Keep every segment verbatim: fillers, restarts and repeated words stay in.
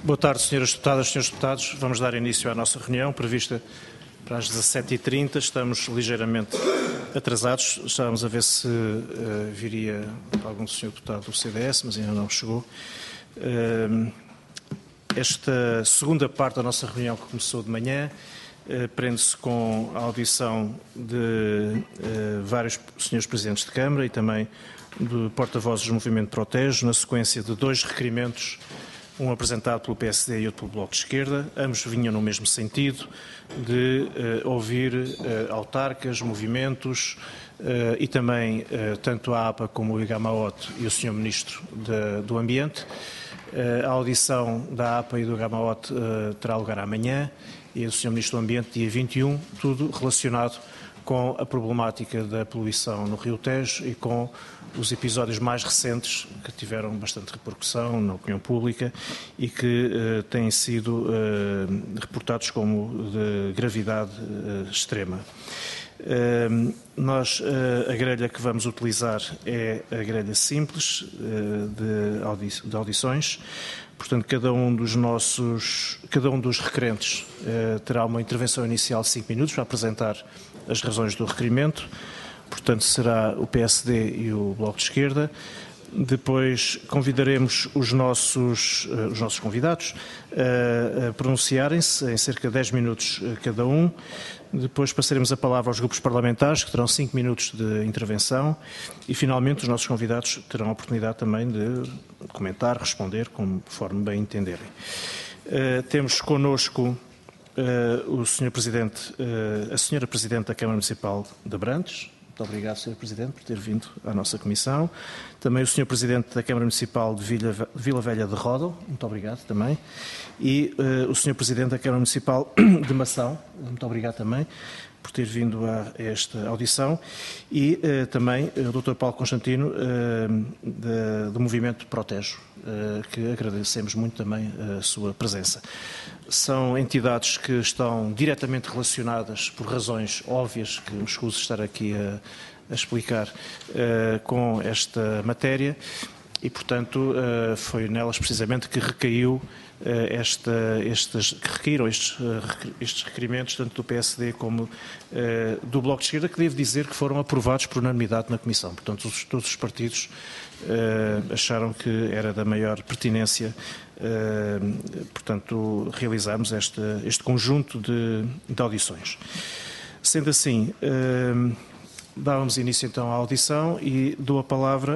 Boa tarde, senhoras deputadas, senhores deputados. Vamos dar início à nossa reunião, prevista para as dezassete e trinta. Estamos ligeiramente atrasados. Estávamos a ver se uh, viria algum senhor deputado do C D S, mas ainda não chegou. Uh, esta segunda parte da nossa reunião, que começou de manhã, uh, prende-se com a audição de uh, vários senhores presidentes de Câmara e também do porta-vozes do Movimento Protege, na sequência de dois requerimentos, um apresentado pelo P S D e outro pelo Bloco de Esquerda. Ambos vinham no mesmo sentido de uh, ouvir uh, autarcas, movimentos uh, e também uh, tanto a APA como o IGAMAOT e o senhor Ministro de, do Ambiente. Uh, a audição da APA e do IGAMAOT uh, terá lugar amanhã e o senhor Ministro do Ambiente dia vinte e um, tudo relacionado com a problemática da poluição no Rio Tejo e com os episódios mais recentes que tiveram bastante repercussão na opinião pública e que uh, têm sido uh, reportados como de gravidade uh, extrema. Uh, nós, uh, a grelha que vamos utilizar é a grelha simples uh, de, audi de audições. Portanto, cada um dos nossos, cada um dos requerentes uh, terá uma intervenção inicial de cinco minutos para apresentar as razões do requerimento. Portanto, será o P S D e o Bloco de Esquerda. Depois convidaremos os nossos, uh, os nossos convidados uh, a pronunciarem-se em cerca de dez minutos uh, cada um. Depois passaremos a palavra aos grupos parlamentares, que terão cinco minutos de intervenção. E, finalmente, os nossos convidados terão a oportunidade também de comentar, responder, conforme bem entenderem. Uh, temos connosco uh, o senhor Presidente, uh, a senhora Presidente da Câmara Municipal de Abrantes. Muito obrigado, senhor Presidente, por ter vindo à nossa Comissão. Também o senhor Presidente da Câmara Municipal de Vila, Vila Velha de Ródão. Muito obrigado também. E uh, o senhor Presidente da Câmara Municipal de Mação. Muito obrigado também por ter vindo a esta audição. E uh, também uh, o doutor Paulo Constantino, uh, de, do Movimento Protege, uh, que agradecemos muito também a sua presença. São entidades que estão diretamente relacionadas, por razões óbvias, que me escuso estar aqui a, a explicar, uh, com esta matéria e, portanto, uh, foi nelas precisamente que recaiu uh, esta, estes, que recaíram estes, uh, estes requerimentos, tanto do P S D como uh, do Bloco de Esquerda, que devo dizer que foram aprovados por unanimidade na Comissão. Portanto, os, todos os partidos uh, acharam que era da maior pertinência. Uh, portanto, realizarmos este, este conjunto de, de audições. Sendo assim, uh, dávamos início então à audição e dou a palavra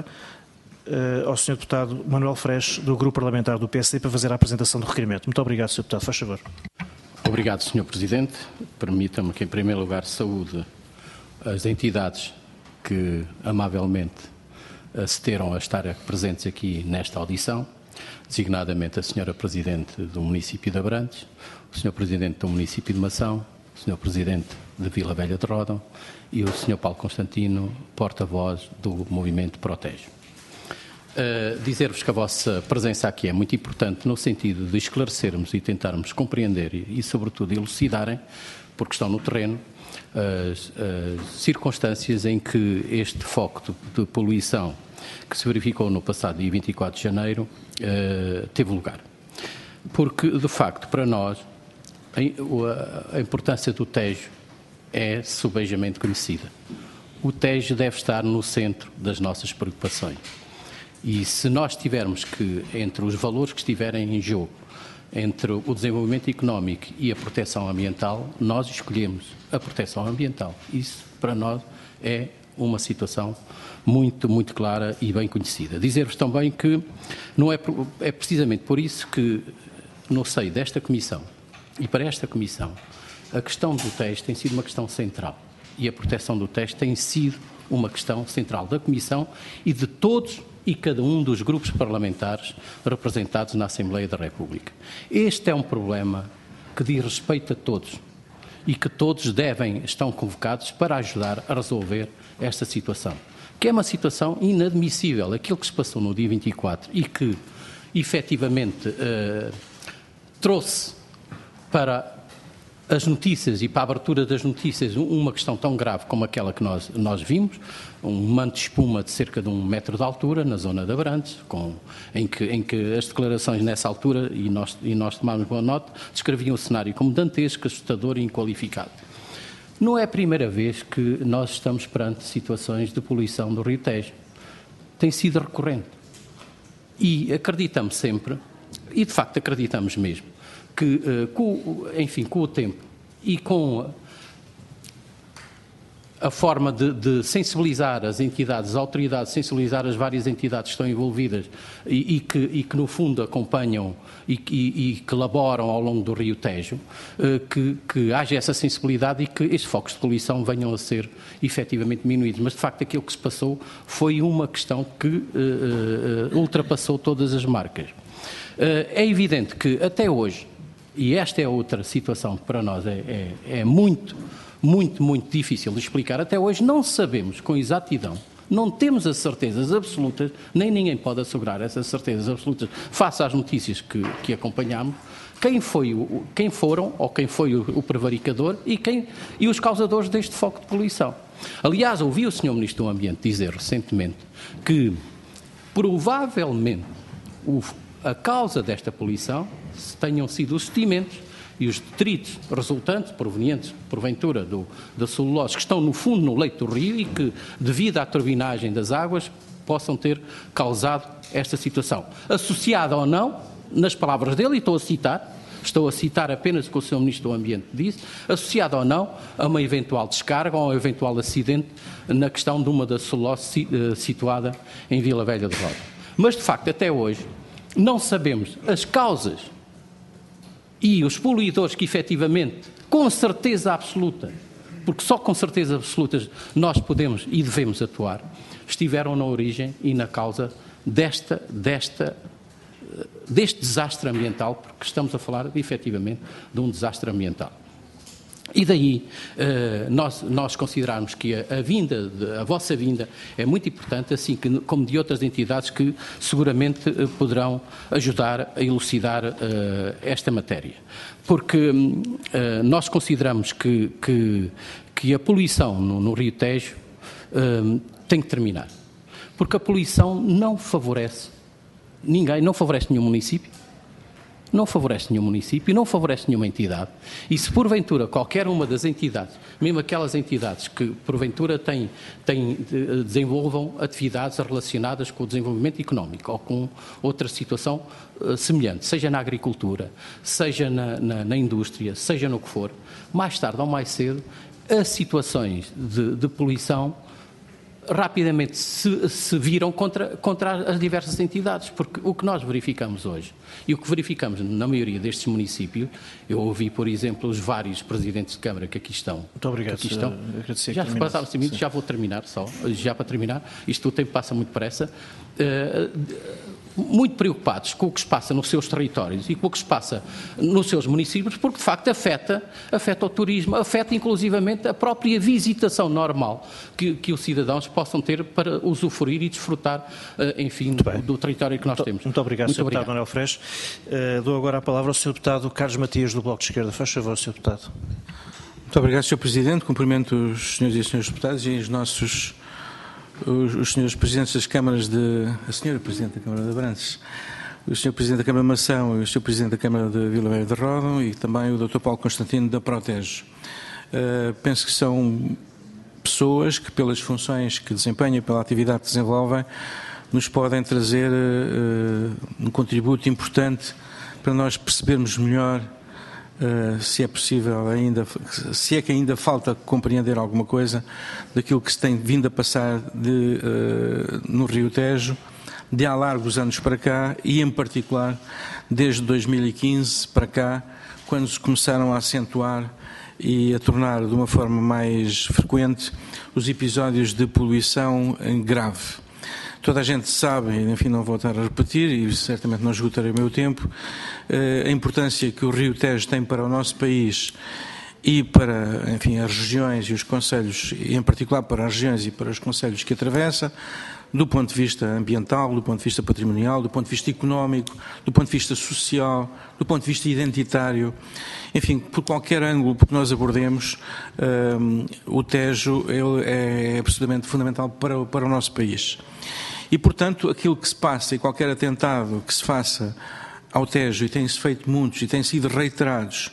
uh, ao senhor Deputado Manuel Freixo, do Grupo Parlamentar do P S D, para fazer a apresentação do requerimento. Muito obrigado, senhor Deputado. Faz favor. Obrigado, senhor Presidente. Permita-me que, em primeiro lugar, saúde as entidades que amavelmente acederam a estar presentes aqui nesta audição, designadamente a senhora Presidente do município de Abrantes, o senhor Presidente do município de Mação, o senhor Presidente de Vila Velha de Ródão e o senhor Paulo Constantino, porta-voz do Movimento Protege. Uh, Dizer-vos que a vossa presença aqui é muito importante no sentido de esclarecermos e tentarmos compreender e, e sobretudo, elucidarem, porque estão no terreno, as, as circunstâncias em que este foco de, de poluição que se verificou no passado dia vinte e quatro de janeiro, uh, teve lugar. Porque, de facto, para nós, a, a importância do Tejo é subejamente conhecida. O Tejo deve estar no centro das nossas preocupações. E se nós tivermos que, entre os valores que estiverem em jogo, entre o desenvolvimento económico e a proteção ambiental, nós escolhemos a proteção ambiental. Isso, para nós, é uma situação muito, muito clara e bem conhecida. Dizer-vos também que não é, é precisamente por isso que, no seio desta Comissão e para esta Comissão, a questão do Tejo tem sido uma questão central e a proteção do Tejo tem sido uma questão central da Comissão e de todos e cada um dos grupos parlamentares representados na Assembleia da República. Este é um problema que diz respeito a todos e que todos devem, estão convocados para ajudar a resolver esta situação, que é uma situação inadmissível. Aquilo que se passou no dia vinte e quatro e que, efetivamente, eh, trouxe para as notícias e para a abertura das notícias uma questão tão grave como aquela que nós, nós vimos, um manto de espuma de cerca de um metro de altura na zona de Abrantes, com, em, que, em que as declarações nessa altura, e nós, e nós tomámos boa nota, descreviam o cenário como dantesco, assustador e inqualificado. Não é a primeira vez que nós estamos perante situações de poluição do Rio Tejo. Tem sido recorrente. E acreditamos sempre, e de facto acreditamos mesmo, que, com, enfim, com o tempo e com a forma de, de sensibilizar as entidades, as autoridades, sensibilizar as várias entidades que estão envolvidas e, e, que, e que, no fundo, acompanham e, e, e que laboram ao longo do Rio Tejo, que, que haja essa sensibilidade e que estes focos de poluição venham a ser efetivamente diminuídos. Mas, de facto, aquilo que se passou foi uma questão que uh, uh, ultrapassou todas as marcas. Uh, é evidente que, até hoje, e esta é outra situação que para nós é, é, é muito, muito, muito difícil de explicar. Até hoje não sabemos com exatidão, não temos as certezas absolutas, nem ninguém pode assegurar essas certezas absolutas face às notícias que, que acompanhamos, quem, foi o, quem foram ou quem foi o, o prevaricador e, quem, e os causadores deste foco de poluição. Aliás, ouvi o senhor Ministro do Ambiente dizer recentemente que provavelmente o a causa desta poluição tenham sido os sedimentos e os detritos resultantes, provenientes, porventura, do, da celulose, que estão no fundo no leito do rio e que, devido à turbinagem das águas, possam ter causado esta situação. Associada ou não, nas palavras dele, e estou a citar, estou a citar apenas o que o senhor Ministro do Ambiente disse, associada ou não a uma eventual descarga ou a um eventual acidente na questão de uma da celulose situada em Vila Velha de Roda. Mas, de facto, até hoje, não sabemos as causas e os poluidores que, efetivamente, com certeza absoluta, porque só com certeza absoluta nós podemos e devemos atuar, estiveram na origem e na causa desta, desta, deste desastre ambiental, porque estamos a falar, efetivamente, de um desastre ambiental. E daí nós, nós considerarmos que a, a vinda, a vossa vinda é muito importante, assim que, como de outras entidades que seguramente poderão ajudar a elucidar uh, esta matéria. Porque uh, nós consideramos que, que, que a poluição no, no Rio Tejo uh, tem que terminar. Porque a poluição não favorece ninguém, não favorece nenhum município, não favorece nenhum município, não favorece nenhuma entidade. E se porventura qualquer uma das entidades, mesmo aquelas entidades que porventura têm, têm, desenvolvam atividades relacionadas com o desenvolvimento económico ou com outra situação uh, semelhante, seja na agricultura, seja na, na, na indústria, seja no que for, mais tarde ou mais cedo, as situações de, de poluição rapidamente se, se viram contra, contra as diversas entidades, porque o que nós verificamos hoje e o que verificamos na maioria destes municípios, eu ouvi, por exemplo, os vários presidentes de Câmara que aqui estão. Muito obrigado. Aqui estão. Já se passaram cinco minutos, já vou terminar só, já para terminar, isto o tempo passa muito depressa. Uh, muito preocupados com o que se passa nos seus territórios e com o que se passa nos seus municípios, porque de facto afeta, afeta o turismo, afeta inclusivamente a própria visitação normal que, que os cidadãos possam ter para usufruir e desfrutar, enfim, do, do território que nós muito, temos. Muito obrigado, senhor Deputado Manuel Freixo. Uh, dou agora a palavra ao senhor Deputado Carlos Matias, do Bloco de Esquerda. Faz favor, senhor Deputado. Muito obrigado, senhor Presidente. Cumprimento os senhores e as senhoras deputados e os nossos Os, os senhores presidentes das câmaras de... a senhora Presidente da Câmara de Abrantes, o senhor Presidente da Câmara de Marção e o senhor Presidente da Câmara de Vila Velha de Ródão e também o doutor Paulo Constantino da Protege. Uh, penso que são pessoas que, pelas funções que desempenham, pela atividade que desenvolvem, nos podem trazer uh, um contributo importante para nós percebermos melhor Uh, se é possível ainda, se é que ainda falta compreender alguma coisa daquilo que se tem vindo a passar de, uh, no Rio Tejo, de há largos anos para cá e, em particular, desde dois mil e quinze para cá, quando se começaram a acentuar e a tornar de uma forma mais frequente os episódios de poluição grave. Toda a gente sabe, enfim, não vou estar a repetir e certamente não esgotarei o meu tempo, a importância que o Rio Tejo tem para o nosso país e para, enfim, as regiões e os concelhos, e em particular para as regiões e para os concelhos que atravessa, do ponto de vista ambiental, do ponto de vista patrimonial, do ponto de vista económico, do ponto de vista social, do ponto de vista identitário. Enfim, por qualquer ângulo que nós abordemos, um, o Tejo ele é absolutamente fundamental para, para o nosso país. E, portanto, aquilo que se passa e qualquer atentado que se faça ao Tejo, e tem-se feito muitos e têm sido reiterados,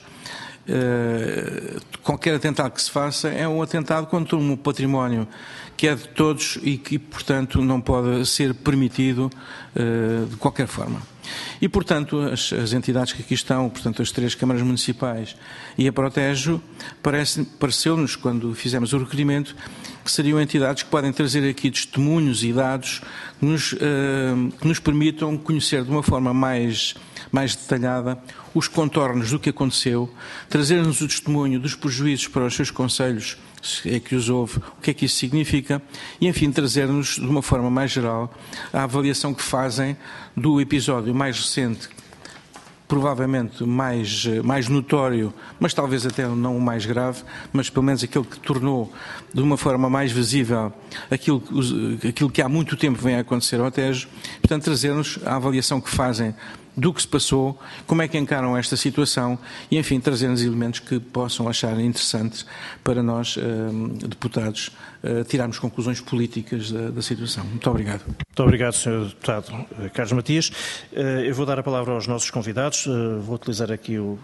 uh, qualquer atentado que se faça é um atentado contra um património que é de todos e que, portanto, não pode ser permitido uh, de qualquer forma. E, portanto, as, as entidades que aqui estão, portanto, as três câmaras municipais e a Protejo, parece, pareceu-nos, quando fizemos o requerimento, que seriam entidades que podem trazer aqui testemunhos e dados que nos, uh, que nos permitam conhecer de uma forma mais, mais detalhada os contornos do que aconteceu, trazer-nos o testemunho dos prejuízos para os seus concelhos, se é que os houve, o que é que isso significa, e, enfim, trazer-nos de uma forma mais geral a avaliação que fazem do episódio mais recente, provavelmente mais, mais notório, mas talvez até não o mais grave, mas pelo menos aquele que tornou de uma forma mais visível aquilo, aquilo que há muito tempo vem a acontecer ao Tejo. Portanto, trazer-nos a avaliação que fazem do que se passou, como é que encaram esta situação e, enfim, trazer-nos elementos que possam achar interessantes para nós, eh, deputados, eh, tirarmos conclusões políticas da, da situação. Muito obrigado. Muito obrigado, senhor Deputado Carlos Matias. Eu vou dar a palavra aos nossos convidados. Vou utilizar aqui o,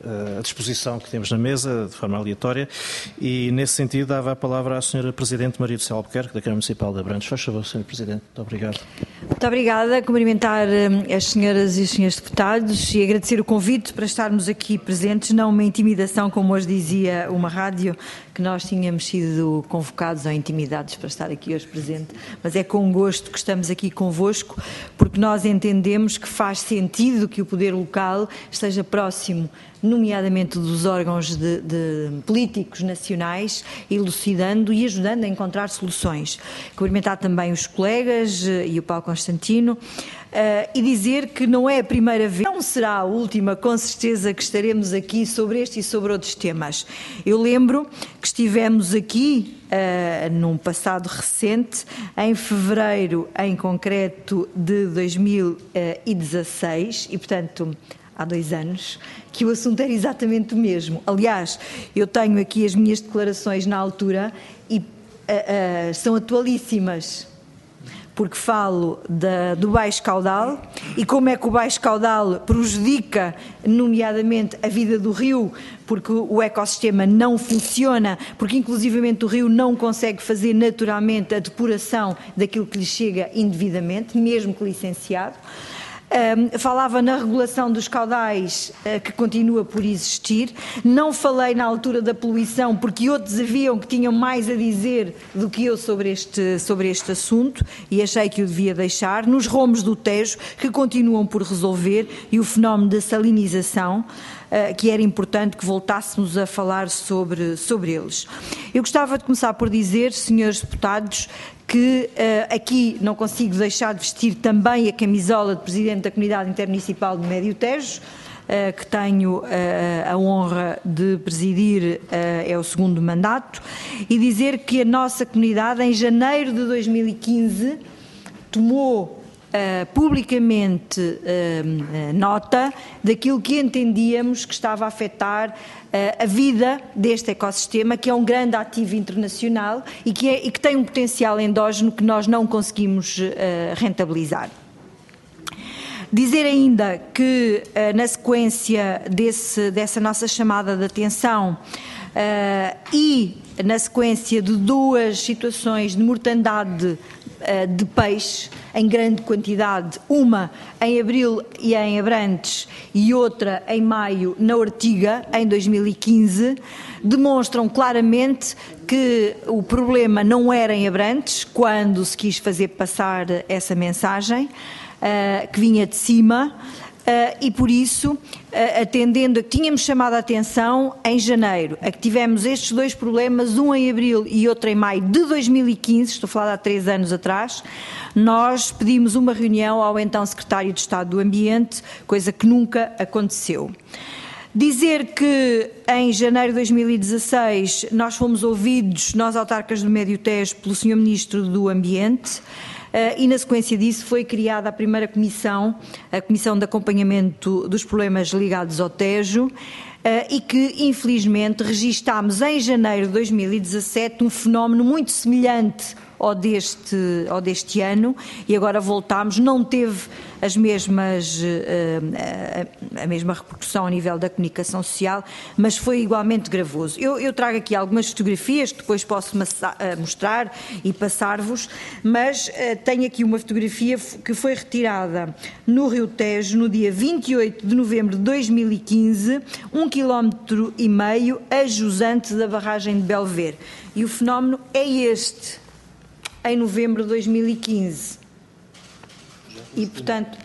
a disposição que temos na mesa, de forma aleatória, e, nesse sentido, dava a palavra à senhora Presidente Maria do Céu Albuquerque, da Câmara Municipal de Abrantes. Faz favor, senhor Presidente. Muito obrigado. Muito obrigada. Cumprimentar as senhoras e os senhores deputados e agradecer o convite para estarmos aqui presentes, não uma intimidação, como hoje dizia uma rádio, que nós tínhamos sido convocados ou intimidados para estar aqui hoje presente, mas é com gosto que estamos aqui convosco, porque nós entendemos que faz sentido que o poder local esteja próximo, nomeadamente dos órgãos de, de políticos nacionais, elucidando e ajudando a encontrar soluções. Cumprimentar também os colegas e o Paulo Constantino, Uh, e dizer que não é a primeira vez, não será a última, com certeza, que estaremos aqui sobre este e sobre outros temas. Eu lembro que estivemos aqui, uh, num passado recente, em fevereiro, em concreto, de dois mil e dezasseis, e, portanto, há dois anos, que o assunto era exatamente o mesmo. Aliás, eu tenho aqui as minhas declarações na altura e uh, uh, são atualíssimas, porque falo da, do baixo caudal e como é que o baixo caudal prejudica, nomeadamente, a vida do rio, porque o ecossistema não funciona, porque inclusivamente o rio não consegue fazer naturalmente a depuração daquilo que lhe chega indevidamente, mesmo que licenciado. Um, falava na regulação dos caudais, uh, que continua por existir. Não falei na altura da poluição, porque outros haviam que tinham mais a dizer do que eu sobre este, sobre este assunto, e achei que o devia deixar. Nos romos do Tejo, que continuam por resolver, e o fenómeno da salinização, uh, que era importante que voltássemos a falar sobre, sobre eles. Eu gostava de começar por dizer, senhores deputados, que uh, aqui não consigo deixar de vestir também a camisola de Presidente da Comunidade Intermunicipal de Médio Tejo, uh, que tenho uh, a honra de presidir, uh, é o segundo mandato, e dizer que a nossa comunidade, em janeiro de dois mil e quinze, tomou Uh, publicamente uh, nota daquilo que entendíamos que estava a afetar uh, a vida deste ecossistema, que é um grande ativo internacional e que, é, e que tem um potencial endógeno que nós não conseguimos uh, rentabilizar. Dizer ainda que, uh, na sequência desse, dessa nossa chamada de atenção uh, e na sequência de duas situações de mortandade de peixe em grande quantidade, uma em abril e em Abrantes e outra em maio na Ortiga, em dois mil e quinze, demonstram claramente que o problema não era em Abrantes, quando se quis fazer passar essa mensagem, que vinha de cima. Uh, e por isso, uh, atendendo a que tínhamos chamado a atenção em janeiro, a que tivemos estes dois problemas, um em abril e outro em maio de dois mil e quinze, estou a falar de há três anos atrás, nós pedimos uma reunião ao então Secretário de Estado do Ambiente, coisa que nunca aconteceu. Dizer que em janeiro de dois mil e dezasseis nós fomos ouvidos, nós autarcas do Médio Tejo, pelo senhor Ministro do Ambiente, e na sequência disso foi criada a primeira comissão, a Comissão de Acompanhamento dos Problemas Ligados ao Tejo, e que infelizmente registámos em janeiro de dois mil e dezassete um fenómeno muito semelhante ao deste, ao deste ano, e agora voltámos, não teve as mesmas, a, a mesma repercussão a nível da comunicação social, mas foi igualmente gravoso. Eu, eu trago aqui algumas fotografias que depois posso mostrar e passar-vos, mas tenho aqui uma fotografia que foi retirada no Rio Tejo no dia vinte e oito de novembro de dois mil e quinze, um quilómetro e meio a jusante da barragem de Belver. E o fenómeno é este, em novembro de dois mil e quinze. E, portanto,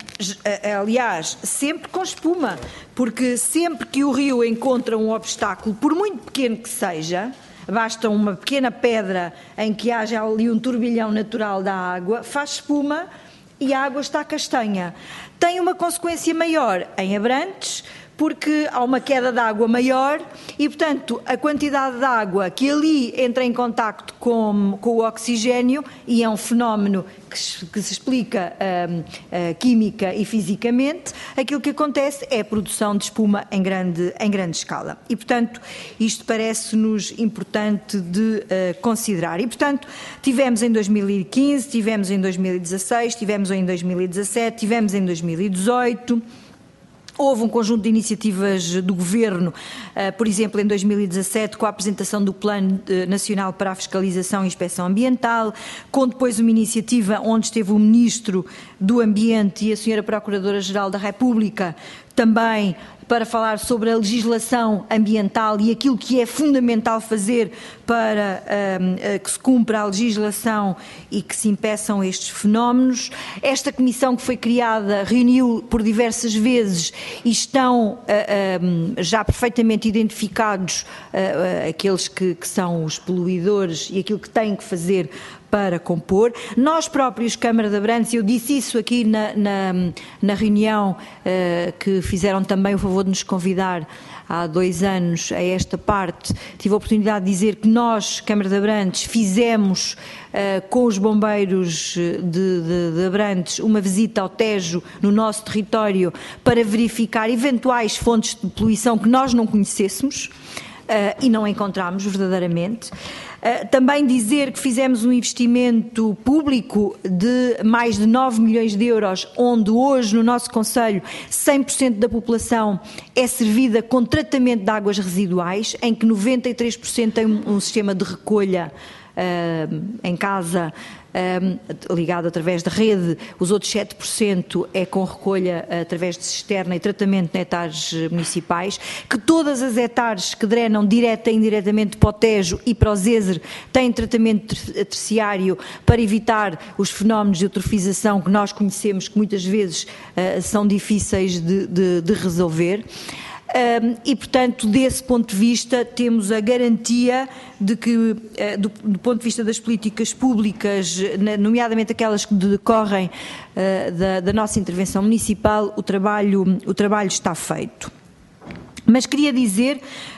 aliás, sempre com espuma, porque sempre que o rio encontra um obstáculo, por muito pequeno que seja, basta uma pequena pedra em que haja ali um turbilhão natural da água, faz espuma e a água está castanha. Tem uma consequência maior em Abrantes, porque há uma queda de água maior e, portanto, a quantidade de água que ali entra em contacto com, com o oxigênio, e é um fenómeno que, que se explica uh, uh, química e fisicamente, aquilo que acontece é a produção de espuma em grande, em grande escala. E, portanto, isto parece-nos importante de uh, considerar. E, portanto, tivemos em dois mil e quinze, tivemos em dois mil e dezasseis, tivemos em dois mil e dezassete, tivemos em dois mil e dezoito... Houve um conjunto de iniciativas do Governo, por exemplo, em dois mil e dezassete, com a apresentação do Plano Nacional para a Fiscalização e Inspeção Ambiental, com depois uma iniciativa onde esteve o Ministro do Ambiente e a Senhora Procuradora-Geral da República, também para falar sobre a legislação ambiental e aquilo que é fundamental fazer para um, que se cumpra a legislação e que se impeçam estes fenómenos. Esta comissão que foi criada reuniu por diversas vezes e estão uh, um, já perfeitamente identificados uh, uh, aqueles que, que são os poluidores e aquilo que têm que fazer para compor. Nós próprios, Câmara de Abrantes, eu disse isso aqui na, na, na reunião uh, que fizeram também o favor de nos convidar há dois anos a esta parte, tive a oportunidade de dizer que nós, Câmara de Abrantes, fizemos uh, com os bombeiros de, de, de Abrantes uma visita ao Tejo no nosso território para verificar eventuais fontes de poluição que nós não conhecêssemos uh, e não encontramos verdadeiramente. Uh, também dizer que fizemos um investimento público de mais de nove milhões de euros, onde hoje no nosso concelho cem por cento da população é servida com tratamento de águas residuais, em que noventa e três por cento tem um, um sistema de recolha uh, em casa, Um, ligado através da rede, os outros sete por cento é com recolha através de cisterna e tratamento de hectares municipais, que todas as hectares que drenam direta e indiretamente para o Tejo e para o Zezer têm tratamento terciário para evitar os fenómenos de eutrofização que nós conhecemos, que muitas vezes uh, são difíceis de, de, de resolver. Um, e, portanto, desse ponto de vista, temos a garantia de que, uh, do, do ponto de vista das políticas públicas, nomeadamente aquelas que decorrem uh, da, da nossa intervenção municipal, o trabalho, o trabalho está feito. Mas queria dizer,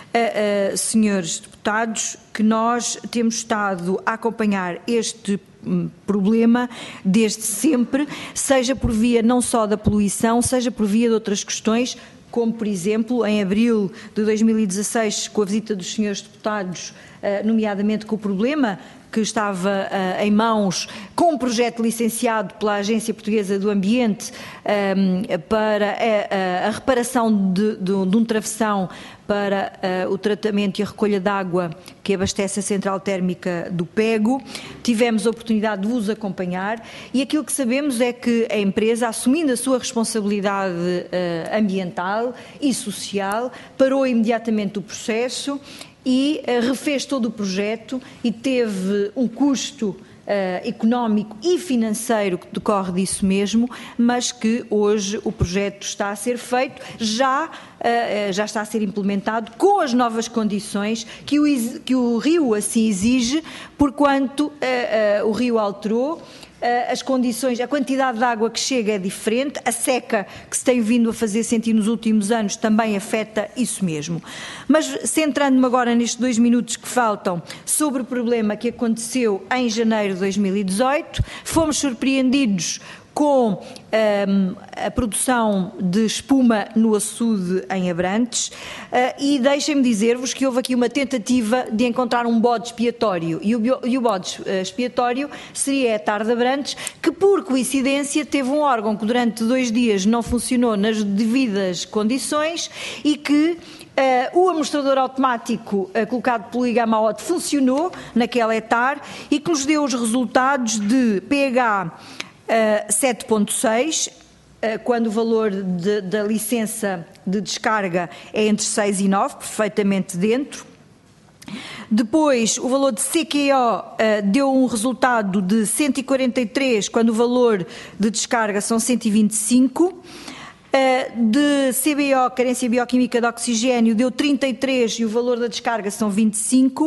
uh, uh, senhores deputados, que nós temos estado a acompanhar este problema desde sempre, seja por via não só da poluição, seja por via de outras questões, como, por exemplo, em abril de dois mil e dezasseis, com a visita dos senhores deputados, nomeadamente com o problema que estava uh, em mãos, com um projeto licenciado pela Agência Portuguesa do Ambiente um, para a, a, a reparação de, de, de um travessão para uh, o tratamento e a recolha de água que abastece a central térmica do Pego. Tivemos a oportunidade de vos acompanhar e aquilo que sabemos é que a empresa, assumindo a sua responsabilidade uh, ambiental e social, parou imediatamente o processo e uh, refez todo o projeto e teve um custo Uh, económico e financeiro que decorre disso mesmo, mas que hoje o projeto está a ser feito, já, uh, já está a ser implementado com as novas condições que o, que o Rio assim exige, porquanto uh, uh, o Rio alterou as condições, a quantidade de água que chega é diferente, a seca que se tem vindo a fazer sentir nos últimos anos também afeta isso mesmo. Mas centrando-me agora nestes dois minutos que faltam sobre o problema que aconteceu em janeiro de dois mil e dezoito, fomos surpreendidos com um, a produção de espuma no açude em Abrantes, uh, e deixem-me dizer-vos que houve aqui uma tentativa de encontrar um bode expiatório, e o, e o bode expiatório seria a Etar de Abrantes, que por coincidência teve um órgão que durante dois dias não funcionou nas devidas condições e que Uh, o amostrador automático uh, colocado pelo IGAMAOT funcionou naquela Etar e que nos deu os resultados de pH uh, sete ponto seis, uh, quando o valor de, da licença de descarga é entre seis e nove, perfeitamente dentro. Depois, o valor de C Q O uh, deu um resultado de cento e quarenta e três, quando o valor de descarga são cento e vinte e cinco. De C B O, carência bioquímica de oxigênio, deu trinta e três e o valor da descarga são vinte e cinco,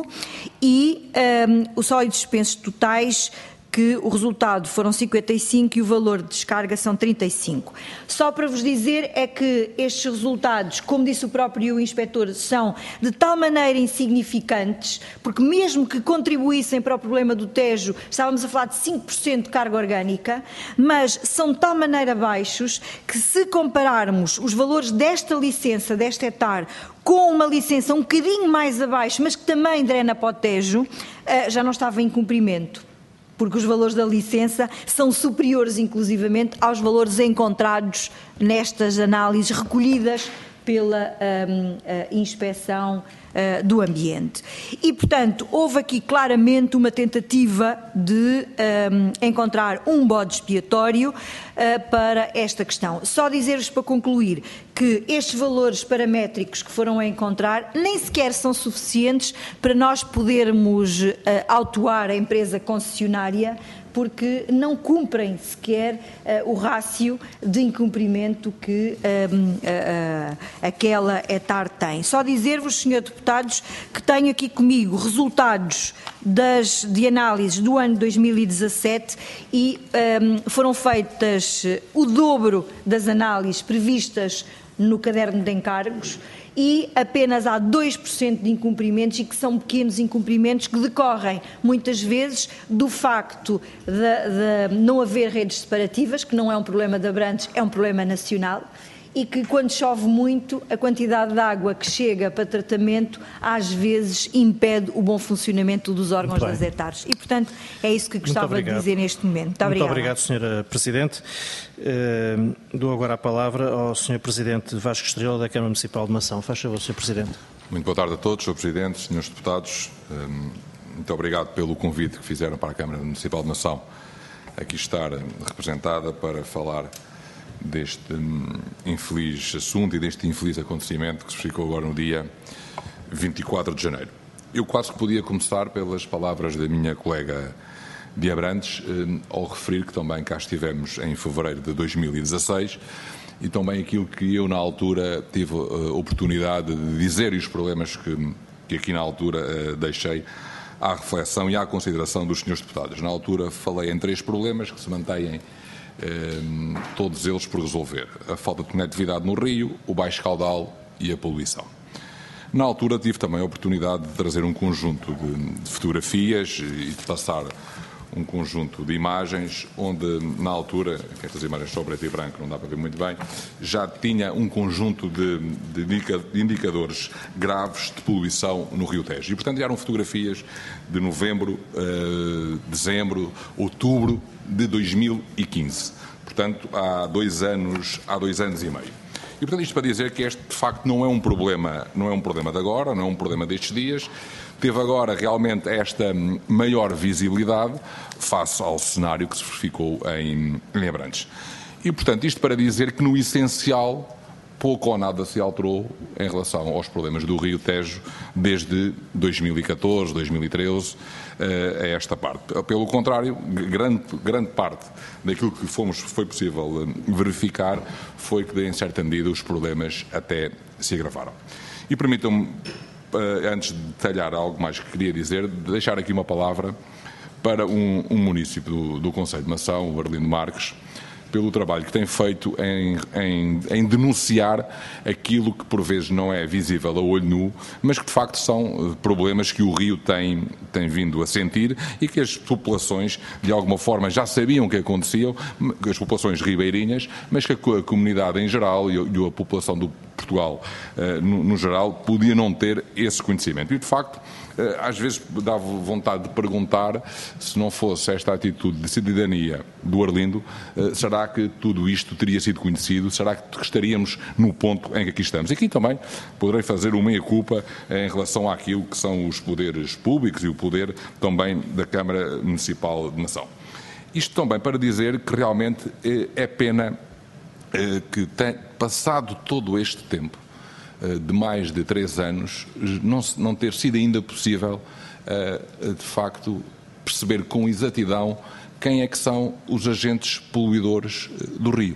e um, os sólidos suspensos totais, que o resultado foram cinquenta e cinco e o valor de descarga são trinta e cinco. Só para vos dizer é que estes resultados, como disse o próprio inspetor, são de tal maneira insignificantes, porque mesmo que contribuíssem para o problema do Tejo, estávamos a falar de cinco por cento de carga orgânica, mas são de tal maneira baixos que, se compararmos os valores desta licença, desta Etar, com uma licença um bocadinho mais abaixo, mas que também drena para o Tejo, já não estava em cumprimento, porque os valores da licença são superiores, inclusivamente, aos valores encontrados nestas análises recolhidas pela um, Inspeção uh, do Ambiente. E, portanto, houve aqui claramente uma tentativa de um, encontrar um bode expiatório uh, para esta questão. Só dizer-vos, para concluir, que estes valores paramétricos que foram a encontrar nem sequer são suficientes para nós podermos uh, autuar a empresa concessionária, porque não cumprem sequer uh, o rácio de incumprimento que uh, uh, uh, aquela Etar tem. Só dizer-vos, senhores deputados, que tenho aqui comigo resultados das, de análises do ano dois mil e dezassete e um, foram feitas o dobro das análises previstas no caderno de encargos, e apenas há dois por cento de incumprimentos, e que são pequenos incumprimentos que decorrem muitas vezes do facto de, de não haver redes separativas, que não é um problema de Abrantes, é um problema nacional, e que quando chove muito, a quantidade de água que chega para tratamento às vezes impede o bom funcionamento dos órgãos das Etares. E, portanto, é isso que gostava de dizer neste momento. Muito obrigado. Muito obrigado, senhora Presidente. Uh, dou agora a palavra ao senhor Presidente Vasco Estrela, da Câmara Municipal de Mação. Faz favor, senhor Presidente. Muito boa tarde a todos, senhor Presidente, senhores deputados. Muito obrigado pelo convite que fizeram para a Câmara Municipal de Mação aqui estar representada para falar deste infeliz assunto e deste infeliz acontecimento que se verificou agora no dia vinte e quatro de janeiro. Eu quase que podia começar pelas palavras da minha colega de Abrantes, ao referir que também cá estivemos em fevereiro de dois mil e dezasseis, e também aquilo que eu na altura tive a oportunidade de dizer e os problemas que, que aqui na altura deixei à reflexão e à consideração dos senhores deputados. Na altura falei em três problemas que se mantêm eh, todos eles por resolver: a falta de conectividade no rio, o baixo caudal e a poluição. Na altura tive também a oportunidade de trazer um conjunto de, de fotografias e de passar um conjunto de imagens onde, na altura, estas imagens são preto e branco, não dá para ver muito bem, já tinha um conjunto de, de indicadores graves de poluição no Rio Tejo. E, portanto, eram fotografias de novembro, uh, dezembro, outubro de dois mil e quinze. Portanto, há dois anos, há dois anos e meio. E, portanto, isto para dizer que este, de facto, não é um problema, não é um problema de agora, não é um problema destes dias. Teve agora realmente esta maior visibilidade face ao cenário que se verificou em, em Abrantes. E, portanto, isto para dizer que, no essencial, pouco ou nada se alterou em relação aos problemas do Rio Tejo desde dois mil e catorze, dois mil e treze, a esta parte. Pelo contrário, grande, grande parte daquilo que fomos, foi possível verificar foi que, em certa medida, os problemas até se agravaram. E permitam-me, antes de detalhar algo mais que queria dizer, deixar aqui uma palavra para um, um município do, do Concelho de Mação, o Arlindo Marques, pelo trabalho que tem feito em, em, em denunciar aquilo que por vezes não é visível a olho nu, mas que de facto são problemas que o Rio tem, tem vindo a sentir e que as populações de alguma forma já sabiam que aconteciam, as populações ribeirinhas, mas que a, a comunidade em geral e a, e a população do Portugal uh, no, no geral podia não ter esse conhecimento. E de facto, às vezes dava vontade de perguntar se não fosse esta atitude de cidadania do Arlindo, será que tudo isto teria sido conhecido? Será que estaríamos no ponto em que aqui estamos? E aqui também poderei fazer uma meia-culpa em relação àquilo que são os poderes públicos e o poder também da Câmara Municipal de Mação. Isto também para dizer que realmente é pena que, tem, passado todo este tempo, de mais de três anos, não, não ter sido ainda possível, de facto, perceber com exatidão quem é que são os agentes poluidores do Rio.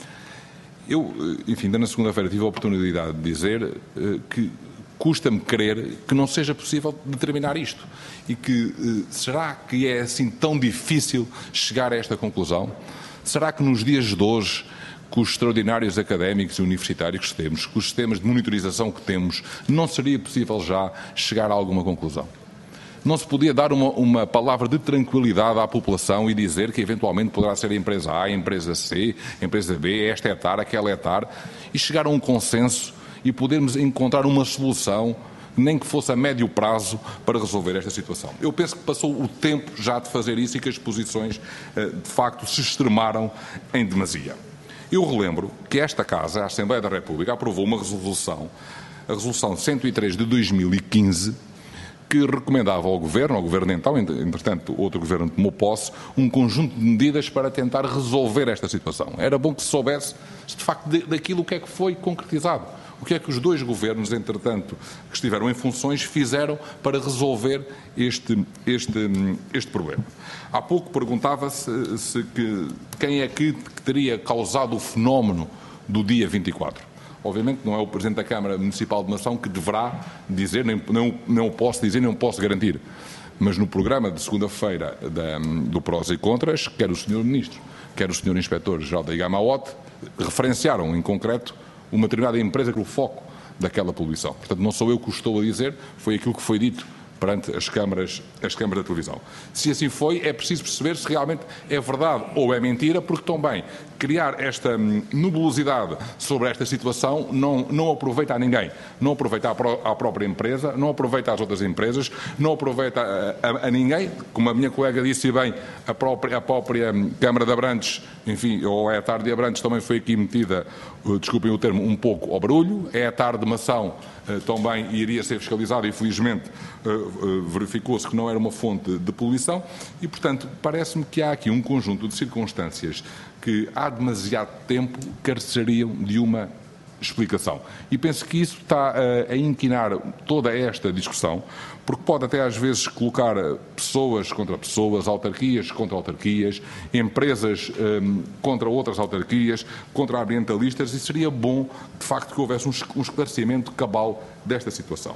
Eu, enfim, ainda na segunda-feira tive a oportunidade de dizer que custa-me crer que não seja possível determinar isto e que será que é assim tão difícil chegar a esta conclusão? Será que nos dias de hoje, com os extraordinários académicos e universitários que temos, com os sistemas de monitorização que temos, não seria possível já chegar a alguma conclusão? Não se podia dar uma, uma palavra de tranquilidade à população e dizer que eventualmente poderá ser a empresa A, a empresa C, a empresa B, esta é TAR, aquela é TAR, e chegar a um consenso e podermos encontrar uma solução, nem que fosse a médio prazo, para resolver esta situação. Eu penso que passou o tempo já de fazer isso e que as posições, de facto, se extremaram em demasia. Eu relembro que esta Casa, a Assembleia da República, aprovou uma resolução, a Resolução cento e três de dois mil e quinze, que recomendava ao Governo, ao Governo então, entretanto outro Governo tomou posse, um conjunto de medidas para tentar resolver esta situação. Era bom que se soubesse, de facto, daquilo que é que foi concretizado. O que é que os dois governos, entretanto, que estiveram em funções, fizeram para resolver este, este, este problema. Há pouco perguntava-se se que, quem é que teria causado o fenómeno do dia vinte e quatro. Obviamente não é o Presidente da Câmara Municipal de Mação que deverá dizer, nem, não, não o posso dizer, nem o posso garantir. Mas no programa de segunda-feira do Prós e Contras, quer o senhor Ministro, quer o senhor Inspetor-Geral da IGAMAOT, referenciaram em concreto uma determinada empresa que é o foco daquela poluição. Portanto, não sou eu que o estou a dizer, foi aquilo que foi dito perante as câmaras, as câmaras da televisão. Se assim foi, é preciso perceber se realmente é verdade ou é mentira, porque também criar esta nebulosidade sobre esta situação não, não aproveita a ninguém. Não aproveita à própria empresa, não aproveita às outras empresas, não aproveita a, a, a ninguém. Como a minha colega disse bem, a própria, a própria Câmara de Abrantes, enfim, ou é a tarde de Abrantes, também foi aqui metida, desculpem o termo, um pouco ao barulho. É a tarde de Mação, também iria ser fiscalizada e, felizmente, verificou-se que não era uma fonte de poluição e, portanto, parece-me que há aqui um conjunto de circunstâncias que há demasiado tempo careceriam de uma explicação. E penso que isso está a inquinar toda esta discussão, porque pode até às vezes colocar pessoas contra pessoas, autarquias contra autarquias, empresas um, contra outras autarquias, contra ambientalistas, e seria bom, de facto, que houvesse um esclarecimento cabal desta situação.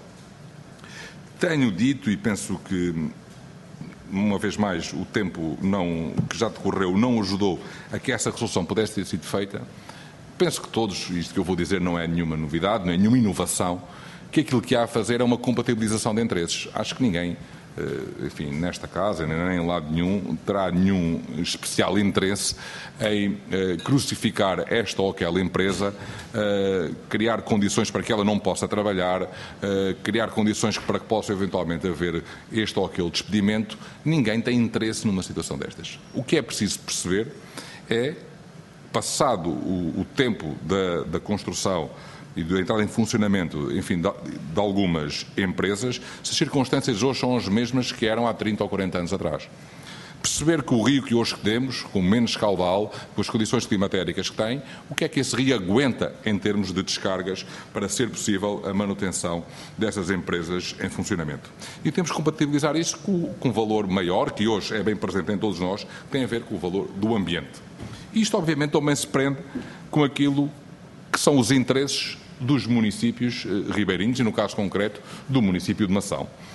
Tenho dito, e penso que, uma vez mais, o tempo não, que já decorreu não ajudou a que essa resolução pudesse ter sido feita. Penso que todos, isto que eu vou dizer não é nenhuma novidade, não é nenhuma inovação, que aquilo que há a fazer é uma compatibilização de interesses. Acho que ninguém, enfim, nesta casa, nem em lado nenhum, terá nenhum especial interesse em crucificar esta ou aquela empresa, criar condições para que ela não possa trabalhar, criar condições para que possa eventualmente haver este ou aquele despedimento. Ninguém tem interesse numa situação destas. O que é preciso perceber é, passado o, o tempo da, da construção e da entrada em funcionamento, enfim, de, de algumas empresas, se as circunstâncias hoje são as mesmas que eram há trinta ou quarenta anos atrás. Perceber que o rio que hoje temos, com menos caudal, com as condições climatéricas que tem, o que é que esse rio aguenta em termos de descargas para ser possível a manutenção dessas empresas em funcionamento. E temos que compatibilizar isso com, com um valor maior, que hoje é bem presente em todos nós, que tem a ver com o valor do ambiente. Isto, obviamente, também se prende com aquilo que são os interesses dos municípios ribeirinhos, e no caso concreto do município de Mação.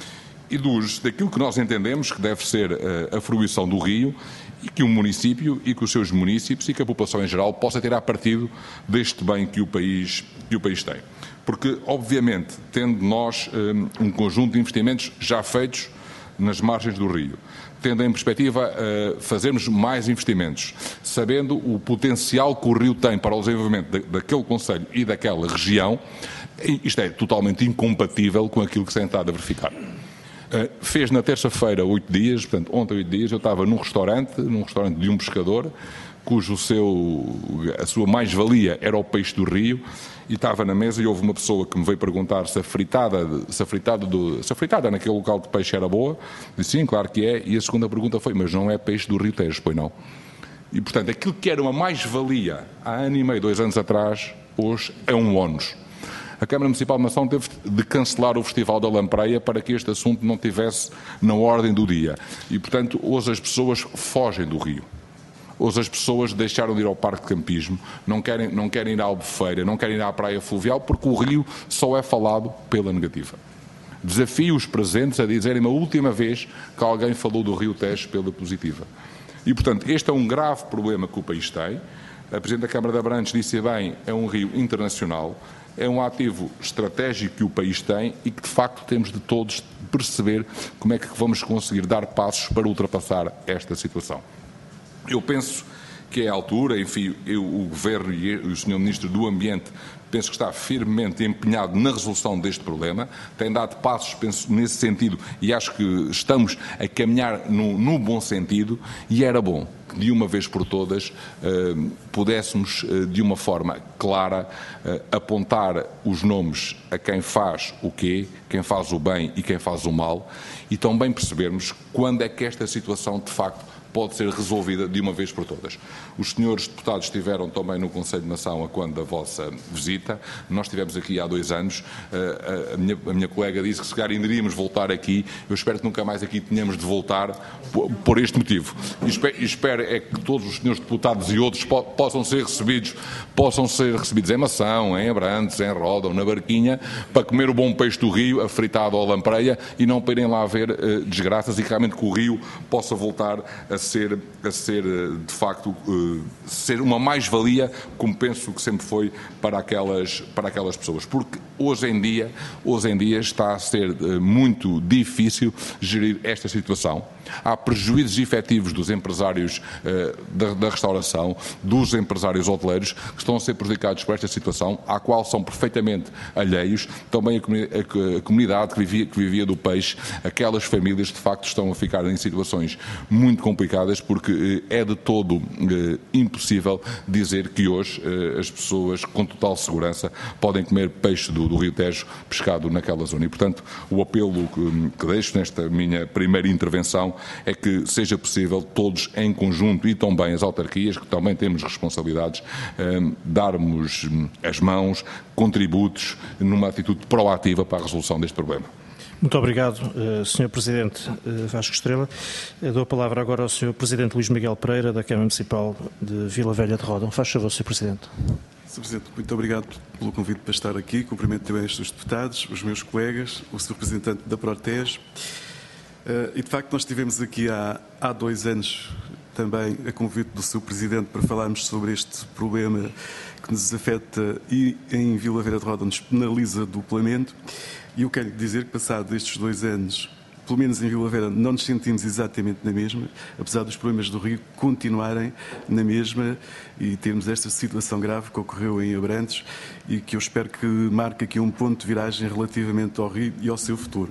e dos, daquilo que nós entendemos que deve ser a, a fruição do rio e que o município e que os seus municípios e que a população em geral possa tirar partido deste bem que o país, que o país tem. Porque, obviamente, tendo nós um, um conjunto de investimentos já feitos nas margens do rio, tendo em perspectiva uh, fazermos mais investimentos, sabendo o potencial que o rio tem para o desenvolvimento de, daquele concelho e daquela região, isto é totalmente incompatível com aquilo que se tem estado a verificar. Uh, fez na terça-feira oito dias, portanto, ontem oito dias, eu estava num restaurante, num restaurante de um pescador, cujo seu, a sua mais-valia era o peixe do rio, e estava na mesa e houve uma pessoa que me veio perguntar se a fritada, se a fritada, do, se a fritada naquele local de peixe era boa. Disse sim, claro que é, e a segunda pergunta foi, mas não é peixe do Rio Tejo, pois não? E, portanto, aquilo que era uma mais-valia há ano e meio, dois anos atrás, hoje é um ónus. A Câmara Municipal de Mação teve de cancelar o Festival da Lampreia para que este assunto não estivesse na ordem do dia. E, portanto, hoje as pessoas fogem do rio. Hoje as pessoas deixaram de ir ao parque de campismo, não querem, não querem ir à Albufeira, não querem ir à praia fluvial, porque o rio só é falado pela negativa. Desafio os presentes a dizerem a última vez que alguém falou do Rio Tejo pela positiva. E, portanto, este é um grave problema que o país tem. A Presidente da Câmara de Abrantes disse bem, é um rio internacional, é um ativo estratégico que o país tem e que, de facto, temos de todos perceber como é que vamos conseguir dar passos para ultrapassar esta situação. Eu penso que é a altura, enfim, eu, o Governo e o senhor Ministro do Ambiente penso que está firmemente empenhado na resolução deste problema, tem dado passos, penso, nesse sentido, e acho que estamos a caminhar no, no bom sentido, e era bom que de uma vez por todas eh, pudéssemos, eh, de uma forma clara, eh, apontar os nomes a quem faz o quê, quem faz o bem e quem faz o mal, e também percebermos quando é que esta situação, de facto, pode ser resolvida de uma vez por todas. Os senhores deputados estiveram também no Conselho de Nação a quando da vossa visita. Nós estivemos aqui há dois anos. A, a, minha, a minha colega disse que se calhar ainda iríamos voltar aqui. Eu espero que nunca mais aqui tenhamos de voltar por, por este motivo. E espero, espero é que todos os senhores deputados e outros po, possam ser recebidos, possam ser recebidos em Mação, em Abrantes, em Ródão, na Barquinha, para comer o bom peixe do rio, a fritada ou a lampreia, e não para irem lá ver uh, desgraças, e que realmente que o rio possa voltar a ser, a ser de facto, uh, ser uma mais-valia, como penso que sempre foi para aquelas, para aquelas pessoas. Porque hoje em dia, hoje em dia está a ser uh, muito difícil gerir esta situação. Há prejuízos efetivos dos empresários uh, da, da restauração, dos empresários hoteleiros, que estão a ser prejudicados por esta situação, à qual são perfeitamente alheios. Também a, a, a comunidade que vivia, que vivia do peixe, aquelas famílias, de facto, estão a ficar em situações muito complicadas, porque uh, é de todo uh, impossível dizer que hoje uh, as pessoas, com total segurança, podem comer peixe do, do Rio Tejo pescado naquela zona. E, portanto, o apelo que, que deixo nesta minha primeira intervenção é que seja possível todos em conjunto, e também as autarquias, que também temos responsabilidades, eh, darmos as mãos, contributos, numa atitude proativa para a resolução deste problema. Muito obrigado, senhor Presidente Vasco Estrela. Eu dou a palavra agora ao senhor Presidente Luís Miguel Pereira, da Câmara Municipal de Vila Velha de Ródão. Faz favor, senhor Presidente. senhor Presidente, muito obrigado pelo convite para estar aqui. Cumprimento também os senhores deputados, os meus colegas, o senhor Representante da Protege. Uh, e, de facto, nós estivemos aqui há, há dois anos também a convite do seu Presidente para falarmos sobre este problema que nos afeta e em Vila Velha de Ródão nos penaliza duplamente. E eu quero dizer que, passados estes dois anos, pelo menos em Vila Velha, não nos sentimos exatamente na mesma, apesar dos problemas do Rio continuarem na mesma e termos esta situação grave que ocorreu em Abrantes e que eu espero que marque aqui um ponto de viragem relativamente ao Rio e ao seu futuro.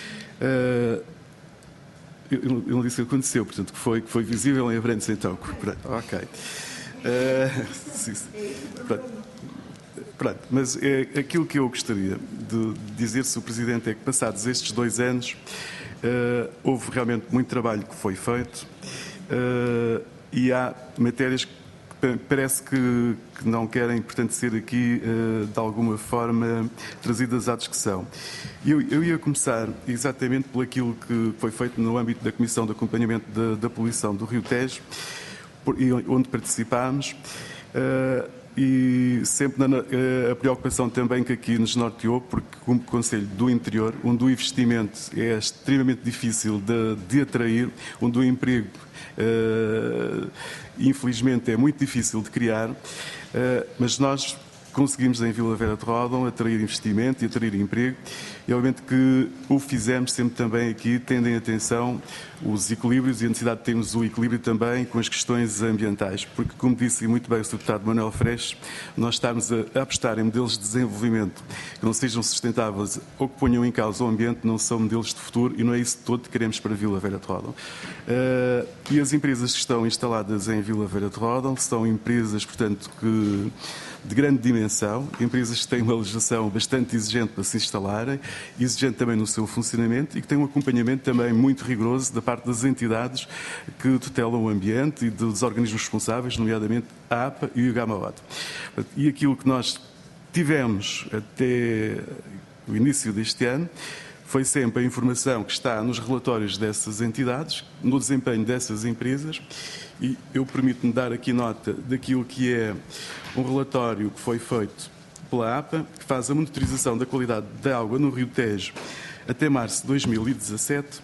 Uh, Eu, eu não disse que aconteceu, portanto, que foi, que foi visível em Abrantes, então. Ok. Uh, sim, sim. Pronto. Pronto. Mas é, aquilo que eu gostaria de dizer, senhor Presidente, é que passados estes dois anos uh, houve realmente muito trabalho que foi feito uh, e há matérias que parece que, que não querem, portanto, ser aqui uh, de alguma forma trazidas à discussão. Eu, eu ia começar exatamente por aquilo que foi feito no âmbito da Comissão de Acompanhamento da, da Poluição do Rio Tejo, por, onde participámos. Uh, e sempre na, a preocupação também que aqui nos norteou, porque como Conselho do Interior, onde o investimento é extremamente difícil de, de atrair, onde o emprego, uh, infelizmente, é muito difícil de criar, uh, mas nós conseguimos em Vila Velha de Ródão atrair investimento e atrair emprego, e obviamente que o fizemos sempre também aqui, tendo em atenção os equilíbrios e a necessidade de termos o equilíbrio também com as questões ambientais, porque, como disse muito bem o senhor Deputado Manuel Freixo, nós estarmos a apostar em modelos de desenvolvimento que não sejam sustentáveis ou que ponham em causa o ambiente, não são modelos de futuro, e não é isso todo que queremos para Vila Velha de Ródão. Uh, e as empresas que estão instaladas em Vila Velha de Ródão são empresas, portanto, que de grande dimensão, empresas que têm uma legislação bastante exigente para se instalarem, exigente também no seu funcionamento e que têm um acompanhamento também muito rigoroso da parte das entidades que tutelam o ambiente e dos organismos responsáveis, nomeadamente a APA e o GAMAOT. E aquilo que nós tivemos até o início deste ano foi sempre a informação que está nos relatórios dessas entidades, no desempenho dessas empresas, e eu permito-me dar aqui nota daquilo que é um relatório que foi feito pela APA, que faz a monitorização da qualidade da água no Rio Tejo até março de dois mil e dezassete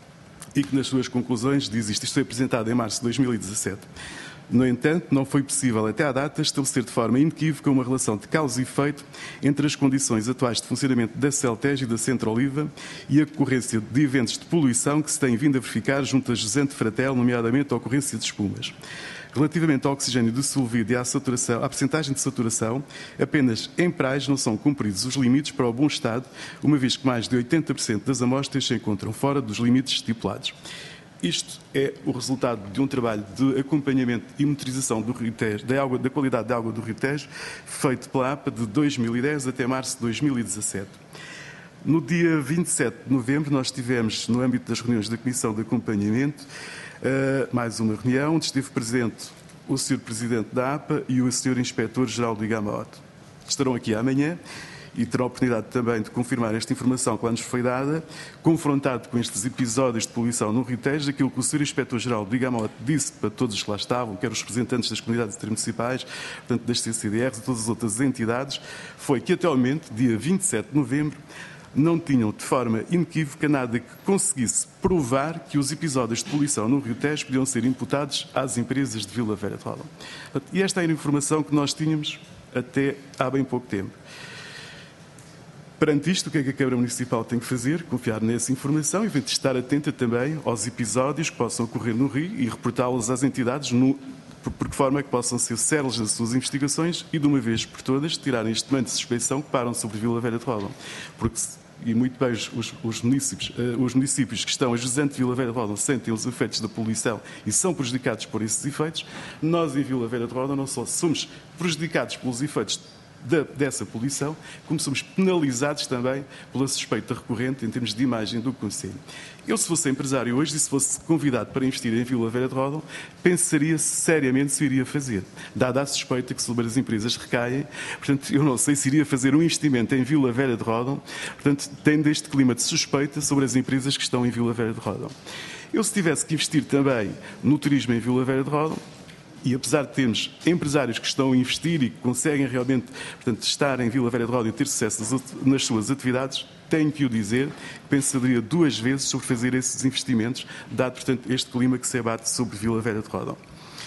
e que nas suas conclusões diz isto. Isto foi apresentado em março de dois mil e dezassete. No entanto, não foi possível até à data estabelecer de forma inequívoca uma relação de causa e efeito entre as condições atuais de funcionamento da Celtejo e da Centro Oliva e a ocorrência de eventos de poluição que se têm vindo a verificar junto a Jusante Fratel, nomeadamente a ocorrência de espumas. Relativamente ao oxigênio dissolvido e à, saturação, à percentagem de saturação, apenas em praias não são cumpridos os limites para o bom estado, uma vez que mais de oitenta por cento das amostras se encontram fora dos limites estipulados. Isto é o resultado de um trabalho de acompanhamento e monitorização do Rio Tejo, da, água, da qualidade da água do Rio Tejo, feito pela APA de dois mil e dez até março de dois mil e dezassete. No dia vinte e sete de novembro, nós tivemos, no âmbito das reuniões da Comissão de Acompanhamento, uh, mais uma reunião, onde esteve presente o senhor Presidente da APA e o senhor Inspetor-Geral do GAMAOT. Estarão aqui amanhã e terá a oportunidade também de confirmar esta informação que lá nos foi dada, confrontado com estes episódios de poluição no Rio Tejo, aquilo que o senhor Inspetor-Geral do GAMAOT disse para todos os que lá estavam, quer os representantes das comunidades intermunicipais, portanto das C C D Rs e todas as outras entidades, foi que até ao momento, dia vinte e sete de novembro, não tinham de forma inequívoca nada que conseguisse provar que os episódios de poluição no Rio Tejo podiam ser imputados às empresas de Vila Velha de Ródão. E esta era a informação que nós tínhamos até há bem pouco tempo. Perante isto, o que é que a Câmara Municipal tem que fazer? Confiar nessa informação e estar atenta também aos episódios que possam ocorrer no Rio e reportá-los às entidades no, por que forma que possam ser sérias nas suas investigações e, de uma vez por todas, tirarem este manto de suspeição que param sobre Vila Velha de Ródão. Porque, e muito bem, os, os, municípios, uh, os municípios que estão a jusante de Vila Velha de Ródão sentem os efeitos da poluição e são prejudicados por esses efeitos. Nós, em Vila Velha de Ródão, não só somos prejudicados pelos efeitos Da, dessa poluição, como somos penalizados também pela suspeita recorrente em termos de imagem do Conselho. Eu, se fosse empresário hoje e se fosse convidado para investir em Vila Velha de Ródão, pensaria seriamente se iria fazer, dada a suspeita que sobre as empresas recaem. Portanto, eu não sei se iria fazer um investimento em Vila Velha de Ródão, portanto, tendo este clima de suspeita sobre as empresas que estão em Vila Velha de Ródão. Eu, se tivesse que investir também no turismo em Vila Velha de Ródão, e apesar de termos empresários que estão a investir e que conseguem realmente, portanto, estar em Vila Velha de Ródão e ter sucesso nas suas atividades, tenho que o dizer, que pensaria duas vezes sobre fazer esses investimentos, dado, portanto, este clima que se abate sobre Vila Velha de Ródão.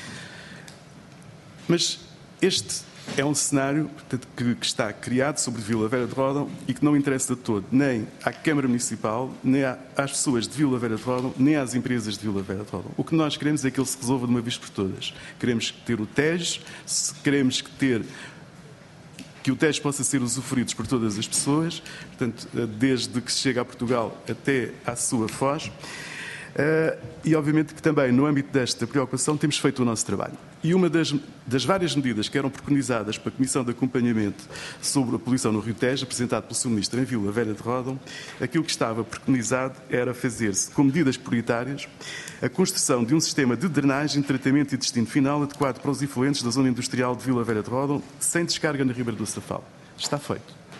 Mas este é um cenário, portanto, que, que está criado sobre Vila Velha de Ródão e que não interessa de todo nem à Câmara Municipal, nem às pessoas de Vila Velha de Ródão, nem às empresas de Vila Velha de Ródão. O que nós queremos é que ele se resolva de uma vez por todas. Queremos ter o Tejo, queremos ter que o Tejo possa ser usufruído por todas as pessoas, portanto, desde que se chega a Portugal até à sua foz. Uh, e obviamente que também no âmbito desta preocupação temos feito o nosso trabalho. E uma das, das várias medidas que eram preconizadas para a Comissão de Acompanhamento sobre a poluição no Rio Tejo, apresentado pelo senhor Ministro em Vila Velha de Ródão, aquilo que estava preconizado era fazer-se, com medidas prioritárias, a construção de um sistema de drenagem, tratamento e destino final adequado para os efluentes da zona industrial de Vila Velha de Ródão, sem descarga na Ribeira do Safal. Está feito.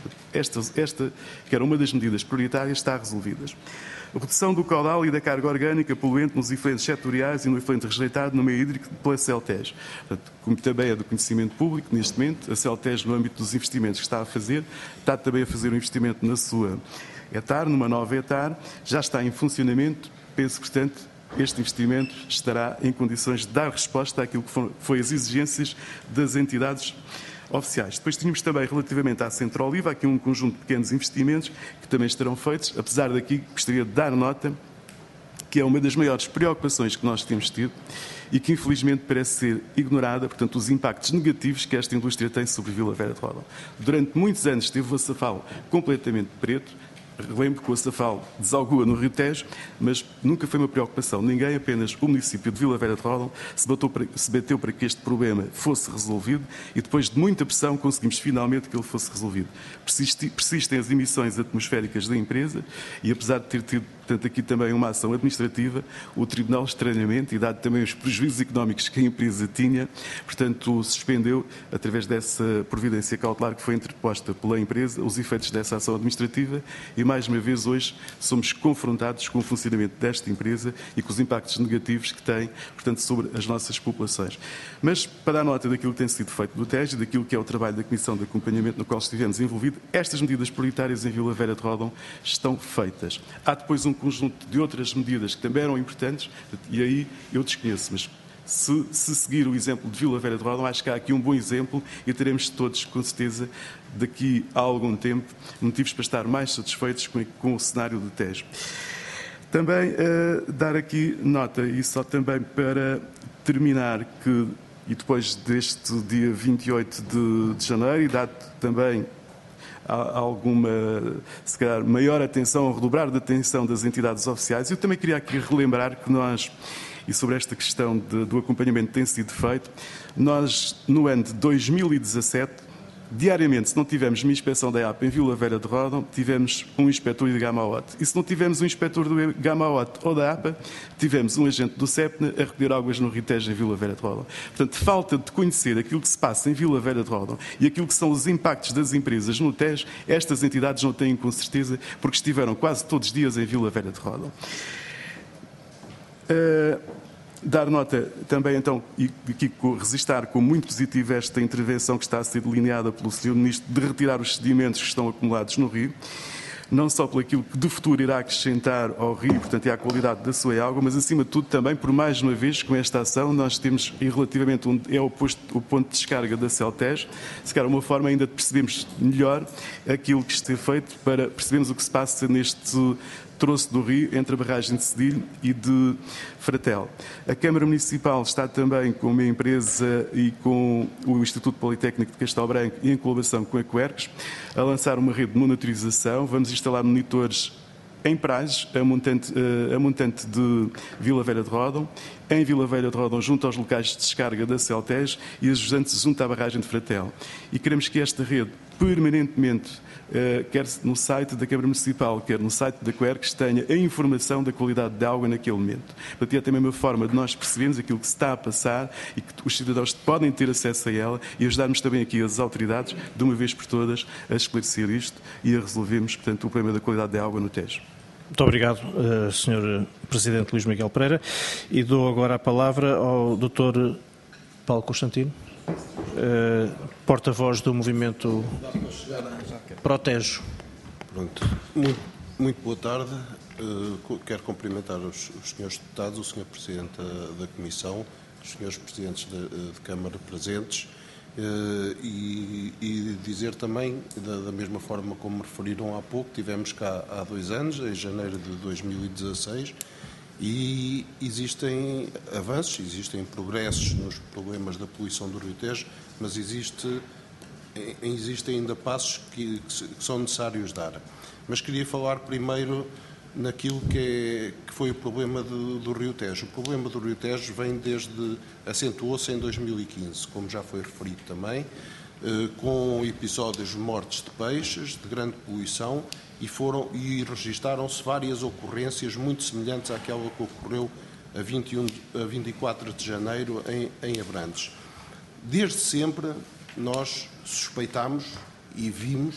Esta, esta, que era uma das medidas prioritárias, está resolvida. A redução do caudal e da carga orgânica poluente nos efluentes setoriais e no efluente rejeitado no meio hídrico pela Celtej. Portanto, como também é do conhecimento público, neste momento, a Celtej, no âmbito dos investimentos que está a fazer, está também a fazer um investimento na sua etar, numa nova etar, já está em funcionamento. Penso, portanto, este investimento estará em condições de dar resposta àquilo que foi as exigências das entidades oficiais. Depois tínhamos também, relativamente à Centro Oliva, aqui um conjunto de pequenos investimentos que também estarão feitos, apesar daqui gostaria de dar nota que é uma das maiores preocupações que nós temos tido e que infelizmente parece ser ignorada, portanto, os impactos negativos que esta indústria tem sobre Vila Velha de Ródão. Durante muitos anos teve o açafal completamente preto. Lembro que o açafal desalgua no Rio Tejo, mas nunca foi uma preocupação. Ninguém, apenas o município de Vila Velha de Ródão, se bateu, para, se bateu para que este problema fosse resolvido e depois de muita pressão conseguimos finalmente que ele fosse resolvido. Persisti, persistem as emissões atmosféricas da empresa e apesar de ter tido, portanto, aqui também uma ação administrativa, o Tribunal, estranhamente, e dado também os prejuízos económicos que a empresa tinha, portanto, suspendeu, através dessa providência cautelar que foi interposta pela empresa, os efeitos dessa ação administrativa e, mais uma vez, hoje somos confrontados com o funcionamento desta empresa e com os impactos negativos que tem, portanto, sobre as nossas populações. Mas, para dar nota daquilo que tem sido feito do Tejo e daquilo que é o trabalho da Comissão de Acompanhamento no qual estivemos envolvidos, estas medidas prioritárias em Vila Velha de Ródão estão feitas. Há depois um conjunto de outras medidas que também eram importantes e aí eu desconheço, mas se, se seguir o exemplo de Vila Velha de Ródão, acho que há aqui um bom exemplo e teremos todos, com certeza, daqui a algum tempo, motivos para estar mais satisfeitos com, com o cenário do Tejo. Também uh, dar aqui nota, e só também para terminar, que e depois deste dia vinte e oito de, de janeiro, e dado também alguma, se calhar, maior atenção, redobrar de atenção das entidades oficiais. Eu também queria aqui relembrar que nós, e sobre esta questão de, do acompanhamento que tem sido feito, nós, no ano de dois mil e dezassete, diariamente, se não tivermos uma inspeção da E A P em Vila Velha de Ródão, tivemos um inspetor de Gamaote. E se não tivermos um inspetor do Gamaote ou da A P A, tivemos um agente do SEPNA a recolher águas no Rio Tejo em Vila Velha de Ródão. Portanto, falta de conhecer aquilo que se passa em Vila Velha de Ródão e aquilo que são os impactos das empresas no Tejo, estas entidades não têm com certeza, porque estiveram quase todos os dias em Vila Velha de Ródão. Uh... Dar nota também, então, e aqui registrar como muito positiva esta intervenção que está a ser delineada pelo senhor Ministro de retirar os sedimentos que estão acumulados no rio, não só por aquilo que de futuro irá acrescentar ao rio, portanto, e à qualidade da sua água, mas acima de tudo também, por mais uma vez, com esta ação, nós temos, e relativamente onde é o, posto, o ponto de descarga da Celtej, se calhar uma forma ainda de percebermos melhor aquilo que está feito para percebermos o que se passa neste troço do rio entre a barragem de Cedilho e de Fratel. A Câmara Municipal está também com uma empresa e com o Instituto Politécnico de Castelo Branco e em colaboração com a Quercus a lançar uma rede de monitorização. Vamos instalar monitores em Prages, a montante, a montante de Vila Velha de Ródão, em Vila Velha de Ródão, junto aos locais de descarga da Celtej e ajudantes junto à barragem de Fratel. E queremos que esta rede permanentemente, quer no site da Câmara Municipal, quer no site da Quercus, tenha a informação da qualidade da água naquele momento. Portanto, é também uma forma de nós percebermos aquilo que se está a passar e que os cidadãos podem ter acesso a ela e ajudarmos também aqui as autoridades, de uma vez por todas, a esclarecer isto e a resolvermos, portanto, o problema da qualidade da água no Tejo. Muito obrigado, senhor Presidente Luís Miguel Pereira. E dou agora a palavra ao doutor Paulo Constantino, porta-voz do movimento Protejo. Pronto. Muito, muito boa tarde. Uh, quero cumprimentar os, os senhores deputados, o senhor Presidente da, da Comissão, os senhores Presidentes de, de Câmara presentes uh, e, e dizer também, da, da mesma forma como me referiram há pouco, tivemos cá há dois anos, em janeiro de dois mil e dezasseis, e existem avanços, existem progressos nos problemas da poluição do Rio Tejo, mas existe, existem ainda passos que, que são necessários dar. Mas queria falar primeiro naquilo que, é, que foi o problema do, do Rio Tejo. O problema do Rio Tejo vem desde, acentuou-se em dois mil e quinze, como já foi referido também, eh, com episódios de mortes de peixes, de grande poluição, e, foram, e registaram-se várias ocorrências muito semelhantes àquela que ocorreu a, vinte e um, a vinte e quatro de janeiro em, em Abrantes. Desde sempre nós suspeitámos e vimos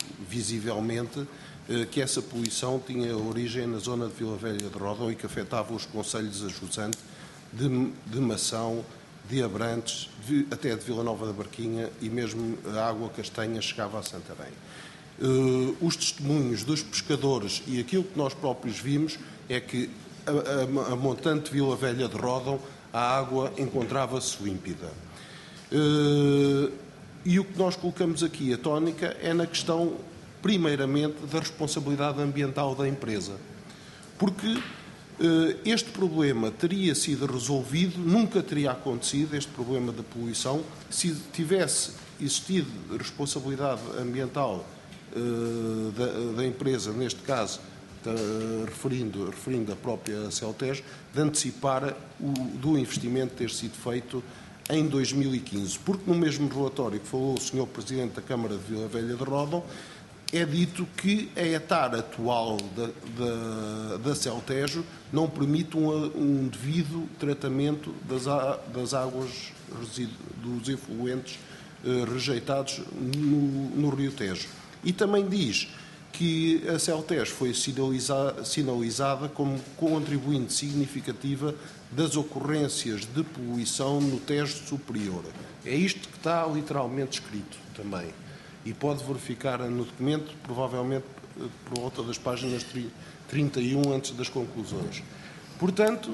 visivelmente que essa poluição tinha origem na zona de Vila Velha de Ródão e que afetava os concelhos a jusante de, de Mação, de Abrantes, de, até de Vila Nova da Barquinha, e mesmo a água castanha chegava a Santarém. Uh, os testemunhos dos pescadores e aquilo que nós próprios vimos é que a, a, a montante de Vila Velha de Ródão, a água encontrava-se límpida. Uh, e o que nós colocamos aqui, a tónica, é na questão, primeiramente, da responsabilidade ambiental da empresa. Porque uh, este problema teria sido resolvido, nunca teria acontecido, este problema da poluição, se tivesse existido responsabilidade ambiental uh, da, da empresa, neste caso, uh, referindo, referindo a própria Celtejo, de antecipar o, do investimento ter sido feito em dois mil e quinze. Porque no mesmo relatório que falou o senhor Presidente da Câmara de Vila Velha de Ródão, é dito que a etar atual da, da, da Celtejo não permite um, um devido tratamento das, das águas dos efluentes eh, rejeitados no, no Rio Tejo. E também diz que a Celtejo foi sinalizada, sinalizada como contribuinte significativa das ocorrências de poluição no Tejo Superior. É isto que está literalmente escrito também. E pode verificar no documento, provavelmente por volta das páginas trinta e um, antes das conclusões. Portanto,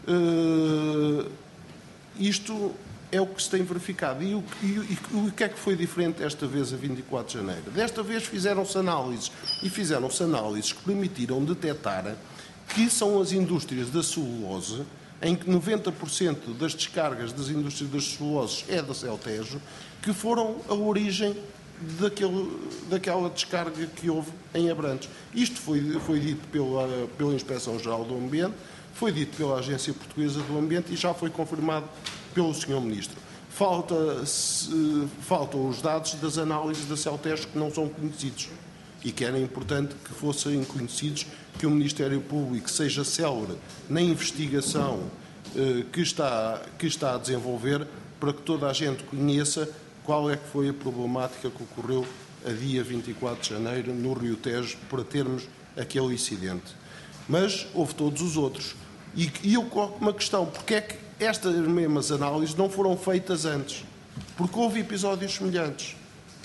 isto é o que se tem verificado. E o, e, e o que é que foi diferente desta vez, a vinte e quatro de janeiro? Desta vez fizeram-se análises, e fizeram-se análises que permitiram detectar que são as indústrias da celulose, em que noventa por cento das descargas das indústrias das celuloses é da Celtejo, que foram a origem Daquele, daquela descarga que houve em Abrantes. Isto foi, foi dito pela, pela Inspeção-Geral do Ambiente, foi dito pela Agência Portuguesa do Ambiente e já foi confirmado pelo senhor Ministro. Falta, se, faltam os dados das análises da Celtejo que não são conhecidos e que era importante que fossem conhecidos, que o Ministério Público seja célere na investigação eh, que, está, que está a desenvolver, para que toda a gente conheça qual é que foi a problemática que ocorreu a dia vinte e quatro de janeiro no Rio Tejo para termos aquele incidente. Mas houve todos os outros. E, e eu coloco uma questão, porque é que estas mesmas análises não foram feitas antes? Porque houve episódios semelhantes.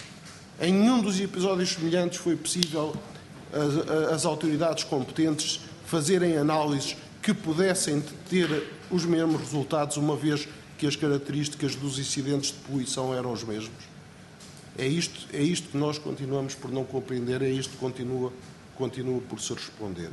Em nenhum dos episódios semelhantes foi possível as, as autoridades competentes fazerem análises que pudessem ter os mesmos resultados, uma vez que as características dos incidentes de poluição eram os mesmos. É isto, é isto que nós continuamos por não compreender, é isto que continua, continua por se responder.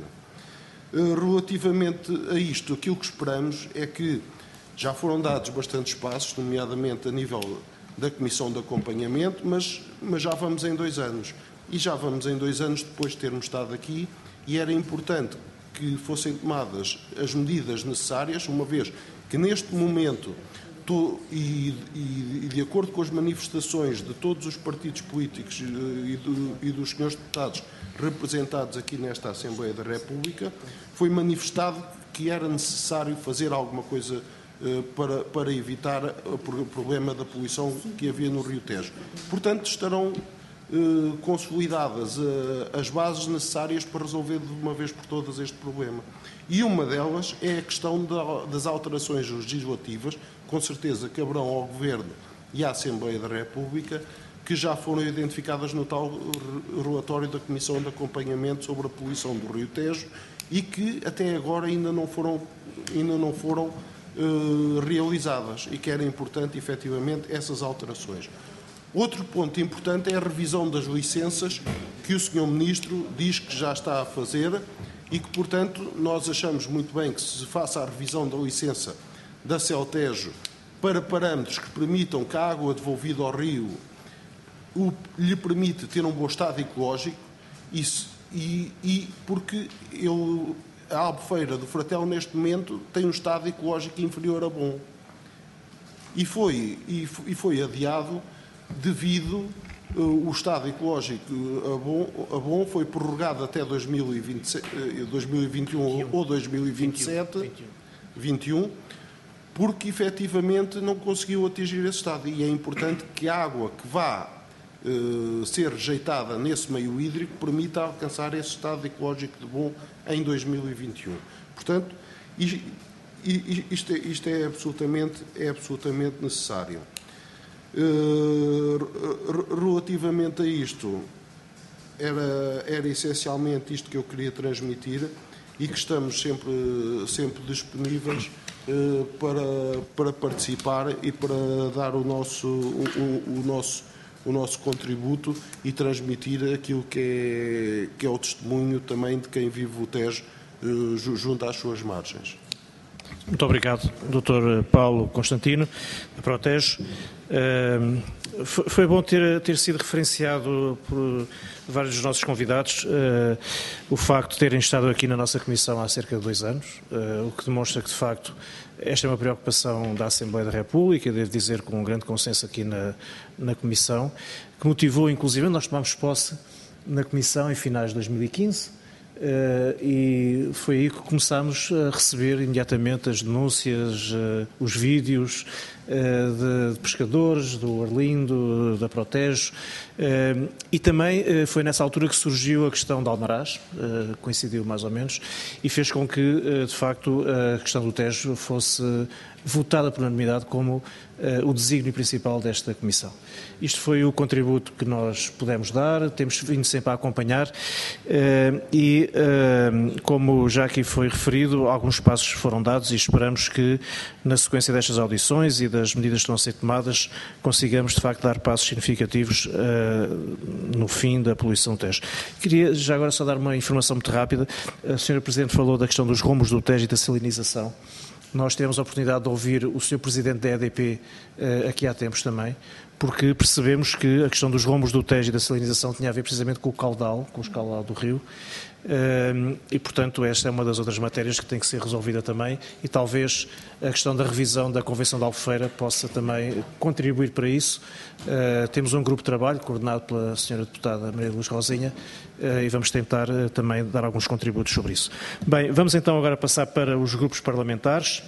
Relativamente a isto, aquilo que esperamos é que já foram dados bastantes passos, nomeadamente a nível da Comissão de Acompanhamento, mas, mas já vamos em dois anos. E já vamos em dois anos depois de termos estado aqui, e era importante que fossem tomadas as medidas necessárias, uma vez que neste momento, to, e, e, e de acordo com as manifestações de todos os partidos políticos e, do, e dos senhores deputados representados aqui nesta Assembleia da República, foi manifestado que era necessário fazer alguma coisa eh, para, para evitar o problema da poluição que havia no Rio Tejo. Portanto, estarão eh, consolidadas eh, as bases necessárias para resolver de uma vez por todas este problema. E uma delas é a questão da, das alterações legislativas, com certeza caberão ao Governo e à Assembleia da República, que já foram identificadas no tal relatório da Comissão de Acompanhamento sobre a poluição do Rio Tejo e que até agora ainda não foram, ainda não foram uh, realizadas e que era importante, efetivamente, essas alterações. Outro ponto importante é a revisão das licenças que o senhor Ministro diz que já está a fazer e que, portanto, nós achamos muito bem que se faça a revisão da licença da Celtejo para parâmetros que permitam que a água devolvida ao rio o, lhe permite ter um bom estado ecológico e, e, e porque ele, a Albufeira do Fratel, neste momento, tem um estado ecológico inferior a bom. E foi, e, e foi adiado devido o estado ecológico a bom, a bom foi prorrogado até dois mil e vinte, dois mil e vinte e um ou dois mil e vinte e sete, vinte e um, porque efetivamente não conseguiu atingir esse estado. E é importante que a água que vá eh, ser rejeitada nesse meio hídrico permita alcançar esse estado ecológico de bom em dois mil e vinte e um. Portanto, isto é, isto é, absolutamente, é absolutamente necessário. Relativamente a isto, era, era essencialmente isto que eu queria transmitir e que estamos sempre, sempre disponíveis para, para participar e para dar o nosso, o, o, nosso, o nosso contributo e transmitir aquilo que é, que é o testemunho também de quem vive o Tejo junto às suas margens. Muito obrigado, doutor Paulo Constantino, da Protege. Uh, foi bom ter, ter sido referenciado por vários dos nossos convidados uh, o facto de terem estado aqui na nossa Comissão há cerca de dois anos, uh, o que demonstra que, de facto, esta é uma preocupação da Assembleia da República, devo dizer com um grande consenso aqui na, na Comissão, que motivou, inclusive, nós tomámos posse na Comissão em finais de dois mil e quinze, Uh, e foi aí que começámos a receber imediatamente as denúncias, uh, os vídeos uh, de, de pescadores, do Arlindo, da Protege, uh, e também uh, foi nessa altura que surgiu a questão de Almaraz, uh, coincidiu mais ou menos, e fez com que, uh, de facto, a questão do Tejo fosse votada por unanimidade como uh, o desígnio principal desta Comissão. Isto foi o contributo que nós pudemos dar, temos vindo sempre a acompanhar uh, e, uh, como já aqui foi referido, alguns passos foram dados e esperamos que, na sequência destas audições e das medidas que estão a ser tomadas, consigamos, de facto, dar passos significativos uh, no fim da poluição do Tejo. Queria já agora só dar uma informação muito rápida. A senhora Presidente falou da questão dos rombos do Tejo e da salinização. Nós tivemos a oportunidade de ouvir o senhor Presidente da E D P uh, aqui há tempos também, porque percebemos que a questão dos rombos do Tejo e da salinização tinha a ver precisamente com o caudal, com o caudal do rio, uh, e, portanto, esta é uma das outras matérias que tem que ser resolvida também, e talvez a questão da revisão da Convenção de Albufeira possa também contribuir para isso. Uh, temos um grupo de trabalho coordenado pela senhora Deputada Maria Luz Rosinha, uh, e vamos tentar uh, também dar alguns contributos sobre isso. Bem, vamos então agora passar para os grupos parlamentares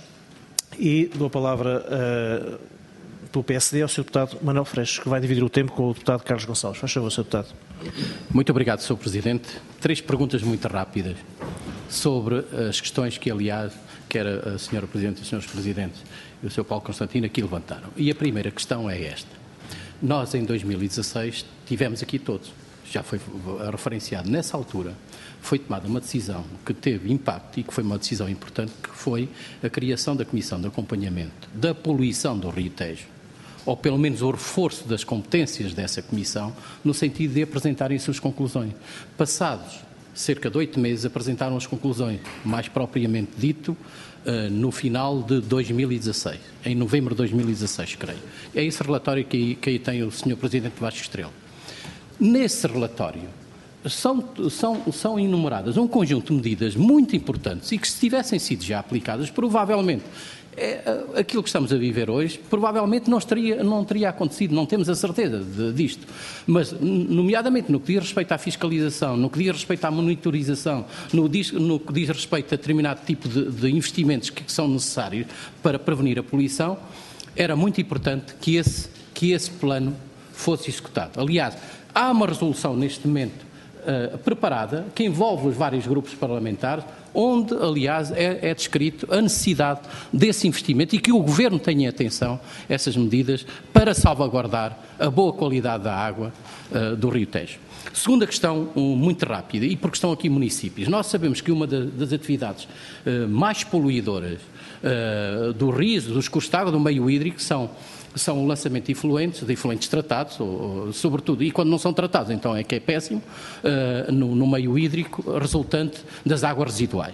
e dou a palavra uh, pelo P S D ao senhor Deputado Manuel Freixo, que vai dividir o tempo com o Deputado Carlos Gonçalves. Faz favor, senhor Deputado. Muito obrigado, senhor Presidente. Três perguntas muito rápidas sobre as questões que, aliás, quer a senhora Presidente e os senhores Presidentes e o senhor Paulo Constantino aqui levantaram. E a primeira questão é esta. Nós, em dois mil e dezasseis, tivemos aqui todos, já foi referenciado, nessa altura, foi tomada uma decisão que teve impacto e que foi uma decisão importante, que foi a criação da Comissão de Acompanhamento da Poluição do Rio Tejo, ou pelo menos o reforço das competências dessa Comissão, no sentido de apresentarem suas conclusões. Passados cerca de oito meses, apresentaram as conclusões, mais propriamente dito, no final de dois mil e dezasseis, em novembro de dois mil e dezasseis, creio. É esse relatório que aí, que aí tem o senhor Presidente Vasco Estrela. Nesse relatório, São, são, são enumeradas um conjunto de medidas muito importantes e que, se tivessem sido já aplicadas, provavelmente, é, aquilo que estamos a viver hoje, provavelmente não teria, não teria acontecido, não temos a certeza de, disto. Mas, nomeadamente, no que diz respeito à fiscalização, no que diz respeito à monitorização, no, diz, no que diz respeito a determinado tipo de, de investimentos que são necessários para prevenir a poluição, era muito importante que esse, que esse plano fosse executado. Aliás, há uma resolução neste momento Uh, preparada, que envolve os vários grupos parlamentares, onde, aliás, é, é descrito a necessidade desse investimento e que o Governo tenha atenção a essas medidas para salvaguardar a boa qualidade da água uh, do Rio Tejo. Segunda questão, um, muito rápida, e porque estão aqui municípios. Nós sabemos que uma da, das atividades uh, mais poluidoras uh, do rio, dos cursos de água, do meio hídrico, são são o lançamento de efluentes, de efluentes tratados, ou, ou, sobretudo, e quando não são tratados, então é que é péssimo, uh, no, no meio hídrico, resultante das águas residuais.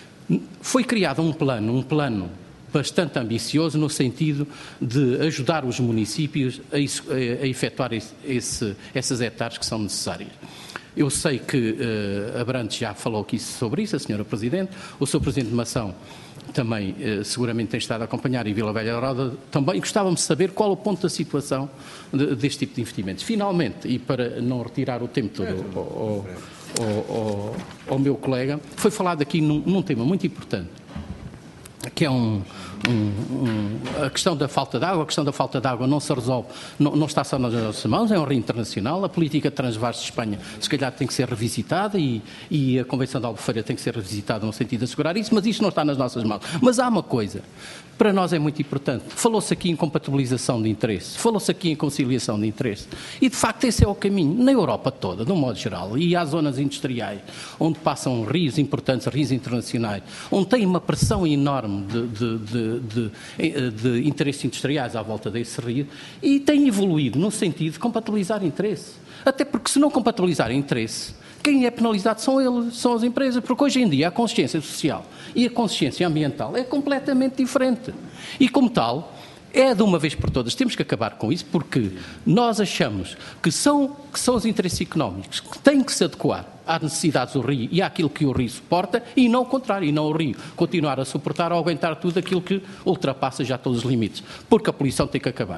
Foi criado um plano, um plano bastante ambicioso, no sentido de ajudar os municípios a, a, a efetuar esse, esse, essas hectares que são necessárias. Eu sei que uh, Abrantes já falou aqui sobre isso, a senhora Presidente, o senhor Presidente de Mação também eh, seguramente tem estado a acompanhar, em Vila Velha da Roda também, gostávamos de saber qual o ponto da situação de, deste tipo de investimentos. Finalmente, e para não retirar o tempo todo ao, ao, ao, ao meu colega, foi falado aqui num, num tema muito importante, que é um, um, um, a questão da falta de água, a questão da falta de água não se resolve, não, não está só nas nossas mãos, é um rio internacional, a política de transvases de Espanha se calhar tem que ser revisitada e, e a Convenção de Albufeira tem que ser revisitada no sentido de assegurar isso, mas isto não está nas nossas mãos. Mas há uma coisa, para nós é muito importante, falou-se aqui em compatibilização de interesse, falou-se aqui em conciliação de interesse, e de facto esse é o caminho, na Europa toda, de um modo geral, e há zonas industriais, onde passam rios importantes, rios internacionais, onde tem uma pressão enorme de, de, de, de, de interesses industriais à volta desse rio, e tem evoluído no sentido de compatibilizar interesse, até porque se não compatibilizar interesse, quem é penalizado são eles, são as empresas, porque hoje em dia a consciência social e a consciência ambiental é completamente diferente. E como tal, é de uma vez por todas, temos que acabar com isso, porque nós achamos que são, que são os interesses económicos que têm que se adequar às necessidades do rio e àquilo que o rio suporta, e não o contrário, e não o rio continuar a suportar ou aguentar tudo aquilo que ultrapassa já todos os limites, porque a poluição tem que acabar.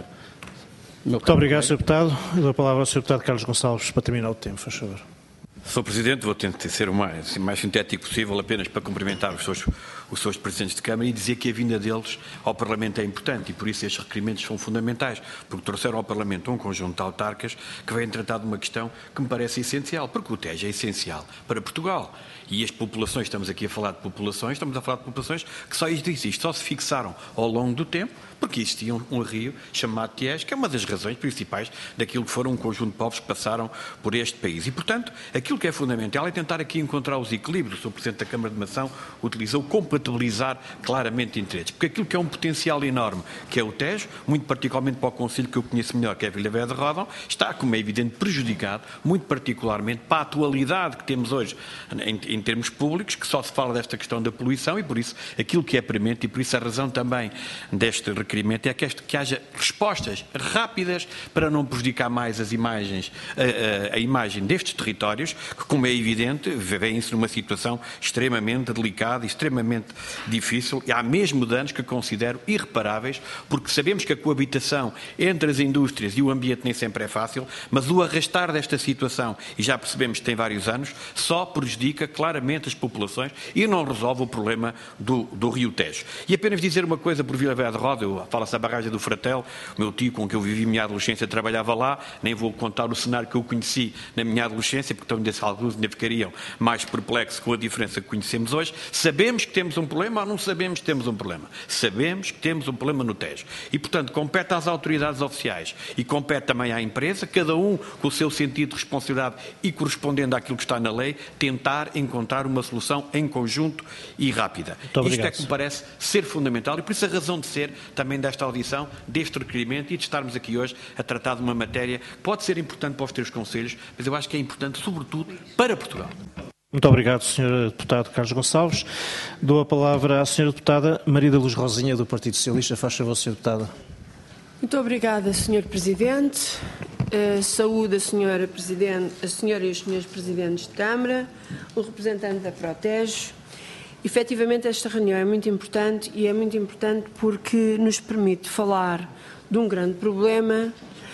Muito obrigado, senhor Deputado. Eu dou a palavra ao senhor Deputado Carlos Gonçalves para terminar o tempo, faz favor. senhor Presidente, vou tentar ser o mais, o mais sintético possível, apenas para cumprimentar os seus, os seus Presidentes de Câmara e dizer que a vinda deles ao Parlamento é importante e por isso estes requerimentos são fundamentais, porque trouxeram ao Parlamento um conjunto de autarcas que vêm tratar de uma questão que me parece essencial, porque o Tejo é essencial para Portugal. E as populações, estamos aqui a falar de populações, estamos a falar de populações que só existem, só se fixaram ao longo do tempo, porque existia um, um rio chamado Tejo, que é uma das razões principais daquilo que foram um conjunto de povos que passaram por este país. E, portanto, aquilo que é fundamental é tentar aqui encontrar os equilíbrios. O senhor Presidente da Câmara de Mação utilizou compatibilizar claramente interesses, porque aquilo que é um potencial enorme, que é o Tejo, muito particularmente para o concelho que eu conheço melhor, que é Vila Velha de Ródão, está, como é evidente, prejudicado, muito particularmente para a atualidade que temos hoje em, em termos públicos, que só se fala desta questão da poluição e, por isso, aquilo que é premente e, por isso, a razão também deste requerimento é que, este, que haja respostas rápidas para não prejudicar mais as imagens, a, a, a imagem destes territórios, que, como é evidente, vêem-se numa situação extremamente delicada e extremamente difícil, e há mesmo danos que considero irreparáveis, porque sabemos que a coabitação entre as indústrias e o ambiente nem sempre é fácil, mas o arrastar desta situação, e já percebemos que tem vários anos, só prejudica claramente as populações e não resolve o problema do, do Rio Tejo. E apenas dizer uma coisa por Vila Velha de Ródão, fala-se da barragem do Fratel, o meu tio com que eu vivi a minha adolescência trabalhava lá, nem vou contar o cenário que eu conheci na minha adolescência, porque talvez alguns ainda ficariam mais perplexos com a diferença que conhecemos hoje. Sabemos que temos um problema ou não sabemos que temos um problema? Sabemos que temos um problema no Tejo. E, portanto, compete às autoridades oficiais e compete também à empresa, cada um com o seu sentido de responsabilidade e correspondendo àquilo que está na lei, tentar encontrar uma solução em conjunto e rápida. Isto é que me parece ser fundamental e por isso a razão de ser também desta audição, deste requerimento e de estarmos aqui hoje a tratar de uma matéria que pode ser importante para os três concelhos, mas eu acho que é importante, sobretudo, para Portugal. Muito obrigado, senhor Deputado Carlos Gonçalves. Dou a palavra à senhora Deputada Maria da Luz Rosinha, do Partido Socialista. Faz favor, senhora Deputada. Muito obrigada, senhor Presidente. Uh, saúde a senhora Presidente, a senhora e os senhores Presidentes de Câmara, o representante da Protejo. Efetivamente, esta reunião é muito importante e é muito importante porque nos permite falar de um grande problema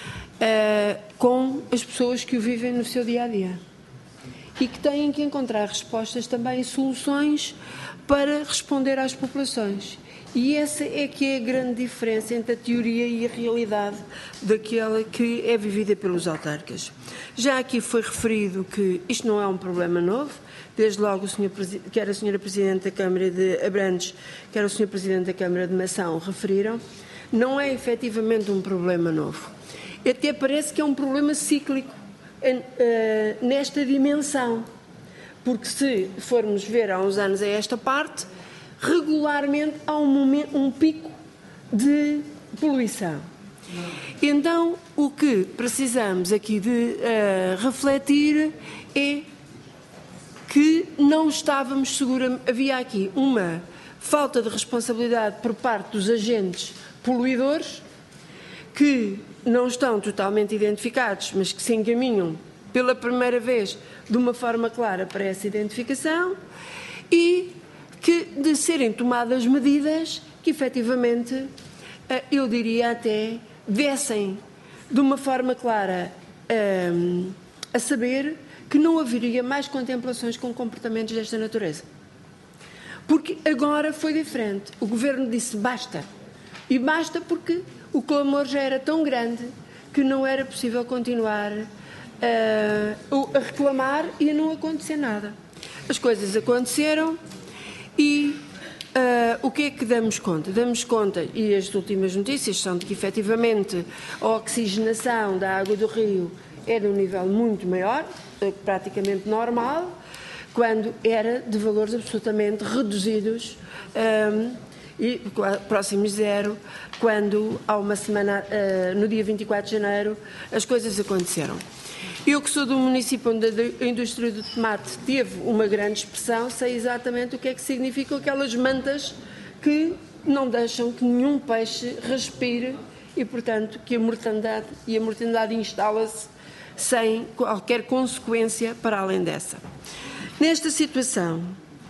uh, com as pessoas que o vivem no seu dia-a-dia e que têm que encontrar respostas também e soluções para responder às populações. E essa é que é a grande diferença entre a teoria e a realidade daquela que é vivida pelos autarcas. Já aqui foi referido que isto não é um problema novo, desde logo o senhor, quer a senhora Presidente da Câmara de Abrantes, quer o senhor Presidente da Câmara de Mação referiram, não é efetivamente um problema novo. Até parece que é um problema cíclico uh, nesta dimensão, porque se formos ver há uns anos a esta parte, regularmente há um, momento, um pico de poluição. Então, o que precisamos aqui de uh, refletir é que não estávamos seguros, havia aqui uma falta de responsabilidade por parte dos agentes poluidores que não estão totalmente identificados, mas que se encaminham pela primeira vez de uma forma clara para essa identificação e que de serem tomadas medidas que efetivamente, eu diria até, dessem de uma forma clara um, a saber que não haveria mais contemplações com comportamentos desta natureza. Porque agora foi diferente. O Governo disse basta. E basta porque o clamor já era tão grande que não era possível continuar uh, a reclamar e a não acontecer nada. As coisas aconteceram e uh, o que é que damos conta? Damos conta, e as últimas notícias são de que efetivamente a oxigenação da água do rio é de um nível muito maior, praticamente normal, quando era de valores absolutamente reduzidos um, e próximos zero, quando há uma semana, uh, no dia vinte e quatro de janeiro, as coisas aconteceram. Eu que sou do município onde a indústria do tomate teve uma grande expressão, sei exatamente o que é que significam aquelas mantas que não deixam que nenhum peixe respire e, portanto, que a mortandade, e a mortandade instala-se sem qualquer consequência para além dessa. Nesta situação,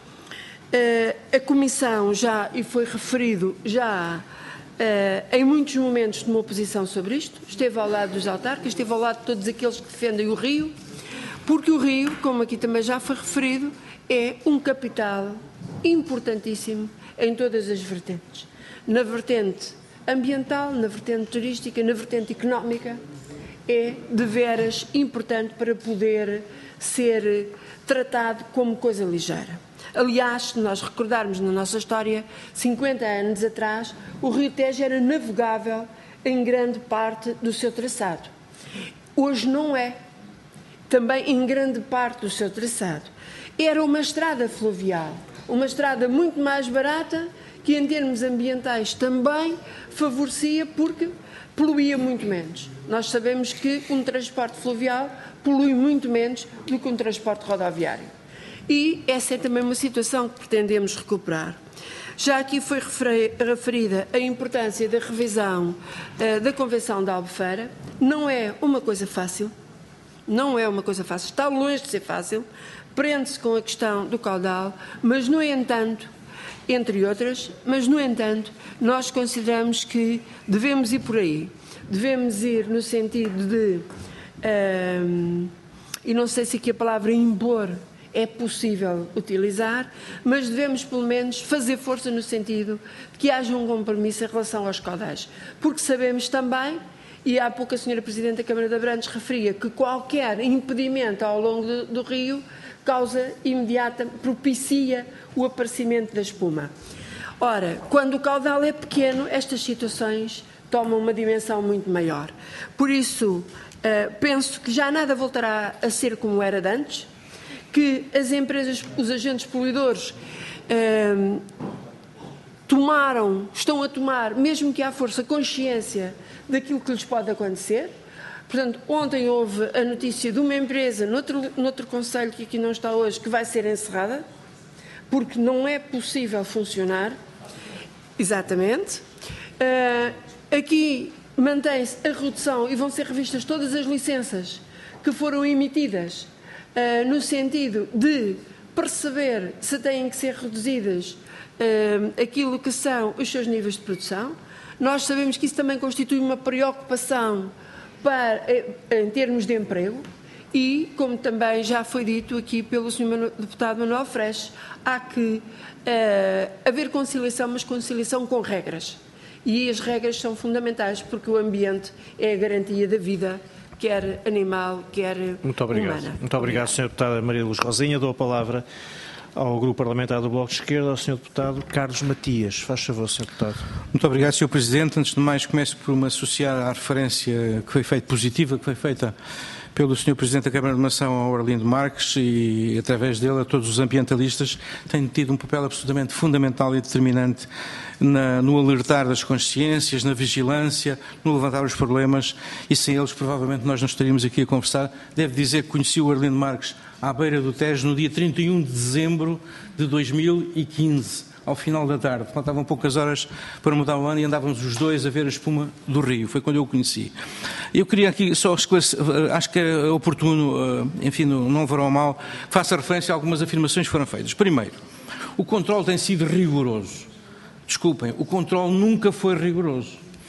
a Comissão já, e foi referido, já em muitos momentos tomou posição sobre isto, esteve ao lado dos autarcas, esteve ao lado de todos aqueles que defendem o rio, porque o rio, como aqui também já foi referido, é um capital importantíssimo em todas as vertentes. Na vertente ambiental, na vertente turística, na vertente económica, é de veras importante para poder ser tratado como coisa ligeira. Aliás, se nós recordarmos na nossa história, cinquenta anos atrás, o Rio Tejo era navegável em grande parte do seu traçado. Hoje não é. Também em grande parte do seu traçado. Era uma estrada fluvial, uma estrada muito mais barata, que em termos ambientais também favorecia porque poluía muito menos. Nós sabemos que um transporte fluvial polui muito menos do que um transporte rodoviário. E essa é também uma situação que pretendemos recuperar. Já aqui foi referida a importância da revisão uh, da Convenção da Albufeira. Não é uma coisa fácil, não é uma coisa fácil, está longe de ser fácil, prende-se com a questão do caudal, mas, no entanto, entre outras, mas, no entanto, nós consideramos que devemos ir por aí. Devemos ir no sentido de, uh, e não sei se aqui a palavra impor é possível utilizar, mas devemos, pelo menos, fazer força no sentido de que haja um compromisso em relação aos caudais. Porque sabemos também, e há pouco a senhora Presidente da Câmara de Abrantes referia, que qualquer impedimento ao longo do, do rio causa imediata, propicia o aparecimento da espuma. Ora, quando o caudal é pequeno, estas situações tomam uma dimensão muito maior. Por isso, uh, penso que já nada voltará a ser como era de antes, que as empresas, os agentes poluidores eh, tomaram, estão a tomar, mesmo que à força, consciência daquilo que lhes pode acontecer. Portanto, ontem houve a notícia de uma empresa, noutro, noutro concelho que aqui não está hoje, que vai ser encerrada, porque não é possível funcionar. Exatamente. Eh, aqui mantém-se a redução e vão ser revistas todas as licenças que foram emitidas Uh, no sentido de perceber se têm que ser reduzidas uh, aquilo que são os seus níveis de produção. Nós sabemos que isso também constitui uma preocupação para, em termos de emprego e, como também já foi dito aqui pelo senhor Deputado Manuel Freixo, há que uh, haver conciliação, mas conciliação com regras. E as regras são fundamentais porque o ambiente é a garantia da vida, quer animal, quer Muito obrigado. humana. Muito obrigado, senhora Deputada Maria Luz Rosinha. Dou a palavra ao Grupo Parlamentar do Bloco de Esquerda, ao senhor Deputado Carlos Matias. Faz favor, senhor Deputado. Muito obrigado, senhor Presidente. Antes de mais, começo por me associar à referência que foi feita, positiva, que foi feita pelo senhor Presidente da Câmara de Mação, ao Arlindo Marques, e através dele a todos os ambientalistas, têm tido um papel absolutamente fundamental e determinante na, no alertar das consciências, na vigilância, no levantar os problemas, e sem eles provavelmente nós não estaríamos aqui a conversar. Devo dizer que conheci o Arlindo Marques à beira do Tejo no dia trinta e um de dezembro de dois mil e quinze. Ao final da tarde, faltavam poucas horas para mudar o ano e andávamos os dois a ver a espuma do rio, foi quando eu o conheci. Eu queria aqui só esclarecer, acho que é oportuno, enfim, não levará ao mal, que faça referência a algumas afirmações que foram feitas. Primeiro, o controle tem sido rigoroso. Desculpem, o controle nunca foi rigoroso.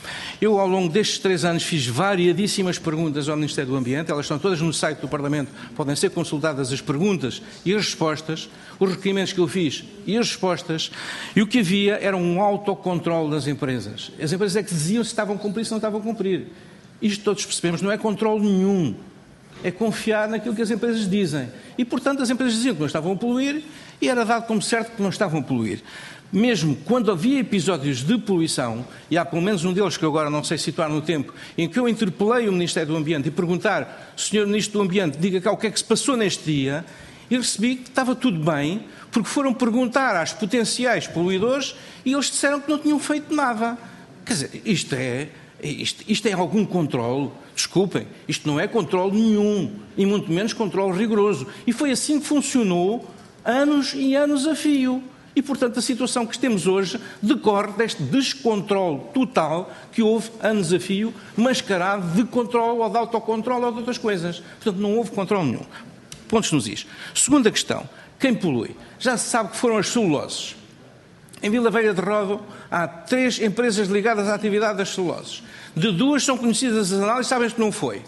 Eu, ao longo destes três anos, fiz variadíssimas perguntas ao Ministério do Ambiente, elas estão todas no site do Parlamento, podem ser consultadas as perguntas e as respostas, os requerimentos que eu fiz e as respostas, e o que havia era um autocontrole das empresas. As empresas é que diziam se estavam a cumprir, se não estavam a cumprir. Isto todos percebemos, não é controle nenhum, é confiar naquilo que as empresas dizem. E, portanto, as empresas diziam que não estavam a poluir e era dado como certo que não estavam a poluir. Mesmo quando havia episódios de poluição, e há pelo menos um deles que eu agora não sei situar no tempo, em que eu interpelei o Ministério do Ambiente e perguntar, senhor Ministro do Ambiente, diga cá o que é que se passou neste dia, e recebi que estava tudo bem, porque foram perguntar aos potenciais poluidores e eles disseram que não tinham feito nada. Quer dizer, isto é, isto, isto é algum controle? Desculpem, isto não é controle nenhum, e muito menos controle rigoroso. E foi assim que funcionou anos e anos a fio. E, portanto, a situação que temos hoje decorre deste descontrole total que houve anos a fio, mascarado de controle ou de autocontrole ou de outras coisas. Portanto, não houve controle nenhum. Pontos nos is. Segunda questão. Quem polui? Já se sabe que foram as celuloses. Em Vila Velha de Ródão há três empresas ligadas à atividade das celuloses. De duas são conhecidas as análises, sabem que não foi.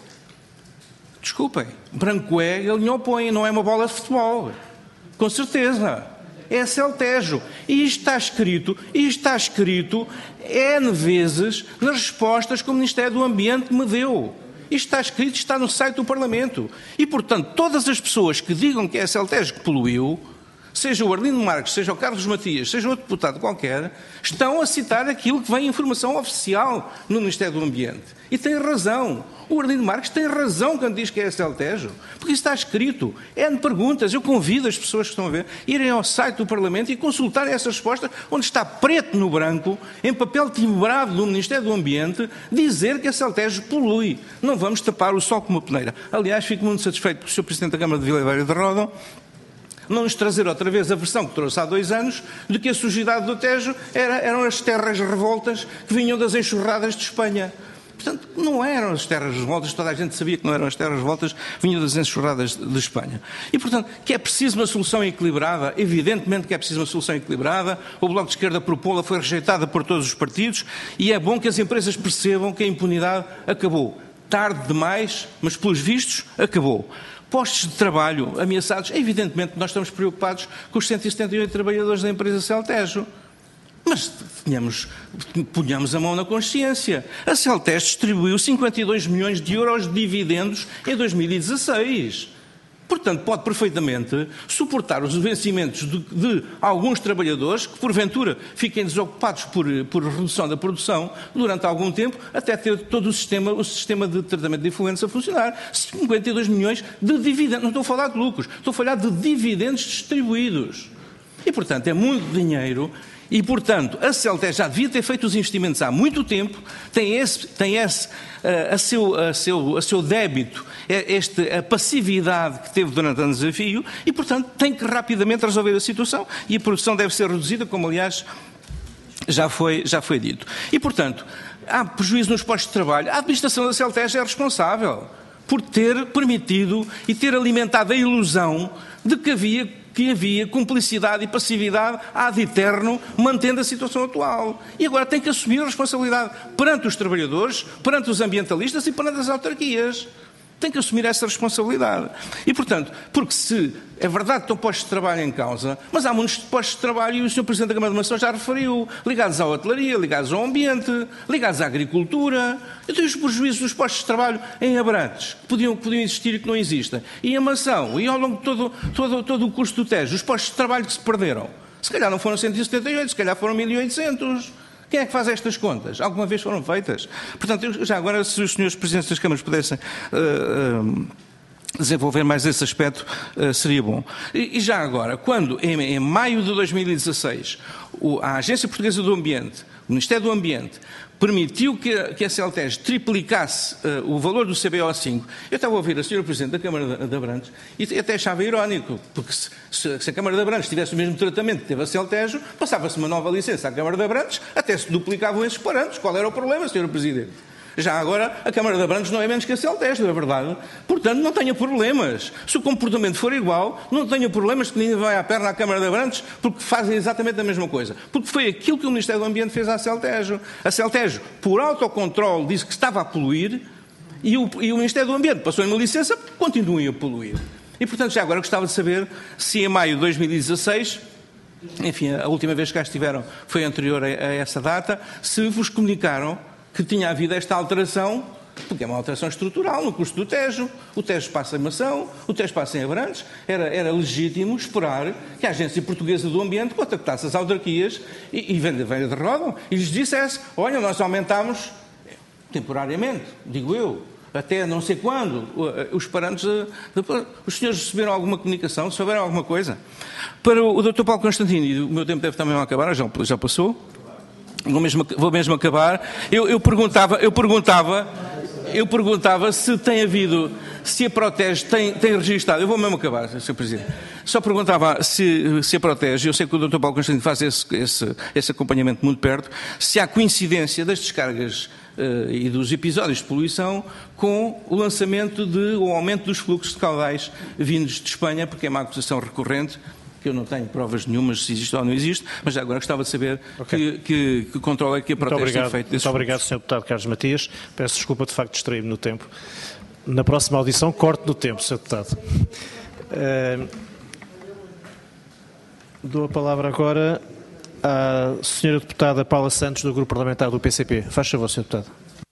Desculpem. Branco é, ele não opõe, não é uma bola de futebol. Com certeza. É a Celtejo. E isto está escrito, isto está escrito N vezes nas respostas que o Ministério do Ambiente me deu. Isto está escrito, está no site do Parlamento. E, portanto, todas as pessoas que digam que é a Celtejo que poluiu, seja o Arlindo Marques, seja o Carlos Matias, seja outro deputado qualquer, estão a citar aquilo que vem em informação oficial no Ministério do Ambiente. E tem razão. O Arlindo Marques tem razão quando diz que é a Celtejo, porque isso está escrito. É de perguntas. Eu convido as pessoas que estão a ver a irem ao site do Parlamento e consultarem essa resposta, onde está preto no branco, em papel timbrado do Ministério do Ambiente, dizer que a Celtejo polui. Não vamos tapar o sol com uma peneira. Aliás, fico muito satisfeito porque o senhor Presidente da Câmara de Vila Velha de Ródão não nos trazer outra vez a versão que trouxe há dois anos de que a sujidade do Tejo era, eram as terras revoltas que vinham das enxurradas de Espanha. Portanto, não eram as terras revoltas, toda a gente sabia que não eram as terras revoltas, vinham das enxurradas de Espanha. E, portanto, que é preciso uma solução equilibrada, evidentemente que é preciso uma solução equilibrada, o Bloco de Esquerda propô-la, foi rejeitada por todos os partidos, e é bom que as empresas percebam que a impunidade acabou. Tarde demais, mas pelos vistos, acabou. Postos de trabalho ameaçados, evidentemente nós estamos preocupados com os cento e setenta e oito trabalhadores da empresa Celtejo. Mas tenhamos, ponhamos a mão na consciência. A Celtejo distribuiu cinquenta e dois milhões de euros de dividendos em dois mil e dezasseis. Portanto, pode perfeitamente suportar os vencimentos de, de alguns trabalhadores que, porventura, fiquem desocupados por, por redução da produção durante algum tempo, até ter todo o sistema, o sistema de tratamento de efluentes a funcionar. cinquenta e dois milhões de dividendos. Não estou a falar de lucros, estou a falar de dividendos distribuídos. E, portanto, é muito dinheiro. E, portanto, a Celtejo já devia ter feito os investimentos há muito tempo, tem esse, tem esse uh, a, seu, a, seu, a seu débito, este, a passividade que teve durante anos a fio, e, portanto, tem que rapidamente resolver a situação e a produção deve ser reduzida, como, aliás, já foi, já foi dito. E, portanto, há prejuízo nos postos de trabalho. A administração da Celtejo é responsável por ter permitido e ter alimentado a ilusão de que havia que havia cumplicidade e passividade ad eterno, mantendo a situação atual. E agora tem que assumir a responsabilidade perante os trabalhadores, perante os ambientalistas e perante as autarquias. Tem que assumir essa responsabilidade. E, portanto, porque se é verdade que estão postos de trabalho em causa, mas há muitos postos de trabalho, e o senhor Presidente da Câmara de Nação já referiu, ligados à hotelaria, ligados ao ambiente, ligados à agricultura. Eu tenho os prejuízos dos postos de trabalho em Abrantes, que podiam, que podiam existir e que não existem. E em Mação, e ao longo de todo, todo, todo o curso do Tejo, os postos de trabalho que se perderam. Se calhar não foram cento e setenta e oito, se calhar foram mil e oitocentos. Quem é que faz estas contas? Alguma vez foram feitas? Portanto, eu, já agora, se os senhores Presidentes das Câmaras pudessem uh, uh, desenvolver mais esse aspecto, uh, seria bom. E, e já agora, quando, em, em maio de dois mil e dezasseis, o, a Agência Portuguesa do Ambiente, o Ministério do Ambiente, permitiu que a, que a Celtejo triplicasse uh, o valor do C B O cinco, eu estava a ouvir a senhora Presidente da Câmara de, de Abrantes e até achava irónico, porque se, se, se a Câmara de Abrantes tivesse o mesmo tratamento que teve a Celtejo, passava-se uma nova licença à Câmara de Abrantes, até se duplicavam esses parâmetros. Qual era o problema, senhora Presidente? Já agora, a Câmara de Abrantes não é menos que a Celtejo, é verdade. Portanto, não tenha problemas. Se o comportamento for igual, não tenha problemas que ninguém vai à perna à Câmara de Abrantes porque fazem exatamente a mesma coisa. Porque foi aquilo que o Ministério do Ambiente fez à Celtejo. A Celtejo, por autocontrole, disse que estava a poluir e o, e o Ministério do Ambiente passou-lhe uma licença, continuem a poluir. E, portanto, já agora gostava de saber se em maio de dois mil e dezasseis... Enfim, a última vez que cá estiveram foi anterior a, a essa data, se vos comunicaram que tinha havido esta alteração, porque é uma alteração estrutural no custo do Tejo, o Tejo passa em Mação, o Tejo passa em Abrantes, era, era legítimo esperar que a Agência Portuguesa do Ambiente contactasse as autarquias e, e venha de rodam e lhes dissesse, olha, nós aumentámos temporariamente, digo eu, até não sei quando, os parâmetros, os senhores receberam alguma comunicação, souberam alguma coisa? Para o doutor Paulo Constantino, e o meu tempo deve também acabar, já, já passou, vou mesmo, vou mesmo acabar, eu, eu perguntava, eu perguntava, eu perguntava se tem havido, se a Protege tem, tem registado, eu vou mesmo acabar, senhor Presidente, só perguntava se, se a Protege, eu sei que o doutor Paulo Constantino faz esse, esse, esse acompanhamento muito perto, se há coincidência das descargas Uh, e dos episódios de poluição com o lançamento de, o aumento dos fluxos de caudais vindos de Espanha, porque é uma acusação recorrente, que eu não tenho provas nenhumas se existe ou não existe, mas já agora gostava de saber okay. que, que, que controle é que a Protege tem feito desses Muito obrigado, senhor Deputado Carlos Matias. Peço desculpa, de facto, distraí-me no tempo. Na próxima audição, corte no tempo, senhor Deputado. Uh, dou a palavra agora à senhora Deputada Paula Santos, do Grupo Parlamentar do P C P. Faz favor, senhor Deputado.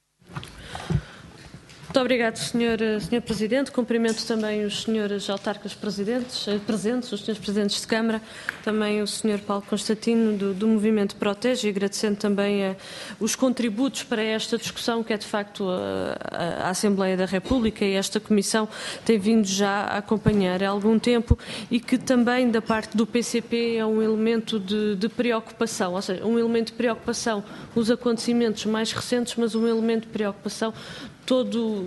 Muito obrigado, senhor, senhor Presidente. Cumprimento também os senhores autarcas presidentes, presentes, os senhores Presidentes de Câmara, também o senhor Paulo Constantino, do, do Movimento Protege, e agradecendo também a, os contributos para esta discussão, que é de facto a, a Assembleia da República e esta Comissão tem vindo já a acompanhar há algum tempo e que também da parte do P C P é um elemento de, de preocupação, ou seja, um elemento de preocupação os acontecimentos mais recentes, mas um elemento de preocupação todo,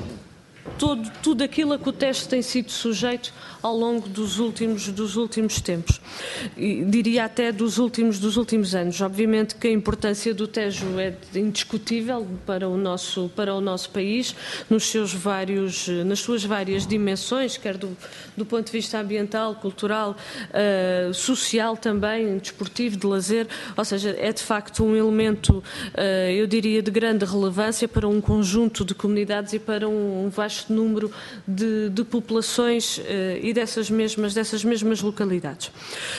todo, tudo aquilo a que o teste tem sido sujeito ao longo dos últimos, dos últimos tempos, e diria até dos últimos, dos últimos anos. Obviamente que a importância do Tejo é indiscutível para o nosso, para o nosso país, nos seus vários, nas suas várias dimensões, quer do, do ponto de vista ambiental, cultural, uh, social também, desportivo, de lazer, ou seja, é de facto um elemento, uh, eu diria, de grande relevância para um conjunto de comunidades e para um vasto número de, de populações uh, e dessas mesmas, dessas mesmas localidades.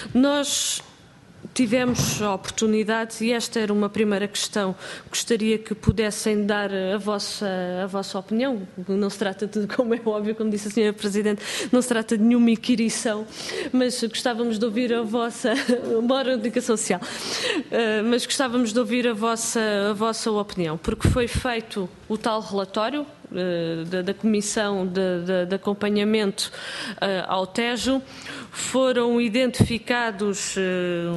Nós tivemos a oportunidade, e esta era uma primeira questão, gostaria que pudessem dar a vossa, a vossa opinião, não se trata de, como é óbvio, como disse a senhora Presidente, não se trata de nenhuma inquirição, mas gostávamos de ouvir a vossa, embora indicação social, mas gostávamos de ouvir a vossa, a vossa opinião, porque foi feito o tal relatório Da, da Comissão de, de, de Acompanhamento uh, ao Tejo, foram identificados uh,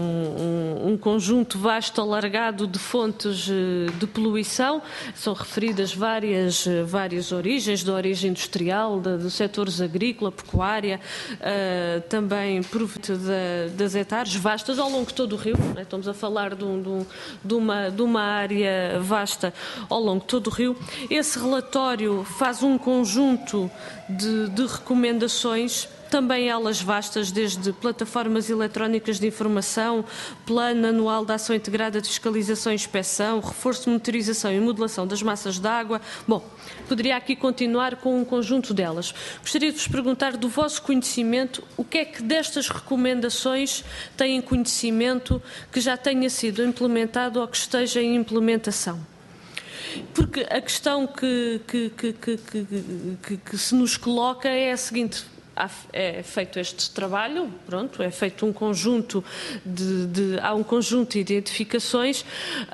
um, um conjunto vasto, alargado de fontes uh, de poluição, são referidas várias, uh, várias origens, da origem industrial, de, dos setores agrícola, pecuária, uh, também proveito das hectares vastas ao longo de todo o rio, né? Estamos a falar de, um, de, um, de, uma, de uma área vasta ao longo de todo o rio. Esse relatório faz um conjunto de, de recomendações, também elas vastas, desde plataformas eletrónicas de informação, plano anual de ação integrada de fiscalização e inspeção, reforço de monitorização e modelação das massas de água. Bom, poderia aqui continuar com um conjunto delas. Gostaria de vos perguntar, do vosso conhecimento, o que é que destas recomendações têm conhecimento que já tenha sido implementado ou que esteja em implementação? Porque a questão que, que, que, que, que, que se nos coloca é a seguinte: é feito este trabalho, pronto, é feito um conjunto de, de há um conjunto de identificações,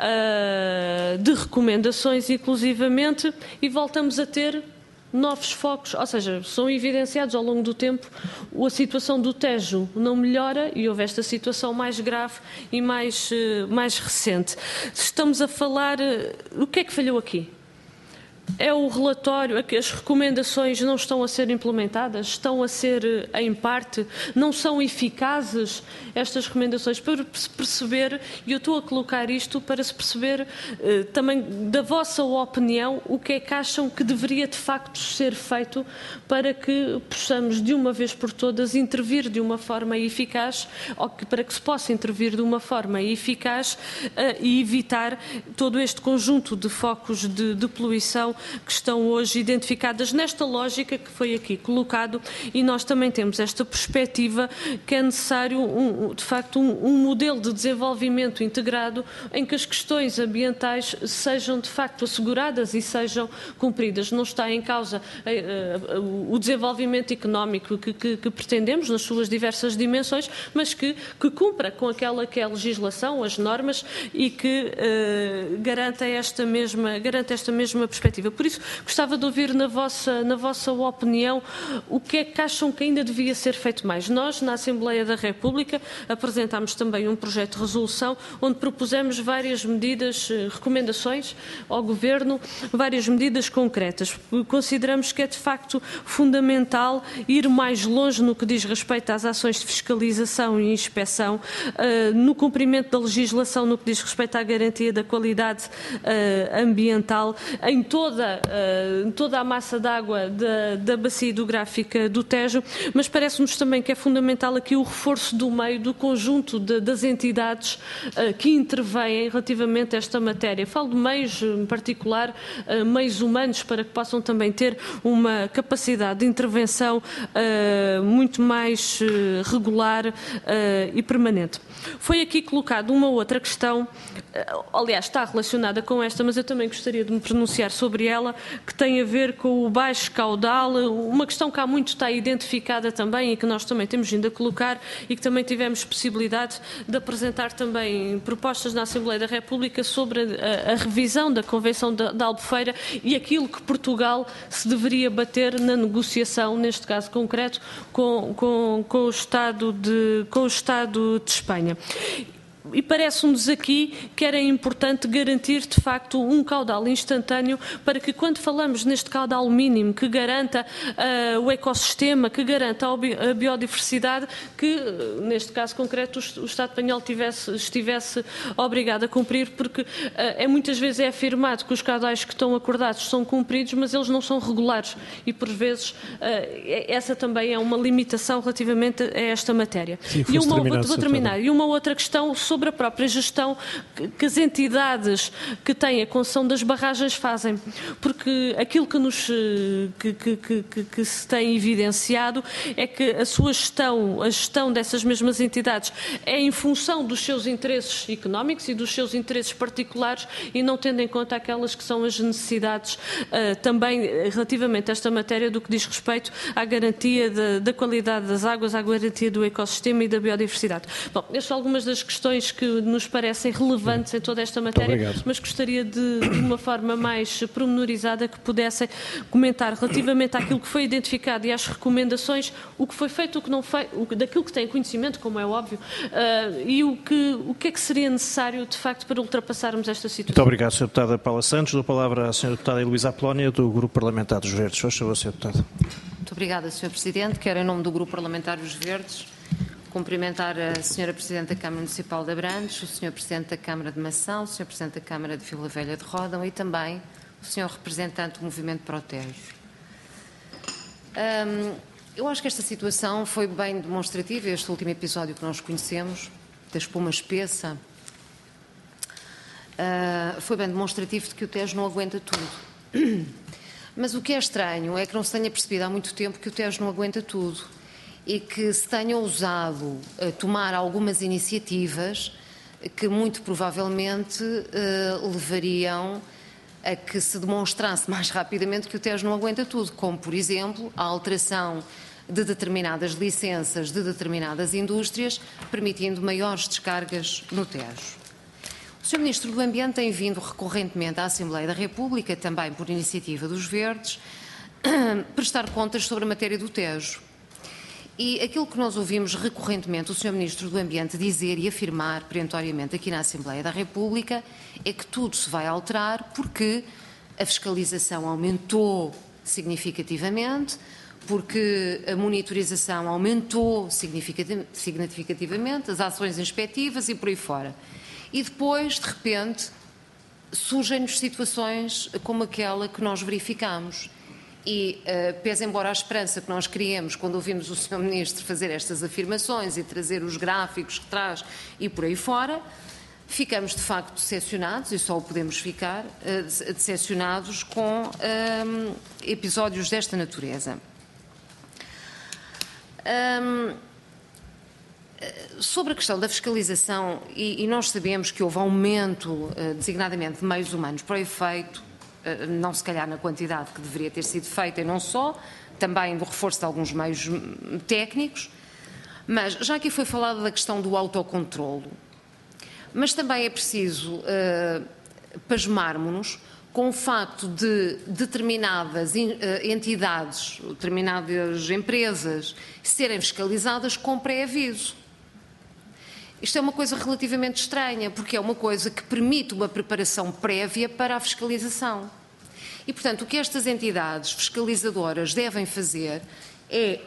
uh, de recomendações, inclusivamente, e voltamos a ter novos focos, ou seja, são evidenciados ao longo do tempo. A situação do Tejo não melhora e houve esta situação mais grave e mais, mais recente. Estamos a falar, o que é que falhou aqui? É o relatório, que as recomendações não estão a ser implementadas, estão a ser em parte, não são eficazes estas recomendações, para se perceber, e eu estou a colocar isto para se perceber eh, também da vossa opinião, o que é que acham que deveria de facto ser feito para que possamos de uma vez por todas intervir de uma forma eficaz, ou que, para que se possa intervir de uma forma eficaz eh, e evitar todo este conjunto de focos de, de poluição que estão hoje identificadas nesta lógica que foi aqui colocado, e nós também temos esta perspectiva que é necessário, um, de facto, um, um modelo de desenvolvimento integrado em que as questões ambientais sejam, de facto, asseguradas e sejam cumpridas. Não está em causa uh, uh, o desenvolvimento económico que, que, que pretendemos nas suas diversas dimensões, mas que, que cumpra com aquela que é a legislação, as normas, e que uh, garanta esta mesma, garanta esta mesma perspectiva. Por isso, gostava de ouvir na vossa, na vossa opinião o que é que acham que ainda devia ser feito mais. Nós, na Assembleia da República, apresentámos também um projeto de resolução onde propusemos várias medidas, recomendações ao Governo, várias medidas concretas. Consideramos que é de facto fundamental ir mais longe no que diz respeito às ações de fiscalização e inspeção, no cumprimento da legislação no que diz respeito à garantia da qualidade ambiental em toda Uh, toda a massa de água da, da bacia hidrográfica do Tejo, mas parece-nos também que é fundamental aqui o reforço do meio, do conjunto de, das entidades uh, que intervêm relativamente a esta matéria. Falo de meios, em particular, uh, meios humanos, para que possam também ter uma capacidade de intervenção uh, muito mais uh, regular uh, e permanente. Foi aqui colocado uma outra questão, uh, aliás, está relacionada com esta, mas eu também gostaria de me pronunciar sobre ela, que tem a ver com o baixo caudal, uma questão que há muito está identificada também e que nós também temos vindo a colocar e que também tivemos possibilidade de apresentar também propostas na Assembleia da República sobre a, a revisão da Convenção da, da Albufeira e aquilo que Portugal se deveria bater na negociação, neste caso concreto, com, com, com, o, Estado de, com o Estado de Espanha. E parece-nos aqui que era importante garantir, de facto, um caudal instantâneo para que, quando falamos neste caudal mínimo que garanta uh, o ecossistema, que garanta a biodiversidade, que, neste caso concreto, o Estado espanhol tivesse, estivesse obrigado a cumprir, porque uh, é, muitas vezes é afirmado que os caudais que estão acordados são cumpridos, mas eles não são regulares e, por vezes, uh, essa também é uma limitação relativamente a esta matéria. Sim, e uma, terminado, vou terminar. E uma outra questão sobre sobre a própria gestão que as entidades que têm a concessão das barragens fazem, porque aquilo que, nos, que, que, que, que se tem evidenciado é que a sua gestão, a gestão dessas mesmas entidades é em função dos seus interesses económicos e dos seus interesses particulares e não tendo em conta aquelas que são as necessidades uh, também relativamente a esta matéria do que diz respeito à garantia de, da qualidade das águas, à garantia do ecossistema e da biodiversidade. Bom, estas são algumas das questões que nos parecem relevantes em toda esta matéria, mas gostaria de, de uma forma mais pormenorizada, que pudessem comentar relativamente àquilo que foi identificado e às recomendações, o que foi feito, o que não foi, o, daquilo que tem conhecimento, como é óbvio, uh, e o que, o que é que seria necessário, de facto, para ultrapassarmos esta situação. Muito obrigado, senhora Deputada Paula Santos. Dou a palavra à senhora Deputada Heloísa Apolónia, do Grupo Parlamentar dos Verdes. Faz favor, senhora Deputada. Muito obrigada, senhor Presidente. Quero, em nome do Grupo Parlamentar dos Verdes, cumprimentar a senhora Presidente da Câmara Municipal de Abrantes, o senhor Presidente da Câmara de Mação, o senhor Presidente da Câmara de Vila Velha de Ródão e também o senhor Representante do Movimento Protege. Hum, eu acho que esta situação foi bem demonstrativa, este último episódio que nós conhecemos, da espuma espessa, uh, foi bem demonstrativo de que o Tejo não aguenta tudo. Mas o que é estranho é que não se tenha percebido há muito tempo que o Tejo não aguenta tudo e que se tenha ousado uh, tomar algumas iniciativas que muito provavelmente uh, levariam a que se demonstrasse mais rapidamente que o Tejo não aguenta tudo, como, por exemplo, a alteração de determinadas licenças de determinadas indústrias, permitindo maiores descargas no Tejo. O senhor Ministro do Ambiente tem vindo recorrentemente à Assembleia da República, também por iniciativa dos Verdes, prestar contas sobre a matéria do Tejo. E aquilo que nós ouvimos recorrentemente o senhor Ministro do Ambiente dizer e afirmar perentoriamente aqui na Assembleia da República é que tudo se vai alterar porque a fiscalização aumentou significativamente, porque a monitorização aumentou significativamente, as ações inspectivas e por aí fora. E depois, de repente, surgem-nos situações como aquela que nós verificamos. E, uh, pese embora a esperança que nós criemos quando ouvimos o senhor Ministro fazer estas afirmações e trazer os gráficos que traz e por aí fora, ficamos de facto decepcionados, e só o podemos ficar, uh, decepcionados com uh, episódios desta natureza. Um, sobre a questão da fiscalização, e, e nós sabemos que houve aumento, uh, designadamente de meios humanos para o efeito, uh, não se calhar na quantidade que deveria ter sido feita e não só, também do reforço de alguns meios técnicos, mas já aqui foi falado da questão do autocontrolo, mas também é preciso uh, pasmarmos-nos com o facto de determinadas entidades, determinadas empresas serem fiscalizadas com pré-aviso. Isto é uma coisa relativamente estranha, porque é uma coisa que permite uma preparação prévia para a fiscalização. E, portanto, o que estas entidades fiscalizadoras devem fazer é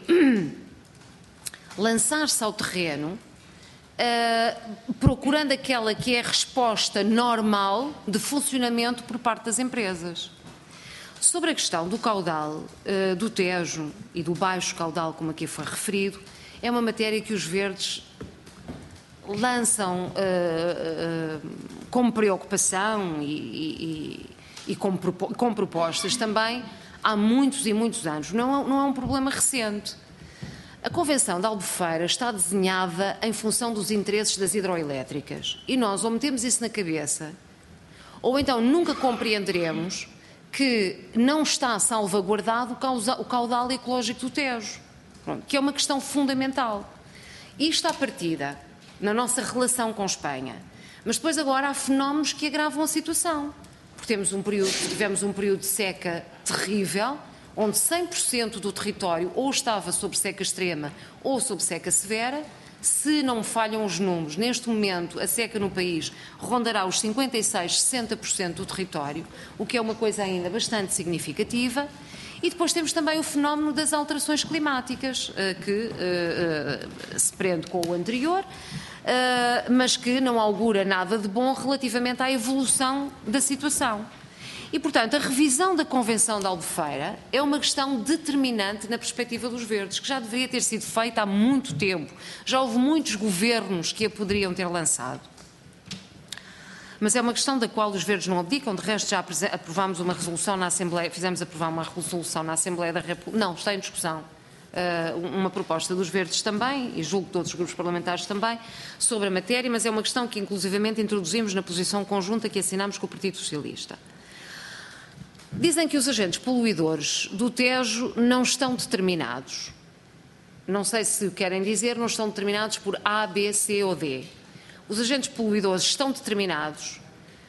lançar-se ao terreno, Uh, procurando aquela que é a resposta normal de funcionamento por parte das empresas. Sobre a questão do caudal uh, do Tejo e do baixo caudal, como aqui foi referido, é uma matéria que os verdes lançam uh, uh, como preocupação e, e, e com, com propostas também há muitos e muitos anos. Não, não é um problema recente. A Convenção de Albufeira está desenhada em função dos interesses das hidroelétricas e nós ou metemos isso na cabeça ou então nunca compreenderemos que não está salvaguardado o caudal ecológico do Tejo, pronto, que é uma questão fundamental. Isto à partida, na nossa relação com Espanha, mas depois agora há fenómenos que agravam a situação, porque temos um período, tivemos um período de seca terrível, onde cem por cento do território ou estava sob seca extrema ou sob seca severa. Se não me falham os números, neste momento a seca no país rondará os cinquenta e seis, sessenta por cento do território, o que é uma coisa ainda bastante significativa. E depois temos também o fenómeno das alterações climáticas, que se prende com o anterior, mas que não augura nada de bom relativamente à evolução da situação. E, portanto, a revisão da Convenção de Albufeira é uma questão determinante na perspectiva dos verdes, que já deveria ter sido feita há muito tempo. Já houve muitos governos que a poderiam ter lançado. Mas é uma questão da qual os verdes não abdicam. De resto, já aprovámos uma resolução na Assembleia, fizemos aprovar uma resolução na Assembleia da República. Não, está em discussão. Uma proposta dos verdes também, e julgo que de outros grupos parlamentares também, sobre a matéria, mas é uma questão que inclusivamente introduzimos na posição conjunta que assinámos com o Partido Socialista. Dizem que os agentes poluidores do Tejo não estão determinados. Não sei se querem dizer, não estão determinados por A, B, C ou D. Os agentes poluidores estão determinados.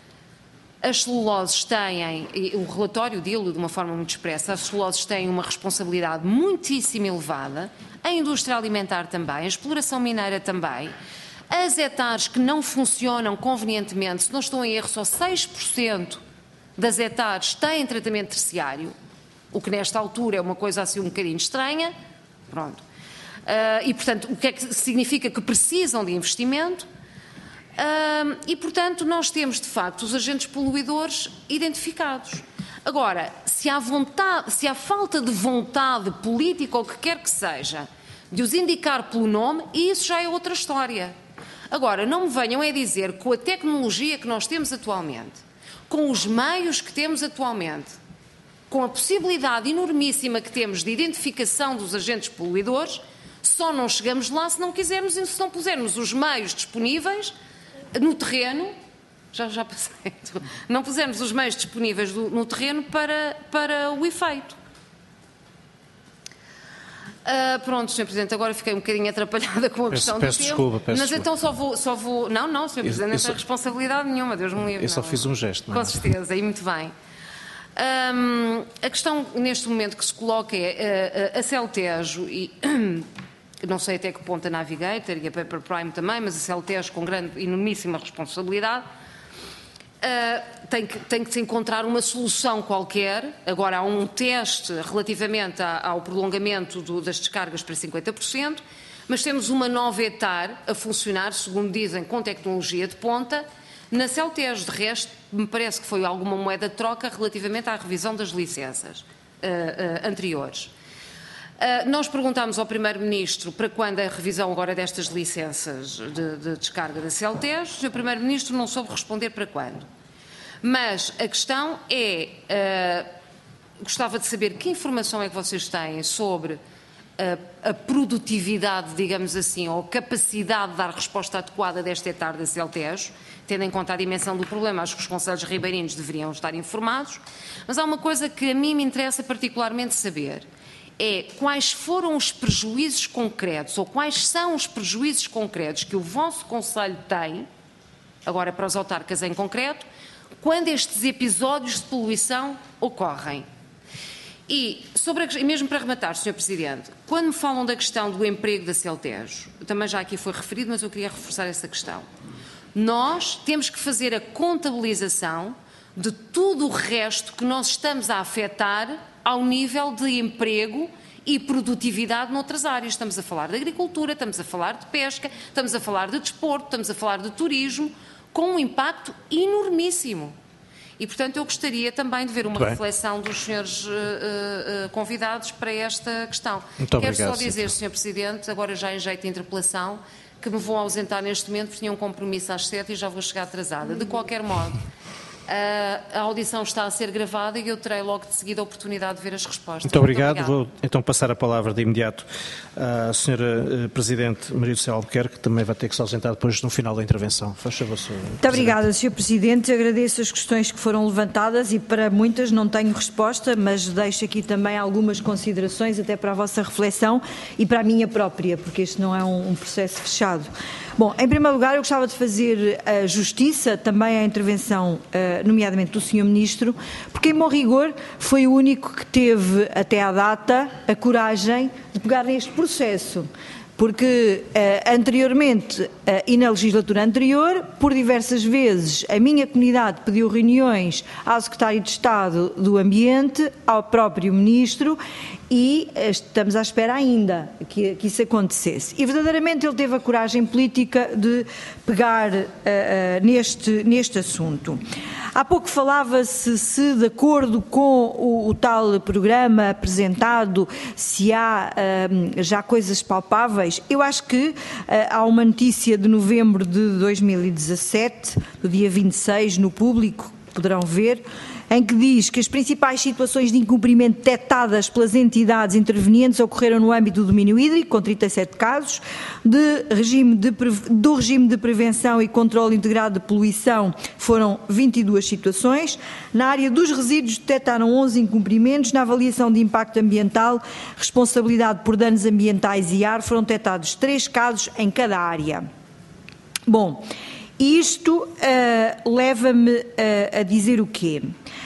As celuloses têm, e o relatório dilo de uma forma muito expressa, as celuloses têm uma responsabilidade muitíssimo elevada, a indústria alimentar também, a exploração mineira também. As hectares que não funcionam convenientemente, se não estou em erro, só seis por cento das hectares têm tratamento terciário, o que nesta altura é uma coisa assim um bocadinho estranha. Pronto. Uh, e, portanto, o que é que significa? Que precisam de investimento. Uh, e, portanto, nós temos, de facto, os agentes poluidores identificados. Agora, se há vontade, se há falta de vontade política ou o que quer que seja, de os indicar pelo nome, isso já é outra história. Agora, não me venham a dizer que com a tecnologia que nós temos atualmente, com os meios que temos atualmente, com a possibilidade enormíssima que temos de identificação dos agentes poluidores, só não chegamos lá se não quisermos, se não pusermos os meios disponíveis no terreno, já, já passei, não pusermos os meios disponíveis do, no terreno para, para o efeito. Uh, pronto, senhor Presidente, agora fiquei um bocadinho atrapalhada com a peço, questão peço do desculpa, tempo. peço Mas desculpa. então só vou, só vou... Não, não, senhor Presidente, não só, tem responsabilidade nenhuma, Deus me livre. Eu só não. fiz um gesto. Não é? Com certeza, e muito bem. Um, a questão neste momento que se coloca é uh, a Celtejo e... não sei até que ponto a Navigator e a Paper Prime também, mas a Celtejo com grande, enormíssima responsabilidade. Uh, tem, que, tem que se encontrar uma solução qualquer. Agora há um teste relativamente a, ao prolongamento do, das descargas para cinquenta por cento, mas temos uma nova etar a funcionar, segundo dizem, com tecnologia de ponta, na Celtejo. De resto, me parece que foi alguma moeda de troca relativamente à revisão das licenças uh, uh, anteriores. Uh, nós perguntámos ao Primeiro-Ministro para quando a revisão agora destas licenças de, de descarga da Celtejo, e o Primeiro-Ministro não soube responder para quando. Mas a questão é, uh, gostava de saber que informação é que vocês têm sobre a, a produtividade, digamos assim, ou a capacidade de dar resposta adequada desta etar da Celtejo, tendo em conta a dimensão do problema. Acho que os concelhos ribeirinhos deveriam estar informados, mas há uma coisa que a mim me interessa particularmente saber. É quais foram os prejuízos concretos, ou quais são os prejuízos concretos que o vosso Conselho tem, agora para os autarcas em concreto, quando estes episódios de poluição ocorrem. E, sobre a, e mesmo para rematar, senhor Presidente, quando me falam da questão do emprego da Celtejo, também já aqui foi referido, mas eu queria reforçar essa questão. Nós temos que fazer a contabilização de tudo o resto que nós estamos a afetar ao nível de emprego e produtividade noutras áreas. Estamos a falar de agricultura, estamos a falar de pesca, estamos a falar de desporto, estamos a falar de turismo, com um impacto enormíssimo. E, portanto, eu gostaria também de ver uma reflexão dos senhores uh, uh, convidados para esta questão. Muito Quero obrigado, só dizer, senhor Presidente, agora já em jeito de interpelação, que me vou ausentar neste momento, porque tinha um compromisso às sete e já vou chegar atrasada. De qualquer modo, a audição está a ser gravada e eu terei logo de seguida a oportunidade de ver as respostas. Muito obrigado. Muito obrigado. Vou então passar a palavra de imediato à senhora Presidente Maria do Céu Albuquerque, que também vai ter que se ausentar depois no final da intervenção. Faz favor, senhora Presidente. Muito obrigada, senhor Presidente. Agradeço as questões que foram levantadas e para muitas não tenho resposta, mas deixo aqui também algumas considerações até para a vossa reflexão e para a minha própria, porque este não é um, um processo fechado. Bom, em primeiro lugar, eu gostava de fazer a justiça também à intervenção, nomeadamente do senhor Ministro, porque, em bom rigor, foi o único que teve, até à data, a coragem de pegar neste processo. Porque uh, anteriormente, uh, e na legislatura anterior, por diversas vezes, a minha comunidade pediu reuniões ao Secretário de Estado do Ambiente, ao próprio Ministro, e uh, estamos à espera ainda que, que isso acontecesse. E verdadeiramente ele teve a coragem política de pegar uh, uh, neste, neste assunto. Há pouco falava-se se, de acordo com o, o tal programa apresentado, se há uh, já coisas palpáveis. Eu acho que uh, há uma notícia de novembro de dois mil e dezassete, do dia vinte e seis, no Público, poderão ver, em que diz que as principais situações de incumprimento detectadas pelas entidades intervenientes ocorreram no âmbito do domínio hídrico, com trinta e sete casos, de regime de, do regime de prevenção e controle integrado de poluição foram vinte e duas situações, na área dos resíduos detectaram onze incumprimentos, na avaliação de impacto ambiental, responsabilidade por danos ambientais e ar, foram detectados três casos em cada área. Bom, isto uh, leva-me uh, a dizer o quê?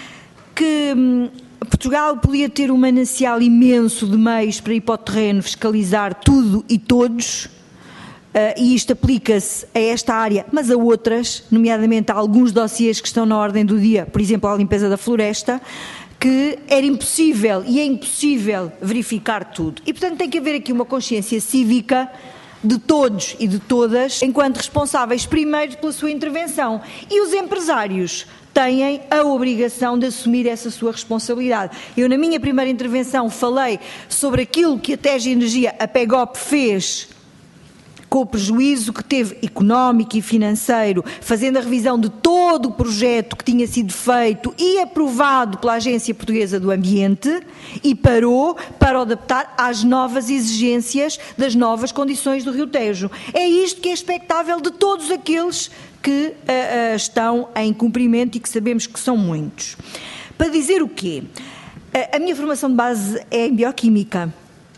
Que hum, Portugal podia ter um manancial imenso de meios para ir para o terreno fiscalizar tudo e todos, uh, e isto aplica-se a esta área, mas a outras, nomeadamente a alguns dossiês que estão na ordem do dia, por exemplo, a limpeza da floresta, que era impossível e é impossível verificar tudo. E, portanto, tem que haver aqui uma consciência cívica de todos e de todas, enquanto responsáveis primeiro pela sua intervenção. E os empresários têm a obrigação de assumir essa sua responsabilidade. Eu, na minha primeira intervenção, falei sobre aquilo que a T E G Energia, a PEGOP, fez com o prejuízo que teve económico e financeiro, fazendo a revisão de todo o projeto que tinha sido feito e aprovado pela Agência Portuguesa do Ambiente, e parou para o adaptar às novas exigências das novas condições do Rio Tejo. É isto que é expectável de todos aqueles que uh, uh, estão em cumprimento e que sabemos que são muitos. Para dizer o quê? Uh, a minha formação de base é em bioquímica.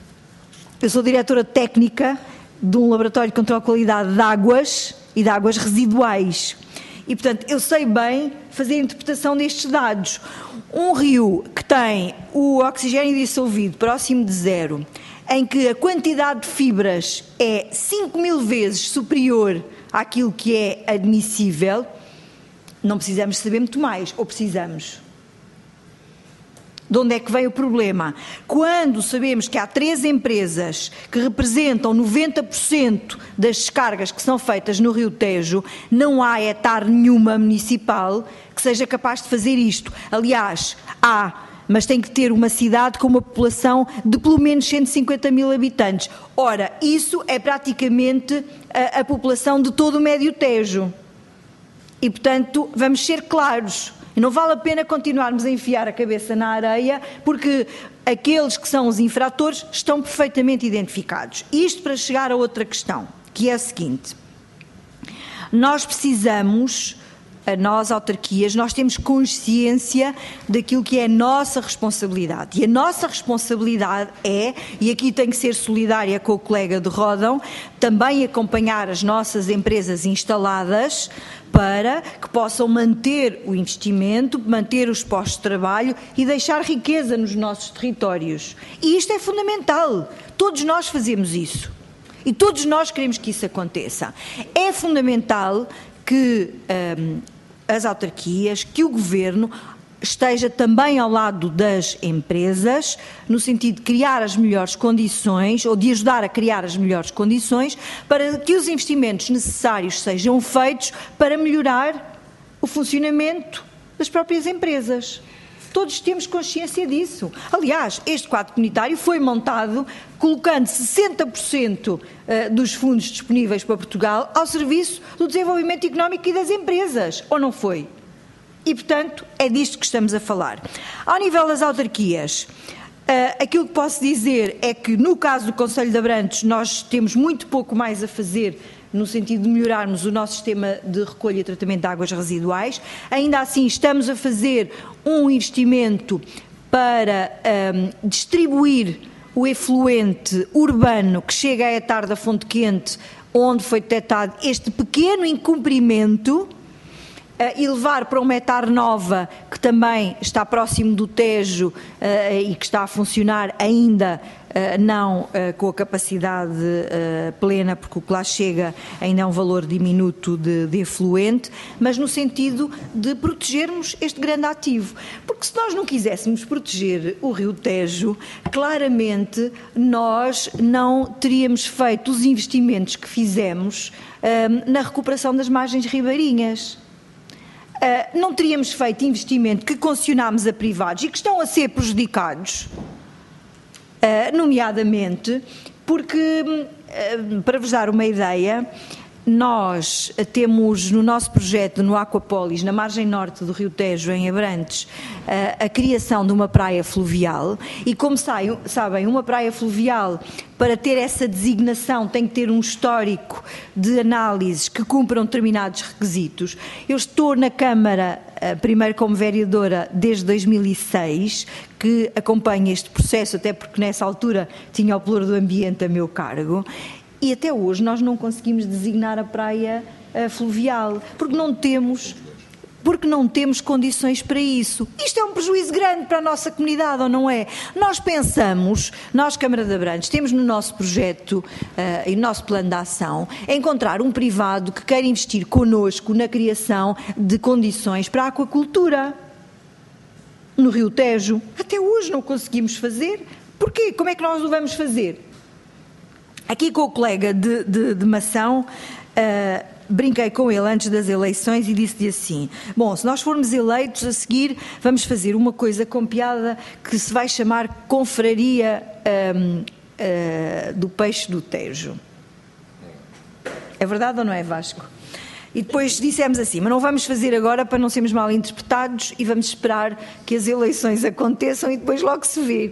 Eu sou diretora técnica de um laboratório de controle de qualidade de águas e de águas residuais. E, portanto, eu sei bem fazer a interpretação destes dados. Um rio que tem o oxigênio dissolvido próximo de zero, em que a quantidade de fibras é cinco mil vezes superior àquilo que é admissível, Não precisamos saber muito mais, ou precisamos? De onde é que vem o problema? Quando sabemos que há três empresas que representam noventa por cento das descargas que são feitas no Rio Tejo, não há etar nenhuma municipal que seja capaz de fazer isto. Aliás, há, mas tem que ter uma cidade com uma população de pelo menos cento e cinquenta mil habitantes. Ora, isso é praticamente a, a população de todo o Médio Tejo. E, portanto, vamos ser claros. Não vale a pena continuarmos a enfiar a cabeça na areia, porque aqueles que são os infratores estão perfeitamente identificados. Isto para chegar a outra questão, que é a seguinte. Nós precisamos, a nós, autarquias, nós temos consciência daquilo que é a nossa responsabilidade. E a nossa responsabilidade é, e aqui tenho que ser solidária com o colega de Rodão, também acompanhar as nossas empresas instaladas para que possam manter o investimento, manter os postos de trabalho e deixar riqueza nos nossos territórios. E isto é fundamental. Todos nós fazemos isso. E todos nós queremos que isso aconteça. É fundamental que hum, as autarquias, que o Governo esteja também ao lado das empresas, no sentido de criar as melhores condições, ou de ajudar a criar as melhores condições, para que os investimentos necessários sejam feitos para melhorar o funcionamento das próprias empresas. Todos temos consciência disso. Aliás, este quadro comunitário foi montado colocando sessenta por cento dos fundos disponíveis para Portugal ao serviço do desenvolvimento económico e das empresas, ou não foi? E, portanto, é disto que estamos a falar. Ao nível das autarquias, uh, aquilo que posso dizer é que, no caso do Concelho de Abrantes, nós temos muito pouco mais a fazer no sentido de melhorarmos o nosso sistema de recolha e tratamento de águas residuais. Ainda assim, estamos a fazer um investimento para um, distribuir o efluente urbano que chega à etar da Fonte Quente, onde foi detectado este pequeno incumprimento, Uh, e levar para uma etar nova, que também está próximo do Tejo uh, e que está a funcionar ainda uh, não uh, com a capacidade uh, plena, porque o que lá chega ainda é um valor diminuto de, de efluente, mas no sentido de protegermos este grande ativo. Porque se nós não quiséssemos proteger o Rio Tejo, claramente nós não teríamos feito os investimentos que fizemos uh, na recuperação das margens ribeirinhas. Uh, não teríamos feito investimento que concessionámos a privados e que estão a ser prejudicados, uh, nomeadamente porque, uh, para vos dar uma ideia, nós temos no nosso projeto no Aquapolis, na margem norte do Rio Tejo, em Abrantes, uh, a criação de uma praia fluvial e, como sabem, uma praia fluvial, para ter essa designação, tem que ter um histórico de análises que cumpram determinados requisitos. Eu estou na Câmara, primeiro como vereadora, desde dois mil e seis, que acompanho este processo, até porque nessa altura tinha o Pelouro do Ambiente a meu cargo, e até hoje nós não conseguimos designar a praia uh, fluvial, porque não temos... porque não temos condições para isso. Isto é um prejuízo grande para a nossa comunidade, ou não é? Nós pensamos, nós Câmara de Abrantes, temos no nosso projeto uh, e no nosso plano de ação, encontrar um privado que queira investir connosco na criação de condições para a aquacultura no Rio Tejo. Até hoje não conseguimos fazer. Porquê? Como é que nós o vamos fazer? Aqui com o colega de, de, de Mação, uh, brinquei com ele antes das eleições e disse-lhe assim: bom, se nós formos eleitos, a seguir vamos fazer uma coisa com piada que se vai chamar Confraria um, uh, do Peixe do Tejo. É verdade ou não é, Vasco? E depois dissemos assim: mas não vamos fazer agora para não sermos mal interpretados e vamos esperar que as eleições aconteçam e depois logo se vê.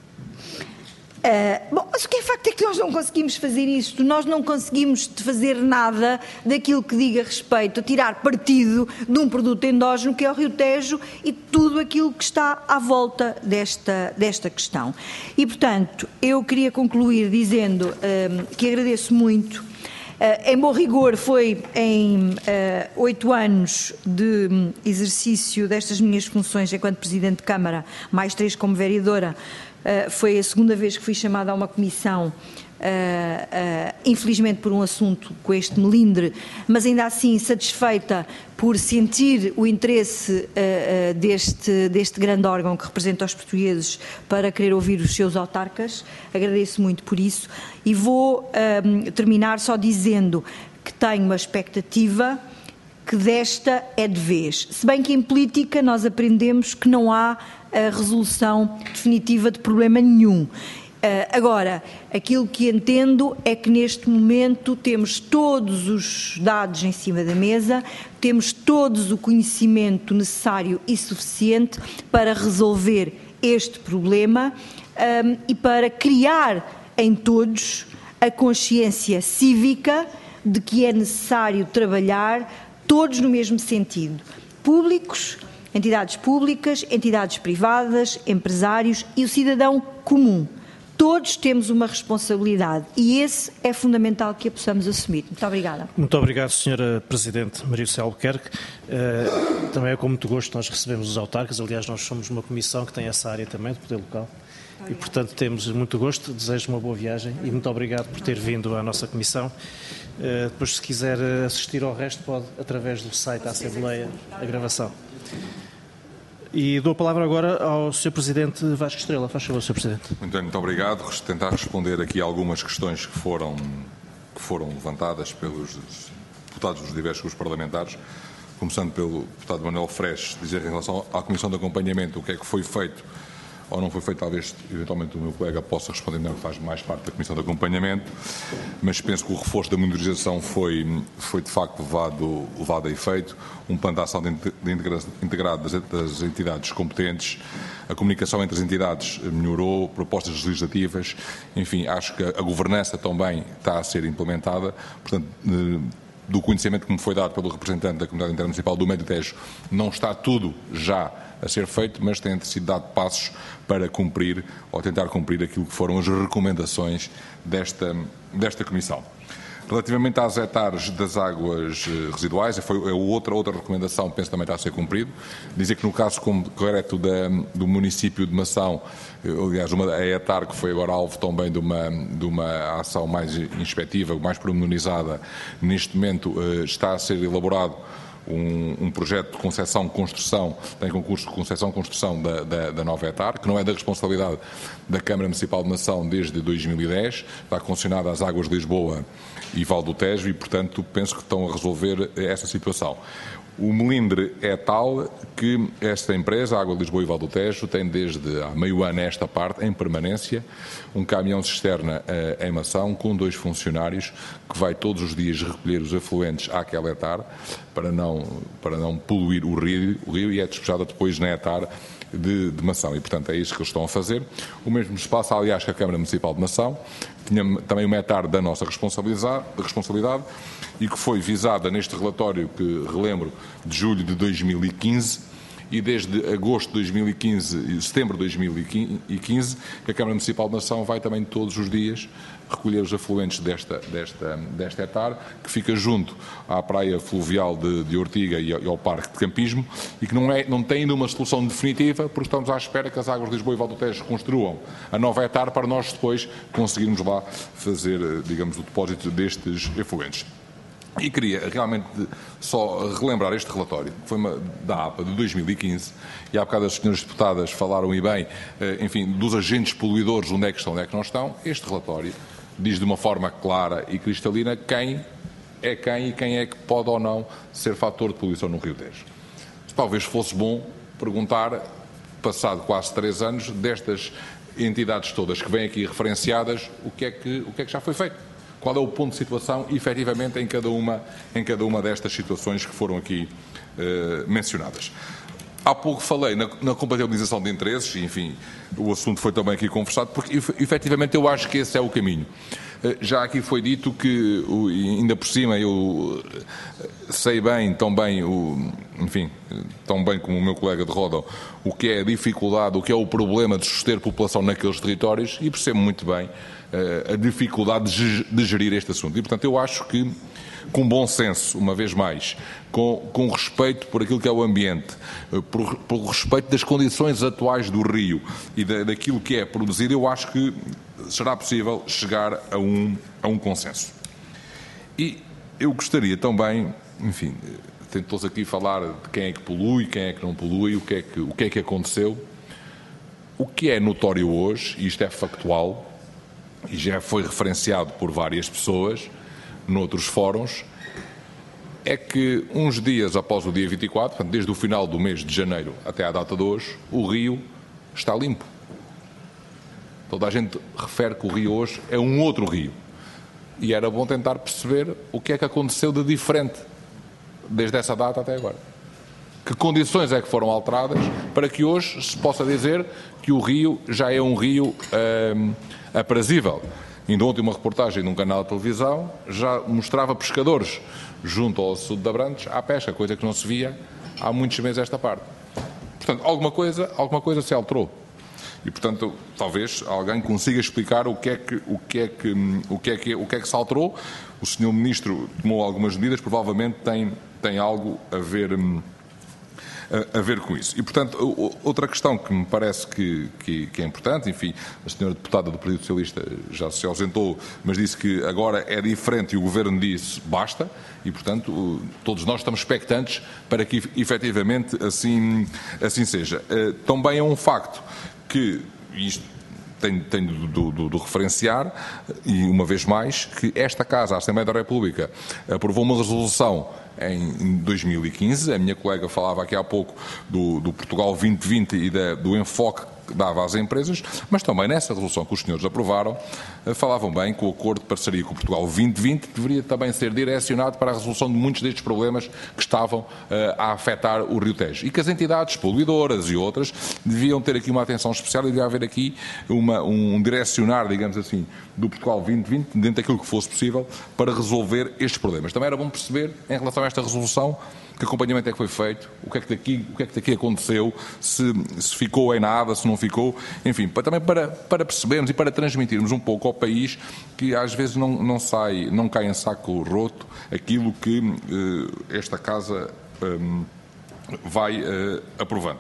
Uh, bom, mas o que é facto é que nós não conseguimos fazer isto, nós não conseguimos fazer nada daquilo que diga respeito a tirar partido de um produto endógeno que é o Rio Tejo e tudo aquilo que está à volta desta, desta questão. E, portanto, eu queria concluir dizendo uh, que agradeço muito. Uh, em bom rigor, foi em oito uh, anos de um, exercício destas minhas funções enquanto Presidente de Câmara, mais três como vereadora. Uh, foi a segunda vez que fui chamada a uma comissão uh, infelizmente por um assunto com este melindre, mas ainda assim satisfeita por sentir o interesse uh, uh, deste, deste grande órgão que representa os portugueses para querer ouvir os seus autarcas. Agradeço muito por isso e vou uh, terminar só dizendo que tenho uma expectativa que desta é de vez. Se bem que em política nós aprendemos que não há a resolução definitiva de problema nenhum. Uh, agora, aquilo que entendo é que neste momento temos todos os dados em cima da mesa, temos todos o conhecimento necessário e suficiente para resolver este problema um, e para criar em todos a consciência cívica de que é necessário trabalhar todos no mesmo sentido. Públicos, entidades públicas, entidades privadas, empresários e o cidadão comum. Todos temos uma responsabilidade e esse é fundamental que a possamos assumir. Muito obrigada. Muito obrigado, senhora Presidente Maria José Albuquerque. Uh, também é com muito gosto que nós recebemos os autarcas. Aliás, nós somos uma comissão que tem essa área também, de poder local. E, portanto, temos muito gosto. Desejo uma boa viagem e muito obrigado por ter vindo à nossa comissão. Uh, depois, se quiser assistir ao resto, pode, através do site da Assembleia, a gravação. E dou a palavra agora ao senhor Presidente Vasco Estrela. Faz favor, senhor Presidente. Muito bem, muito obrigado. Vou tentar responder aqui algumas questões que foram, que foram levantadas pelos deputados dos diversos grupos parlamentares, começando pelo deputado Manuel Freixo, dizer em relação à Comissão de Acompanhamento o que é que foi feito ou não foi feito, talvez eventualmente o meu colega possa responder melhor, que faz mais parte da Comissão de Acompanhamento, mas penso que o reforço da monitorização foi, foi de facto levado, levado a efeito, um plano de ação de integrado das, das entidades competentes, a comunicação entre as entidades melhorou, propostas legislativas, enfim, acho que a governança também está a ser implementada, portanto, do conhecimento que me foi dado pelo representante da Comunidade Intermunicipal do Médio Tejo, não está tudo já a ser feito, mas têm sido dados passos para cumprir ou tentar cumprir aquilo que foram as recomendações desta, desta Comissão. Relativamente às hectares das águas residuais, foi a outra, outra recomendação, penso também está a ser cumprido. Dizer que no caso concreto da, do município de Mação, aliás, uma, a hectare que foi agora alvo também de uma, de uma ação mais inspectiva, mais pormenorizada, neste momento está a ser elaborado Um, um projeto de concessão-construção, tem concurso de concessão-construção da, da, da nova hectare, que não é da responsabilidade da Câmara Municipal de Mação desde dois mil e dez, está concessionada às Águas de Lisboa e Val do Tejo e, portanto, penso que estão a resolver essa situação. O melindre é tal que esta empresa, a Água de Lisboa e Val do Tejo, tem desde há meio ano esta parte, em permanência, um caminhão cisterna em Mação com dois funcionários que vai todos os dias recolher os afluentes àquela hectare para não, para não poluir o rio, o rio e é despejada depois na hectare de, de Mação. E, portanto, é isso que eles estão a fazer. O mesmo se passa, aliás, com a Câmara Municipal de Mação. Tinha também uma hectare da nossa responsabilidade, responsabilidade e que foi visada neste relatório que relembro de julho de dois mil e quinze e desde agosto de dois mil e quinze, setembro de dois mil e quinze, que a Câmara Municipal de Mação vai também todos os dias recolher os afluentes desta, desta, desta hectare, que fica junto à praia fluvial de, de Ortiga e ao, e ao Parque de Campismo, e que não, é, não tem ainda uma solução definitiva, porque estamos à espera que as Águas de Lisboa e Val do Tejo construam a nova hectare para nós depois conseguirmos lá fazer, digamos, o depósito destes efluentes. E queria realmente só relembrar este relatório, que foi uma, da APA de dois mil e quinze, e há bocado as senhoras deputadas falaram e bem, enfim, dos agentes poluidores, onde é que estão, onde é que não estão. Este relatório diz de uma forma clara e cristalina quem é quem e quem é que pode ou não ser fator de poluição no Rio Tejo. Talvez fosse bom perguntar, passado quase três anos, destas entidades todas que vêm aqui referenciadas, o que é que, o que é que já foi feito. Qual é o ponto de situação, efetivamente, em cada uma, em cada uma destas situações que foram aqui eh, mencionadas. Há pouco falei na, na compatibilização de interesses, e, enfim, o assunto foi também aqui conversado, porque, efetivamente, eu acho que esse é o caminho. Eh, já aqui foi dito que, o, ainda por cima, eu sei bem, tão bem, o, enfim, tão bem como o meu colega de roda, o que é a dificuldade, o que é o problema de suster população naqueles territórios, e percebo muito bem a dificuldade de gerir este assunto. E, portanto, eu acho que, com bom senso, uma vez mais, com, com respeito por aquilo que é o ambiente, por, por respeito das condições atuais do rio e da, daquilo que é produzido, eu acho que será possível chegar a um, a um consenso. E eu gostaria também, enfim, tentou-se aqui falar de quem é que polui, quem é que não polui, o que é que, o que é que aconteceu. O que é notório hoje, e isto é factual, e já foi referenciado por várias pessoas noutros fóruns, é que uns dias após o dia vinte e quatro, portanto, desde o final do mês de janeiro até à data de hoje, o rio está limpo. Toda a gente refere que o rio hoje é um outro rio. E era bom tentar perceber o que é que aconteceu de diferente desde essa data até agora. Que condições é que foram alteradas para que hoje se possa dizer que o rio já é um rio hum, aprazível. Ainda ontem uma reportagem num canal de televisão já mostrava pescadores junto ao sul de Abrantes à pesca, coisa que não se via há muitos meses esta parte. Portanto, alguma coisa, alguma coisa se alterou. E, portanto, talvez alguém consiga explicar o que é que, o que, é que, o que, é que, o que, é que se alterou. O senhor Ministro tomou algumas medidas, provavelmente tem, tem algo a ver... a ver com isso. E, portanto, outra questão que me parece que, que, que é importante, enfim, a senhora deputada do Partido Socialista já se ausentou, mas disse que agora é diferente e o Governo disse basta, e, portanto, todos nós estamos expectantes para que efetivamente assim, assim seja. Também é um facto que, isto tenho, tenho do, do, do referenciar, e uma vez mais, que esta Casa, a Assembleia da República, aprovou uma resolução em dois mil e quinze, a minha colega falava aqui há pouco do, do Portugal vinte vinte e da, do enfoque que dava às empresas, mas também nessa resolução que os senhores aprovaram, falavam bem que o acordo de parceria com o Portugal vinte vinte deveria também ser direcionado para a resolução de muitos destes problemas que estavam uh, a afetar o Rio Tejo. E que as entidades poluidoras e outras deviam ter aqui uma atenção especial e devia haver aqui uma, um direcionar, digamos assim, do Portugal vinte vinte, dentro daquilo que fosse possível, para resolver estes problemas. Também era bom perceber, em relação a esta resolução, que acompanhamento é que foi feito, o que é que daqui, o que é que daqui aconteceu, se, se ficou em nada, se não ficou, enfim, para, também para, para percebermos e para transmitirmos um pouco ao país que às vezes não, não sai, não cai em saco roto aquilo que eh, esta Casa eh, vai eh, aprovando.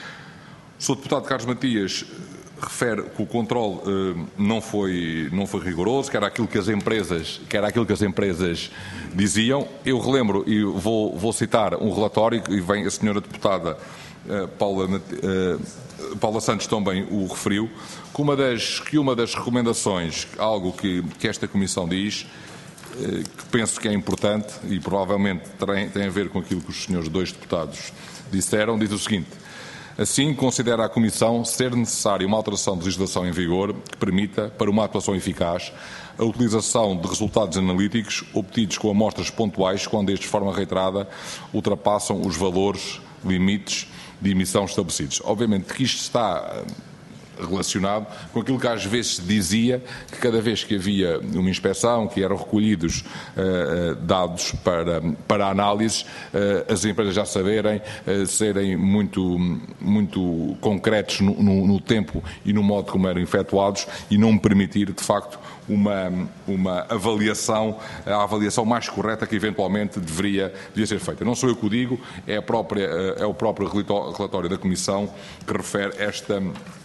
O senhor Deputado Carlos Matias refere que o controle eh, não foi, não foi rigoroso, que era aquilo que as empresas, que era aquilo que as empresas diziam. Eu relembro e vou, vou citar um relatório, e vem a senhora deputada eh, Paula, eh, Paula Santos também o referiu, que uma das, que uma das recomendações, algo que, que esta Comissão diz, eh, que penso que é importante e provavelmente tem, tem a ver com aquilo que os senhores dois deputados disseram, diz o seguinte: assim, considera a Comissão ser necessária uma alteração de legislação em vigor que permita, para uma atuação eficaz, a utilização de resultados analíticos obtidos com amostras pontuais quando estes, de forma reiterada, ultrapassam os valores limites de emissão estabelecidos. Obviamente que isto está relacionado com aquilo que às vezes se dizia, que cada vez que havia uma inspeção, que eram recolhidos uh, dados para, para análise, uh, as empresas já saberem, uh, serem muito, muito concretos no, no, no tempo e no modo como eram efetuados e não permitir, de facto, uma, uma avaliação, a avaliação mais correta que eventualmente deveria, deveria ser feita. Não sou eu que o digo, é, a própria, é o próprio relatório da Comissão que refere esta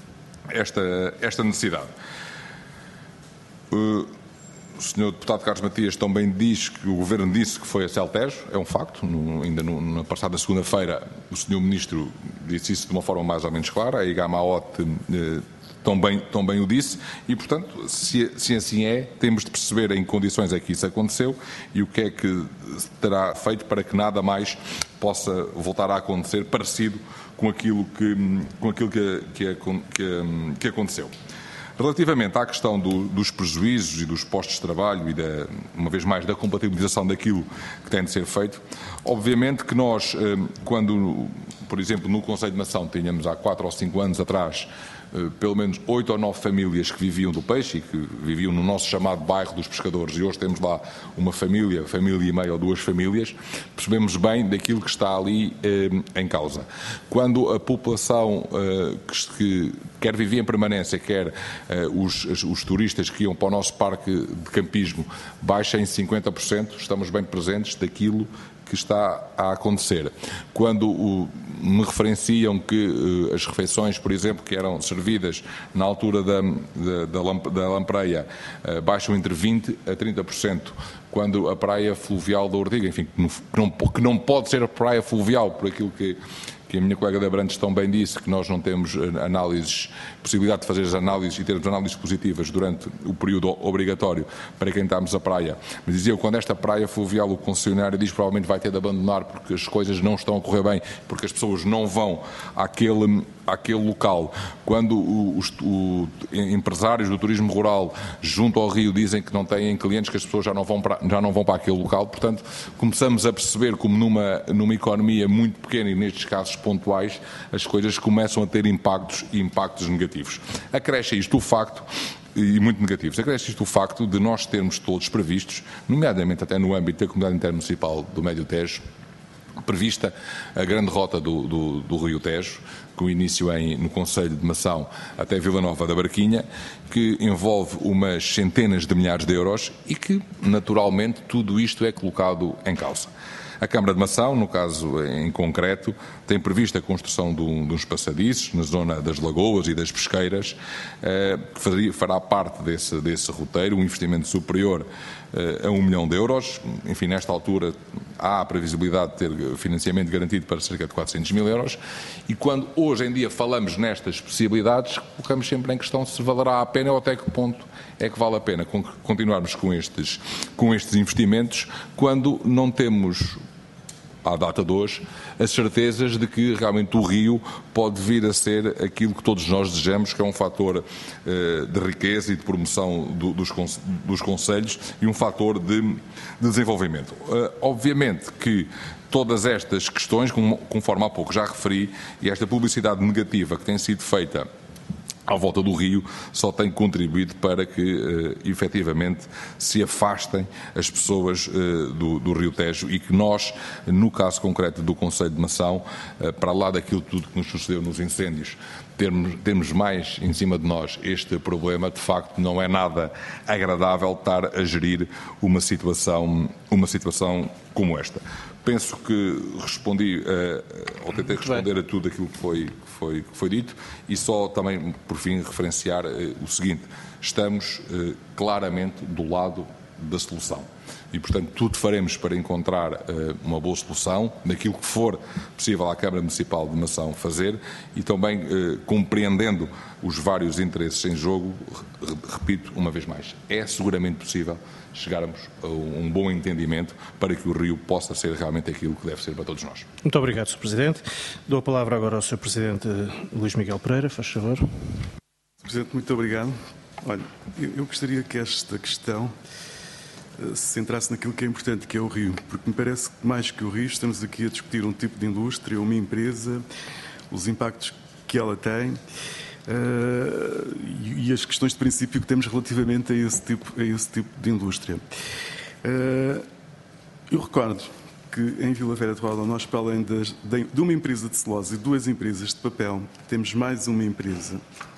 Esta, esta necessidade. O senhor Deputado Carlos Matias também diz que o Governo disse que foi a Celtejo, é um facto, no, ainda no, na passada segunda-feira o senhor Ministro disse isso de uma forma mais ou menos clara, a IGAMAOT eh, também, também o disse, e portanto, se, se assim é, temos de perceber em que condições é que isso aconteceu e o que é que terá feito para que nada mais possa voltar a acontecer parecido com aquilo que, com aquilo que, que, que, que aconteceu. Relativamente à questão do, dos prejuízos e dos postos de trabalho e, da, uma vez mais, da compatibilização daquilo que tem de ser feito, obviamente que nós, quando, por exemplo, no Conselho de Nação, tínhamos há quatro ou cinco anos atrás, pelo menos oito ou nove famílias que viviam do peixe e que viviam no nosso chamado bairro dos pescadores, e hoje temos lá uma família, família e meia ou duas famílias, percebemos bem daquilo que está ali eh, em causa. Quando a população eh, que, que quer viver em permanência, quer eh, os, os turistas que iam para o nosso parque de campismo baixa em cinquenta por cento, estamos bem presentes daquilo que está a acontecer. Quando o, me referenciam que uh, as refeições, por exemplo, que eram servidas previdas na altura da, da, da, lamp, da lampreia baixam entre vinte a trinta por cento, quando a praia fluvial da Ortiga, enfim, que não, que não pode ser a praia fluvial, por aquilo que, que a minha colega da Abrantes tão bem disse, que nós não temos análises, possibilidade de fazer as análises e termos análises positivas durante o período obrigatório para quem estamos a praia. Mas dizia eu, quando esta praia fluvial, o concessionário diz que provavelmente vai ter de abandonar porque as coisas não estão a correr bem, porque as pessoas não vão àquele, àquele local. Quando os, os empresários do turismo rural junto ao rio dizem que não têm clientes, que as pessoas já não vão para, já não vão para aquele local, portanto, começamos a perceber como numa, numa economia muito pequena e nestes casos pontuais, as coisas começam a ter impactos e impactos negativos. Acresce isto o facto, e muito negativos, acresce isto o facto de nós termos todos previstos, nomeadamente até no âmbito da Comunidade Intermunicipal do Médio Tejo, prevista a grande rota do, do, do Rio Tejo, com início em, no Concelho de Mação até Vila Nova da Barquinha, que envolve umas centenas de milhares de euros e que, naturalmente, tudo isto é colocado em causa. A Câmara de Mação, no caso em concreto, tem previsto a construção de, um, de uns passadiços na zona das lagoas e das pesqueiras, eh, que fará parte desse, desse roteiro, um investimento superior eh, a um milhão de euros. Enfim, nesta altura há a previsibilidade de ter financiamento garantido para cerca de quatrocentos mil euros e quando hoje em dia falamos nestas possibilidades, colocamos sempre em questão se valerá a pena ou até que ponto é que vale a pena continuarmos com estes, com estes investimentos quando não temos, à data de hoje, as certezas de que realmente o rio pode vir a ser aquilo que todos nós desejamos, que é um fator eh, de riqueza e de promoção do, dos, dos concelhos e um fator de, de desenvolvimento. Uh, obviamente que todas estas questões, conforme há pouco já referi, e esta publicidade negativa que tem sido feita à volta do rio, só tem contribuído para que, uh, efetivamente, se afastem as pessoas uh, do, do Rio Tejo e que nós, no caso concreto do Concelho de Mação, uh, para lá daquilo tudo que nos sucedeu nos incêndios, termos, termos mais em cima de nós este problema, de facto, não é nada agradável estar a gerir uma situação, uma situação como esta. Penso que respondi, uh, ou tentei responder a tudo aquilo que foi, que foi, que foi dito e só também, por fim, referenciar uh, o seguinte. Estamos uh, claramente do lado da solução e, portanto, tudo faremos para encontrar uh, uma boa solução naquilo que for possível à Câmara Municipal de Mação fazer e também uh, compreendendo os vários interesses em jogo, repito uma vez mais, é seguramente possível chegarmos a um bom entendimento para que o rio possa ser realmente aquilo que deve ser para todos nós. Muito obrigado, senhor Presidente. Dou a palavra agora ao senhor Presidente Luís Miguel Pereira, faz favor. senhor Presidente, muito obrigado. Olha, eu gostaria que esta questão se centrasse naquilo que é importante, que é o rio, porque me parece que mais que o rio estamos aqui a discutir um tipo de indústria, uma empresa, os impactos que ela tem. Uh, e, e as questões de princípio que temos relativamente a esse tipo, a esse tipo de indústria. Uh, eu recordo que em Vila Velha de Ródão nós, para além das, de, de uma empresa de celulose e duas empresas de papel, temos mais uma empresa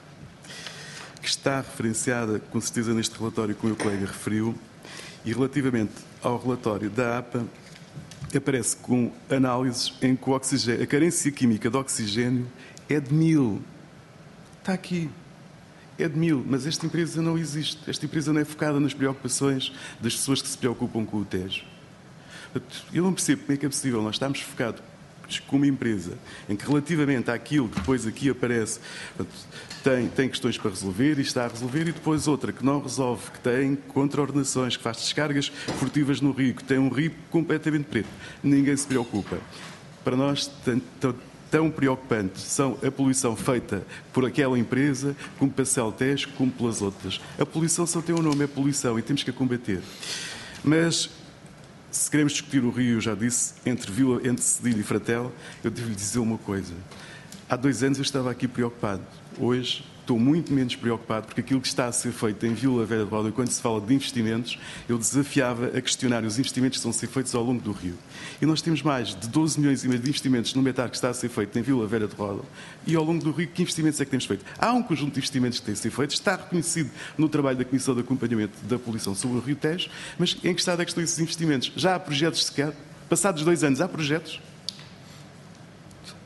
que está referenciada com certeza neste relatório que o meu colega referiu e relativamente ao relatório da A P A aparece com análises em que o oxigênio, a carência química de oxigênio é de mil. Está aqui. É de mil, mas esta empresa não existe. Esta empresa não é focada nas preocupações das pessoas que se preocupam com o Tejo. Eu não percebo como é que é possível nós estarmos focados com uma empresa em que relativamente àquilo que depois aqui aparece tem, tem questões para resolver e está a resolver e depois outra que não resolve, que tem contraordenações, que faz descargas furtivas no rio, que tem um rio completamente preto. Ninguém se preocupa. Para nós, tanto tão preocupante são a poluição feita por aquela empresa, como pela Celtejo, como pelas outras. A poluição só tem um nome, é poluição, e temos que a combater. Mas, se queremos discutir o rio, eu já disse, entre, Vila, entre Cedilho e Fratel, eu devo-lhe dizer uma coisa. Há dois anos eu estava aqui preocupado. Hoje estou muito menos preocupado, porque aquilo que está a ser feito em Vila Velha de Ródão, quando se fala de investimentos, eu desafiava a questionar os investimentos que estão a ser feitos ao longo do rio. E nós temos mais de doze milhões e meio de investimentos no metar que está a ser feito em Vila Velha de Ródão. E ao longo do rio, que investimentos é que temos feito? Há um conjunto de investimentos que têm a ser feitos, está reconhecido no trabalho da Comissão de Acompanhamento da Poluição sobre o Rio Tejo, mas em que estado é que estão esses investimentos? Já há projetos sequer? Passados dois anos, há projetos?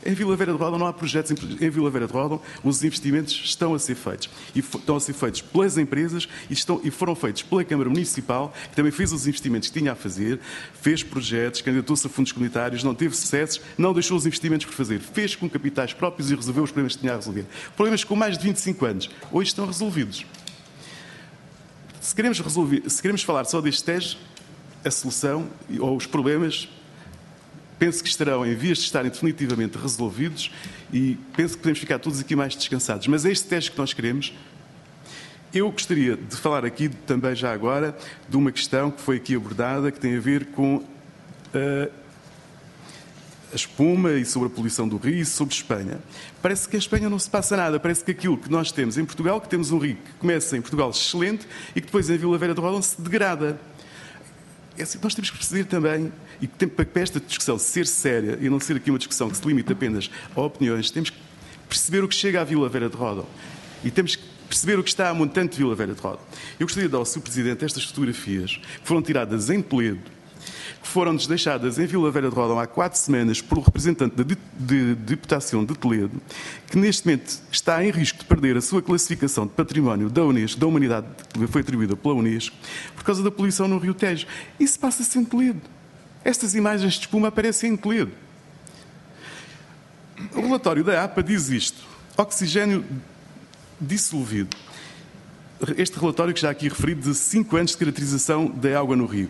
Em Vila Velha de Ródão não há projetos, em Vila Velha de Ródão os investimentos estão a ser feitos. E estão a ser feitos pelas empresas e, estão, e foram feitos pela Câmara Municipal, que também fez os investimentos que tinha a fazer, fez projetos, candidatou-se a fundos comunitários, não teve sucessos, não deixou os investimentos por fazer, fez com capitais próprios e resolveu os problemas que tinha a resolver. Problemas com mais de vinte e cinco anos, hoje estão resolvidos. Se queremos, resolver, se queremos falar só deste Tejo, a solução ou os problemas, penso que estarão em vias de estarem definitivamente resolvidos e penso que podemos ficar todos aqui mais descansados. Mas é este Tejo que nós queremos. Eu gostaria de falar aqui também já agora de uma questão que foi aqui abordada, que tem a ver com uh, a espuma e sobre a poluição do rio e sobre Espanha. Parece que em Espanha não se passa nada. Parece que aquilo que nós temos em Portugal, que temos um rio que começa em Portugal excelente e que depois em Vila Velha de Ródão se degrada. É assim, nós temos que perceber também, e que para esta discussão ser séria e não ser aqui uma discussão que se limite apenas a opiniões, temos que perceber o que chega à Vila Velha de Ródão. E temos que perceber o que está a montante de Vila Velha de Ródão. Eu gostaria de dar ao senhor Presidente estas fotografias que foram tiradas em Toledo, que foram-nos deixadas em Vila Velha de Ródão há quatro semanas por um representante da de, de, de Deputação de Toledo, que neste momento está em risco de perder a sua classificação de património da Unesco, da Humanidade, que foi atribuída pela Unesco, por causa da poluição no Rio Tejo. Isso passa-se em Toledo. Estas imagens de espuma aparecem em Toledo. O relatório da A P A diz isto. Oxigênio dissolvido. Este relatório que já aqui referido de cinco anos de caracterização da água no rio.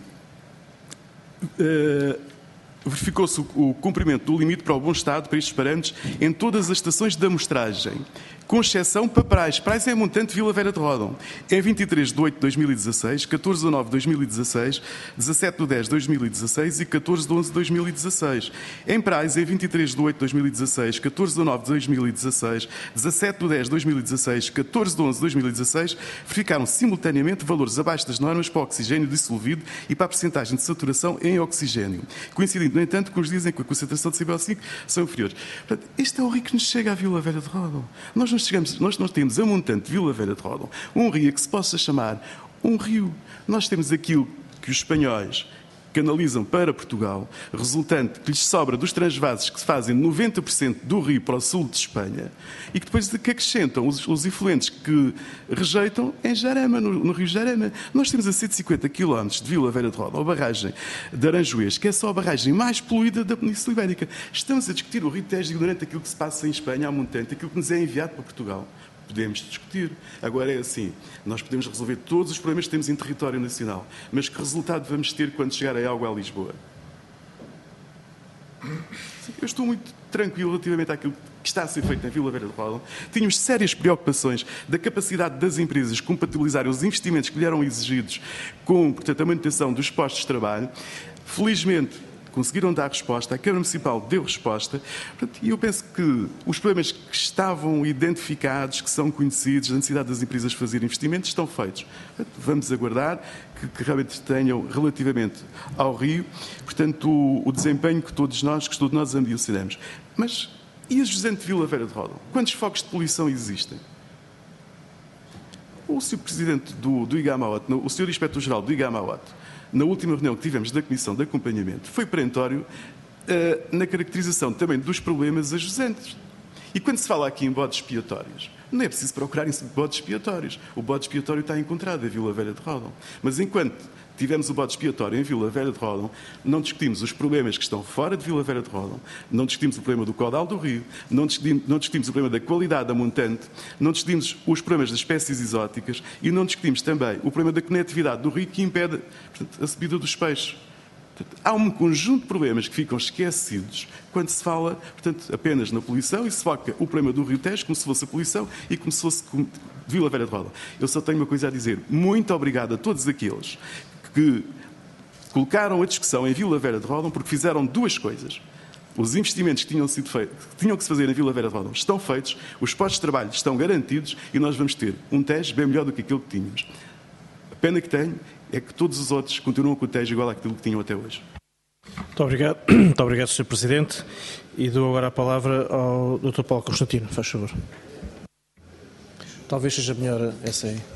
Uh, verificou-se o, o cumprimento do limite para o bom estado para estes parâmetros em todas as estações de amostragem, com exceção para Prais. Prais é montante Vila Velha de Ródão. É vinte e três de oito de dois mil e dezasseis, catorze de nove de dois mil e dezasseis, dezassete de dez de dois mil e dezasseis e catorze de onze de dois mil e dezasseis. Em Prais é vinte e três de oito de dois mil e dezasseis, catorze de nove de dois mil e dezasseis, dezassete de dez de dois mil e dezasseis, catorze de onze de dois mil e dezasseis, verificaram simultaneamente valores abaixo das normas para o oxigênio dissolvido e para a percentagem de saturação em oxigênio, coincidindo, no entanto, com os dias em que a concentração de C B O cinco são inferiores. Portanto, este é o rio que nos chega à Vila Velha de Ródão. Nós Nós, chegamos, nós não temos a montante de Vila Velha de Ródão um rio que se possa chamar um rio. Nós temos aquilo que os espanhóis canalizam para Portugal, resultante que lhes sobra dos transvases que se fazem noventa por cento do rio para o sul de Espanha e que depois que acrescentam os, os efluentes que rejeitam em Jarama, no, no rio Jarama. Nós temos a cento e cinquenta quilómetros de Vila Velha de Ródão a barragem de Aranjuez, que é só a barragem mais poluída da Península Ibérica. Estamos a discutir o rio Tejo ignorante aquilo que se passa em Espanha, há montante, aquilo que nos é enviado para Portugal. Podemos discutir. Agora é assim, nós podemos resolver todos os problemas que temos em território nacional, mas que resultado vamos ter quando chegar a água a Lisboa? Eu estou muito tranquilo relativamente àquilo que está a ser feito na Vila Velha de Ródão. Tínhamos sérias preocupações da capacidade das empresas compatibilizarem os investimentos que lhe eram exigidos com, portanto, a manutenção dos postos de trabalho. Felizmente, conseguiram dar resposta, a Câmara Municipal deu resposta, e eu penso que os problemas que estavam identificados, que são conhecidos, a necessidade das empresas fazerem investimentos, estão feitos. Vamos aguardar que, que realmente tenham, relativamente ao Rio, portanto, o, o desempenho que todos nós, que todos nós ambicionamos. Mas, e a Jusante de Vila Velha de Ródão? Quantos focos de poluição existem? O senhor Presidente do, do IGAMAOT, o senhor Inspetor-Geral do IGAMAOT, na última reunião que tivemos da Comissão de Acompanhamento, foi perentório uh, na caracterização também dos problemas ajusantes. E quando se fala aqui em bodes expiatórios, não é preciso procurarem bodes expiatórios. O bode expiatório está encontrado em Vila Velha de Ródão. Mas enquanto tivemos o bode expiatório em Vila Velha de Ródão, não discutimos os problemas que estão fora de Vila Velha de Ródão, não discutimos o problema do caudal do rio, não discutimos, não discutimos o problema da qualidade da montante, não discutimos os problemas das espécies exóticas e não discutimos também o problema da conectividade do rio que impede, portanto, a subida dos peixes. Portanto, há um conjunto de problemas que ficam esquecidos quando se fala, portanto, apenas na poluição e se foca o problema do Rio Tejo como se fosse a poluição e como se fosse Vila Velha de Ródão. Eu só tenho uma coisa a dizer. Muito obrigado a todos aqueles que colocaram a discussão em Vila Velha de Ródão porque fizeram duas coisas. Os investimentos que tinham, sido feitos, que tinham que se fazer em Vila Velha de Ródão estão feitos, os postos de trabalho estão garantidos e nós vamos ter um Tejo bem melhor do que aquilo que tínhamos. A pena que tenho é que todos os outros continuam com o Tejo igual àquilo que tinham até hoje. Muito obrigado, muito obrigado, senhor Presidente. E dou agora a palavra ao doutor Paulo Constantino, faz favor. Talvez seja melhor essa aí.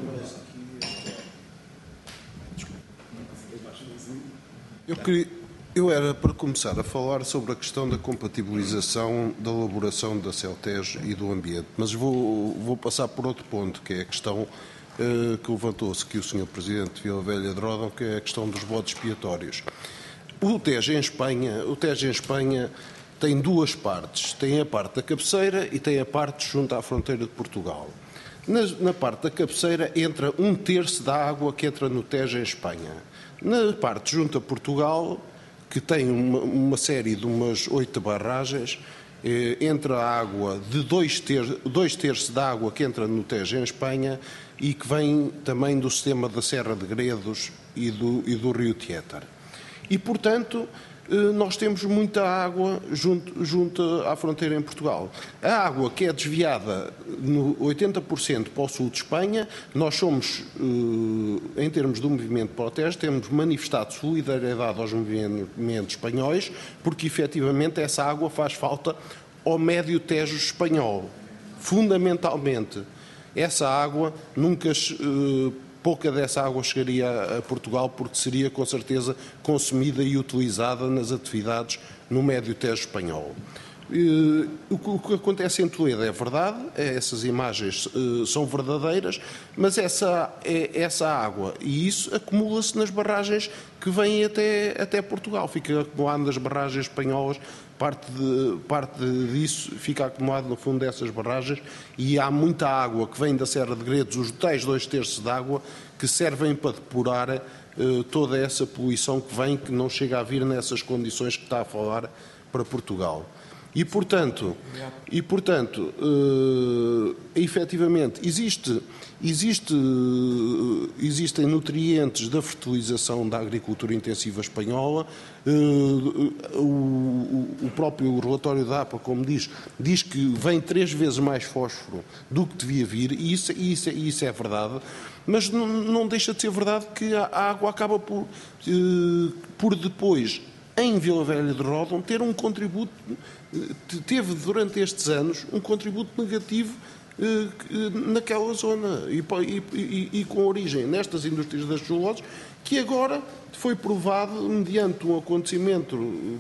Eu queria, Eu era para começar a falar sobre a questão da compatibilização da elaboração da CELTES e do ambiente, mas vou, vou passar por outro ponto, que é a questão uh, que levantou-se aqui o senhor Presidente de Vila Velha de Ródão, que é a questão dos bodes expiatórios. O TES em Espanha, o TES em Espanha tem duas partes, tem a parte da cabeceira e tem a parte junto à fronteira de Portugal. Na, na parte da cabeceira entra um terço da água que entra no Tejo em Espanha. Na parte junto a Portugal, que tem uma, uma série de umas oito barragens, eh, entra a água de dois, ter, dois terços da água que entra no Tejo em Espanha e que vem também do sistema da Serra de Gredos e do, e do Rio Tietar. E, portanto, nós temos muita água junto, junto à fronteira em Portugal. A água que é desviada no oitenta por cento para o sul de Espanha, nós somos, em termos do movimento proteste, temos manifestado solidariedade aos movimentos espanhóis, porque efetivamente essa água faz falta ao médio Tejo espanhol. Fundamentalmente, essa água nunca... pouca dessa água chegaria a Portugal porque seria com certeza consumida e utilizada nas atividades no médio Tejo espanhol. O que acontece em Toledo é verdade, essas imagens são verdadeiras, mas essa, essa água, e isso acumula-se nas barragens que vêm até, até Portugal, fica acumulado nas barragens espanholas. Parte, de, parte disso fica acumulado no fundo dessas barragens e há muita água que vem da Serra de Gredos, os tais dois terços de água, que servem para depurar eh, toda essa poluição que vem, que não chega a vir nessas condições que está a falar para Portugal. E, portanto, e, portanto eh, efetivamente, existe, existe, existem nutrientes da fertilização da agricultura intensiva espanhola. Uh, o, o próprio relatório da A P A, como diz, diz que vem três vezes mais fósforo do que devia vir, e isso, isso, isso é verdade, mas não, não deixa de ser verdade que a, a água acaba por, uh, por depois, em Vila Velha de Ródão, ter um contributo, teve durante estes anos um contributo negativo naquela zona e, e, e, e com origem nestas indústrias das celuloses, que agora foi provado mediante um acontecimento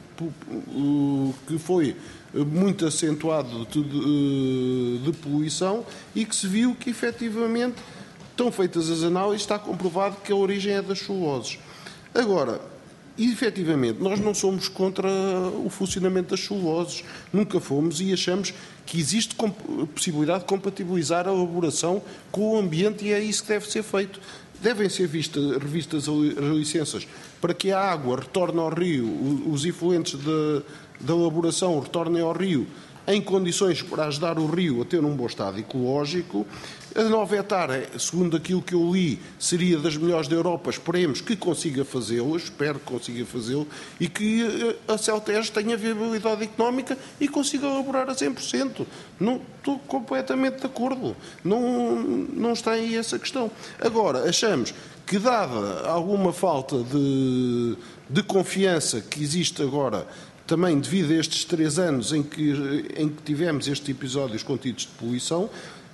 que foi muito acentuado de, de, de poluição e que se viu que efetivamente estão feitas as análises, está comprovado que a origem é das celuloses. Agora, e, efetivamente, nós não somos contra o funcionamento das celuloses, nunca fomos, e achamos que existe possibilidade de compatibilizar a elaboração com o ambiente e é isso que deve ser feito. Devem ser vista, revistas as licenças para que a água retorne ao rio, os efluentes da elaboração retornem ao rio em condições para ajudar o rio a ter um bom estado ecológico. A Nova Etar, segundo aquilo que eu li, seria das melhores da Europa. Esperemos que consiga fazê-lo, espero que consiga fazê-lo, e que a CELTES tenha viabilidade económica e consiga elaborar a cem por cento. Não estou completamente de acordo. Não, não está aí essa questão. Agora, achamos que, dada alguma falta de, de confiança que existe agora, também devido a estes três anos em que, em que tivemos estes episódios contidos de poluição,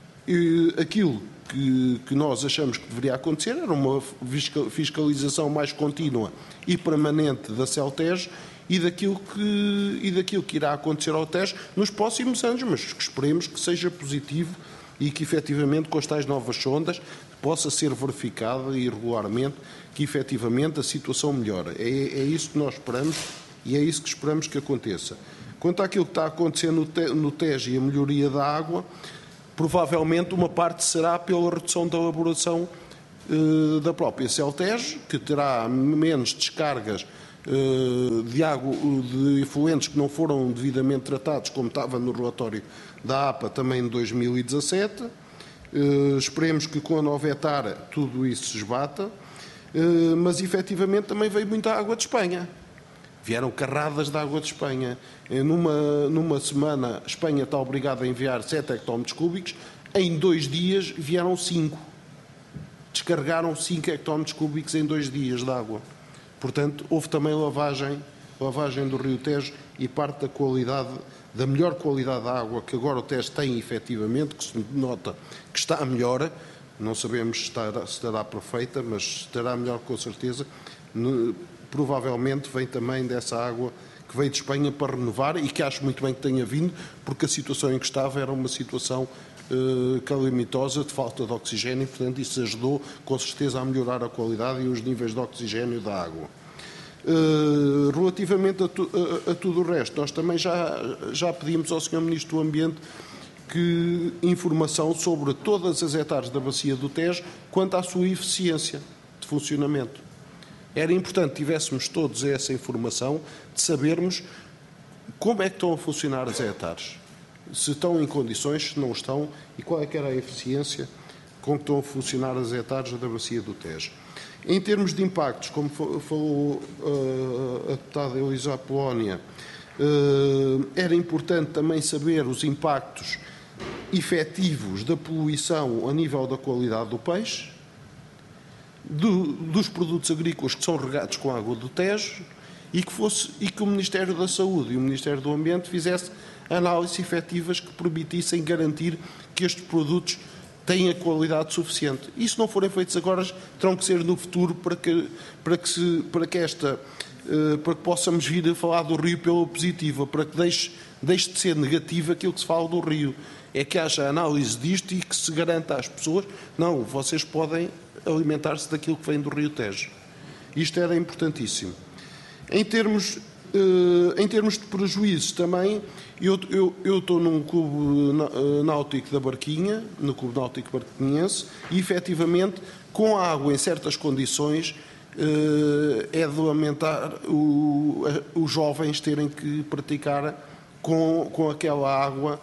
aquilo que, que nós achamos que deveria acontecer era uma fiscalização mais contínua e permanente da CELTES e daquilo que, e daquilo que irá acontecer ao TES nos próximos anos, mas que esperemos que seja positivo e que efetivamente com as tais novas sondas possa ser verificada e regularmente que efetivamente a situação melhora. É, é isso que nós esperamos e é isso que esperamos que aconteça. Quanto àquilo que está a acontecer no, te, no Tejo e a melhoria da água, provavelmente uma parte será pela redução da elaboração eh, da própria CELTES, que terá menos descargas eh, de água, de efluentes que não foram devidamente tratados, como estava no relatório da A P A também em dois mil e dezassete. Eh, esperemos que com a Nova Etar tudo isso se esbata, eh, mas efetivamente também veio muita água de Espanha. Vieram carradas de água de Espanha. Numa, numa semana, a Espanha está obrigada a enviar sete hectómetros cúbicos. Em dois dias, vieram cinco. Descarregaram cinco hectómetros cúbicos em dois dias de água. Portanto, houve também lavagem, lavagem do Rio Tejo e parte da qualidade, da melhor qualidade da água que agora o Tejo tem, efetivamente, que se nota que está melhor. Não sabemos se estará, se estará perfeita, mas estará melhor com certeza. provavelmente vem também dessa água que veio de Espanha para renovar e que acho muito bem que tenha vindo, porque a situação em que estava era uma situação eh, calamitosa de falta de oxigênio, e, portanto, isso ajudou com certeza a melhorar a qualidade e os níveis de oxigênio da água. Uh, relativamente a, tu, a, a tudo o resto, nós também já, já pedimos ao senhor Ministro do Ambiente que informação sobre todas as hectares da bacia do Tejo quanto à sua eficiência de funcionamento. Era importante que tivéssemos todos essa informação de sabermos como é que estão a funcionar as hectares, se estão em condições, se não estão, e qual é que era a eficiência com que estão a funcionar as hectares da bacia do Tejo. Em termos de impactos, como falou uh, a deputada Elisa Apolónia, uh, era importante também saber os impactos efetivos da poluição a nível da qualidade do peixe, do, dos produtos agrícolas que são regados com a água do Tejo e que, fosse, e que o Ministério da Saúde e o Ministério do Ambiente fizessem análises efetivas que permitissem garantir que estes produtos têm a qualidade suficiente. E se não forem feitos agora, terão que ser no futuro para que, para que, se, para que, esta, para que possamos vir a falar do Rio pela positiva, para que deixe, deixe de ser negativo aquilo que se fala do Rio. É que haja análise disto e que se garanta às pessoas, não, vocês podem alimentar-se daquilo que vem do Rio Tejo. Isto era importantíssimo. Em termos, em termos de prejuízos também, eu, eu, eu estou num clube náutico da Barquinha, no clube náutico barquinhense, e efetivamente, com a água em certas condições, é de lamentar o, os jovens terem que praticar com, com aquela água,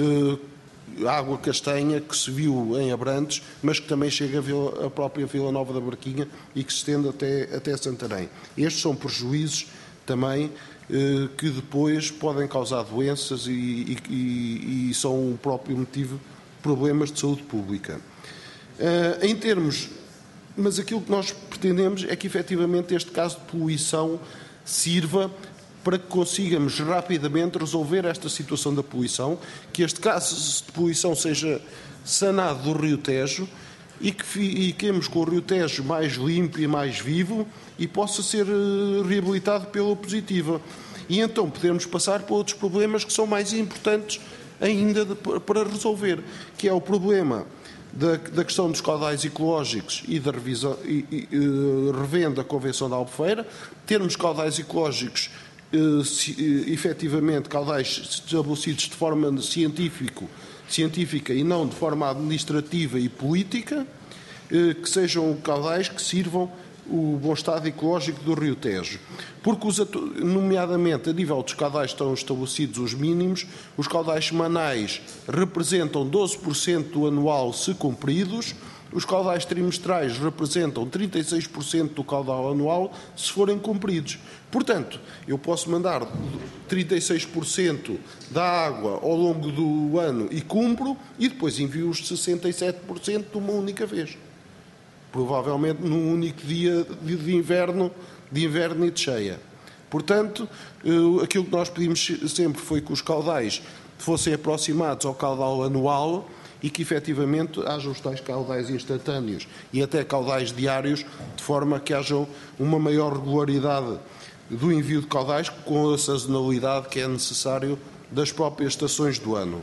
água castanha que se viu em Abrantes, mas que também chega a, Vila, a própria Vila Nova da Barquinha e que se estende até, até Santarém. Estes são prejuízos também eh, que depois podem causar doenças e, e, e, e são o próprio motivo de problemas de saúde pública. Eh, em termos, mas aquilo que nós pretendemos é que efetivamente este caso de poluição sirva para que consigamos rapidamente resolver esta situação da poluição, que este caso de poluição seja sanado do Rio Tejo e que fiquemos com o Rio Tejo mais limpo e mais vivo e possa ser reabilitado pela positiva. E então podemos passar para outros problemas que são mais importantes ainda de, para resolver, que é o problema da, da questão dos caudais ecológicos e da revisão, e, e, revenda da Convenção da Albufeira, termos caudais ecológicos Se, efetivamente caudais estabelecidos de forma científico, científica e não de forma administrativa e política, que sejam caudais que sirvam o bom estado ecológico do Rio Tejo. Porque, os, nomeadamente, a nível dos caudais estão estabelecidos os mínimos, os caudais semanais representam doze por cento do anual se cumpridos, os caudais trimestrais representam trinta e seis por cento do caudal anual se forem cumpridos. Portanto, eu posso mandar trinta e seis por cento da água ao longo do ano e cumpro, e depois envio os sessenta e sete por cento de uma única vez. Provavelmente num único dia de inverno, de inverno e de cheia. Portanto, aquilo que nós pedimos sempre foi que os caudais fossem aproximados ao caudal anual e que efetivamente hajam os tais caudais instantâneos e até caudais diários, de forma que haja uma maior regularidade do envio de caudais com a sazonalidade que é necessário das próprias estações do ano.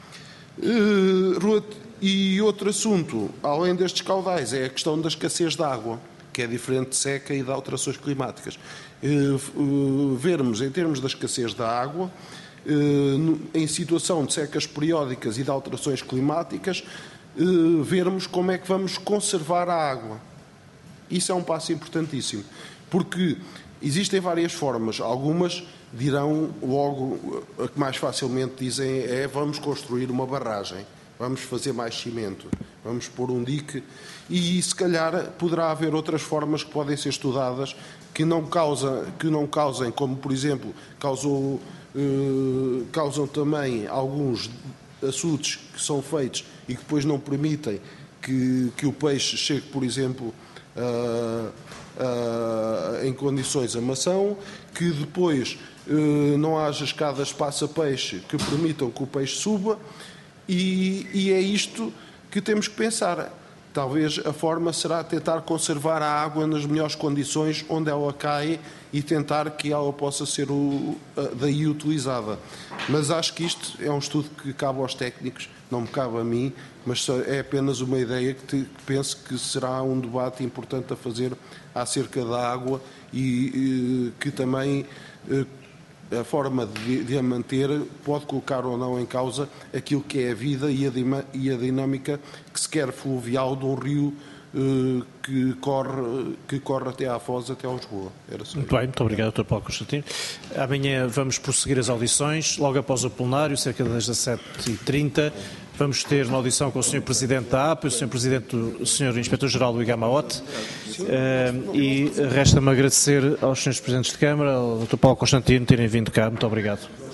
E outro assunto, além destes caudais, é a questão da escassez de água, que é diferente de seca e de alterações climáticas. Vermos, em termos da escassez da água, em situação de secas periódicas e de alterações climáticas, vermos como é que vamos conservar a água. Isso é um passo importantíssimo, porque existem várias formas. Algumas dirão logo, a que mais facilmente dizem é vamos construir uma barragem, vamos fazer mais cimento, vamos pôr um dique, e se calhar poderá haver outras formas que podem ser estudadas que não, causa, que não causem, como por exemplo, causou, eh, causam também alguns açudes que são feitos e que depois não permitem que, que o peixe chegue, por exemplo, a, a, em condições a mação, que depois eh, não haja escadas passa-peixe que permitam que o peixe suba, e, e é isto que temos que pensar. Talvez a forma será tentar conservar a água nas melhores condições onde ela cai e tentar que ela possa ser o, daí utilizada. Mas acho que isto é um estudo que cabe aos técnicos, não me cabe a mim, mas é apenas uma ideia que, te, que penso que será um debate importante a fazer acerca da água e, e que também a forma de, de a manter pode colocar ou não em causa aquilo que é a vida e a, e a dinâmica que se quer fluvial de um rio eh, que, corre, que corre até à Foz, até a Lisboa. Era só. Muito bem, muito obrigado, doutor Paulo Constantino. Amanhã vamos prosseguir as audições, logo após o plenário, cerca das dezassete e trinta. Vamos ter uma audição com o senhor Presidente da A P, o senhor Presidente do senhor Inspetor-Geral do Igamaote, uh, e resta-me agradecer aos senhores Presidentes de Câmara, ao doutor Paulo Constantino, terem vindo cá. Muito obrigado.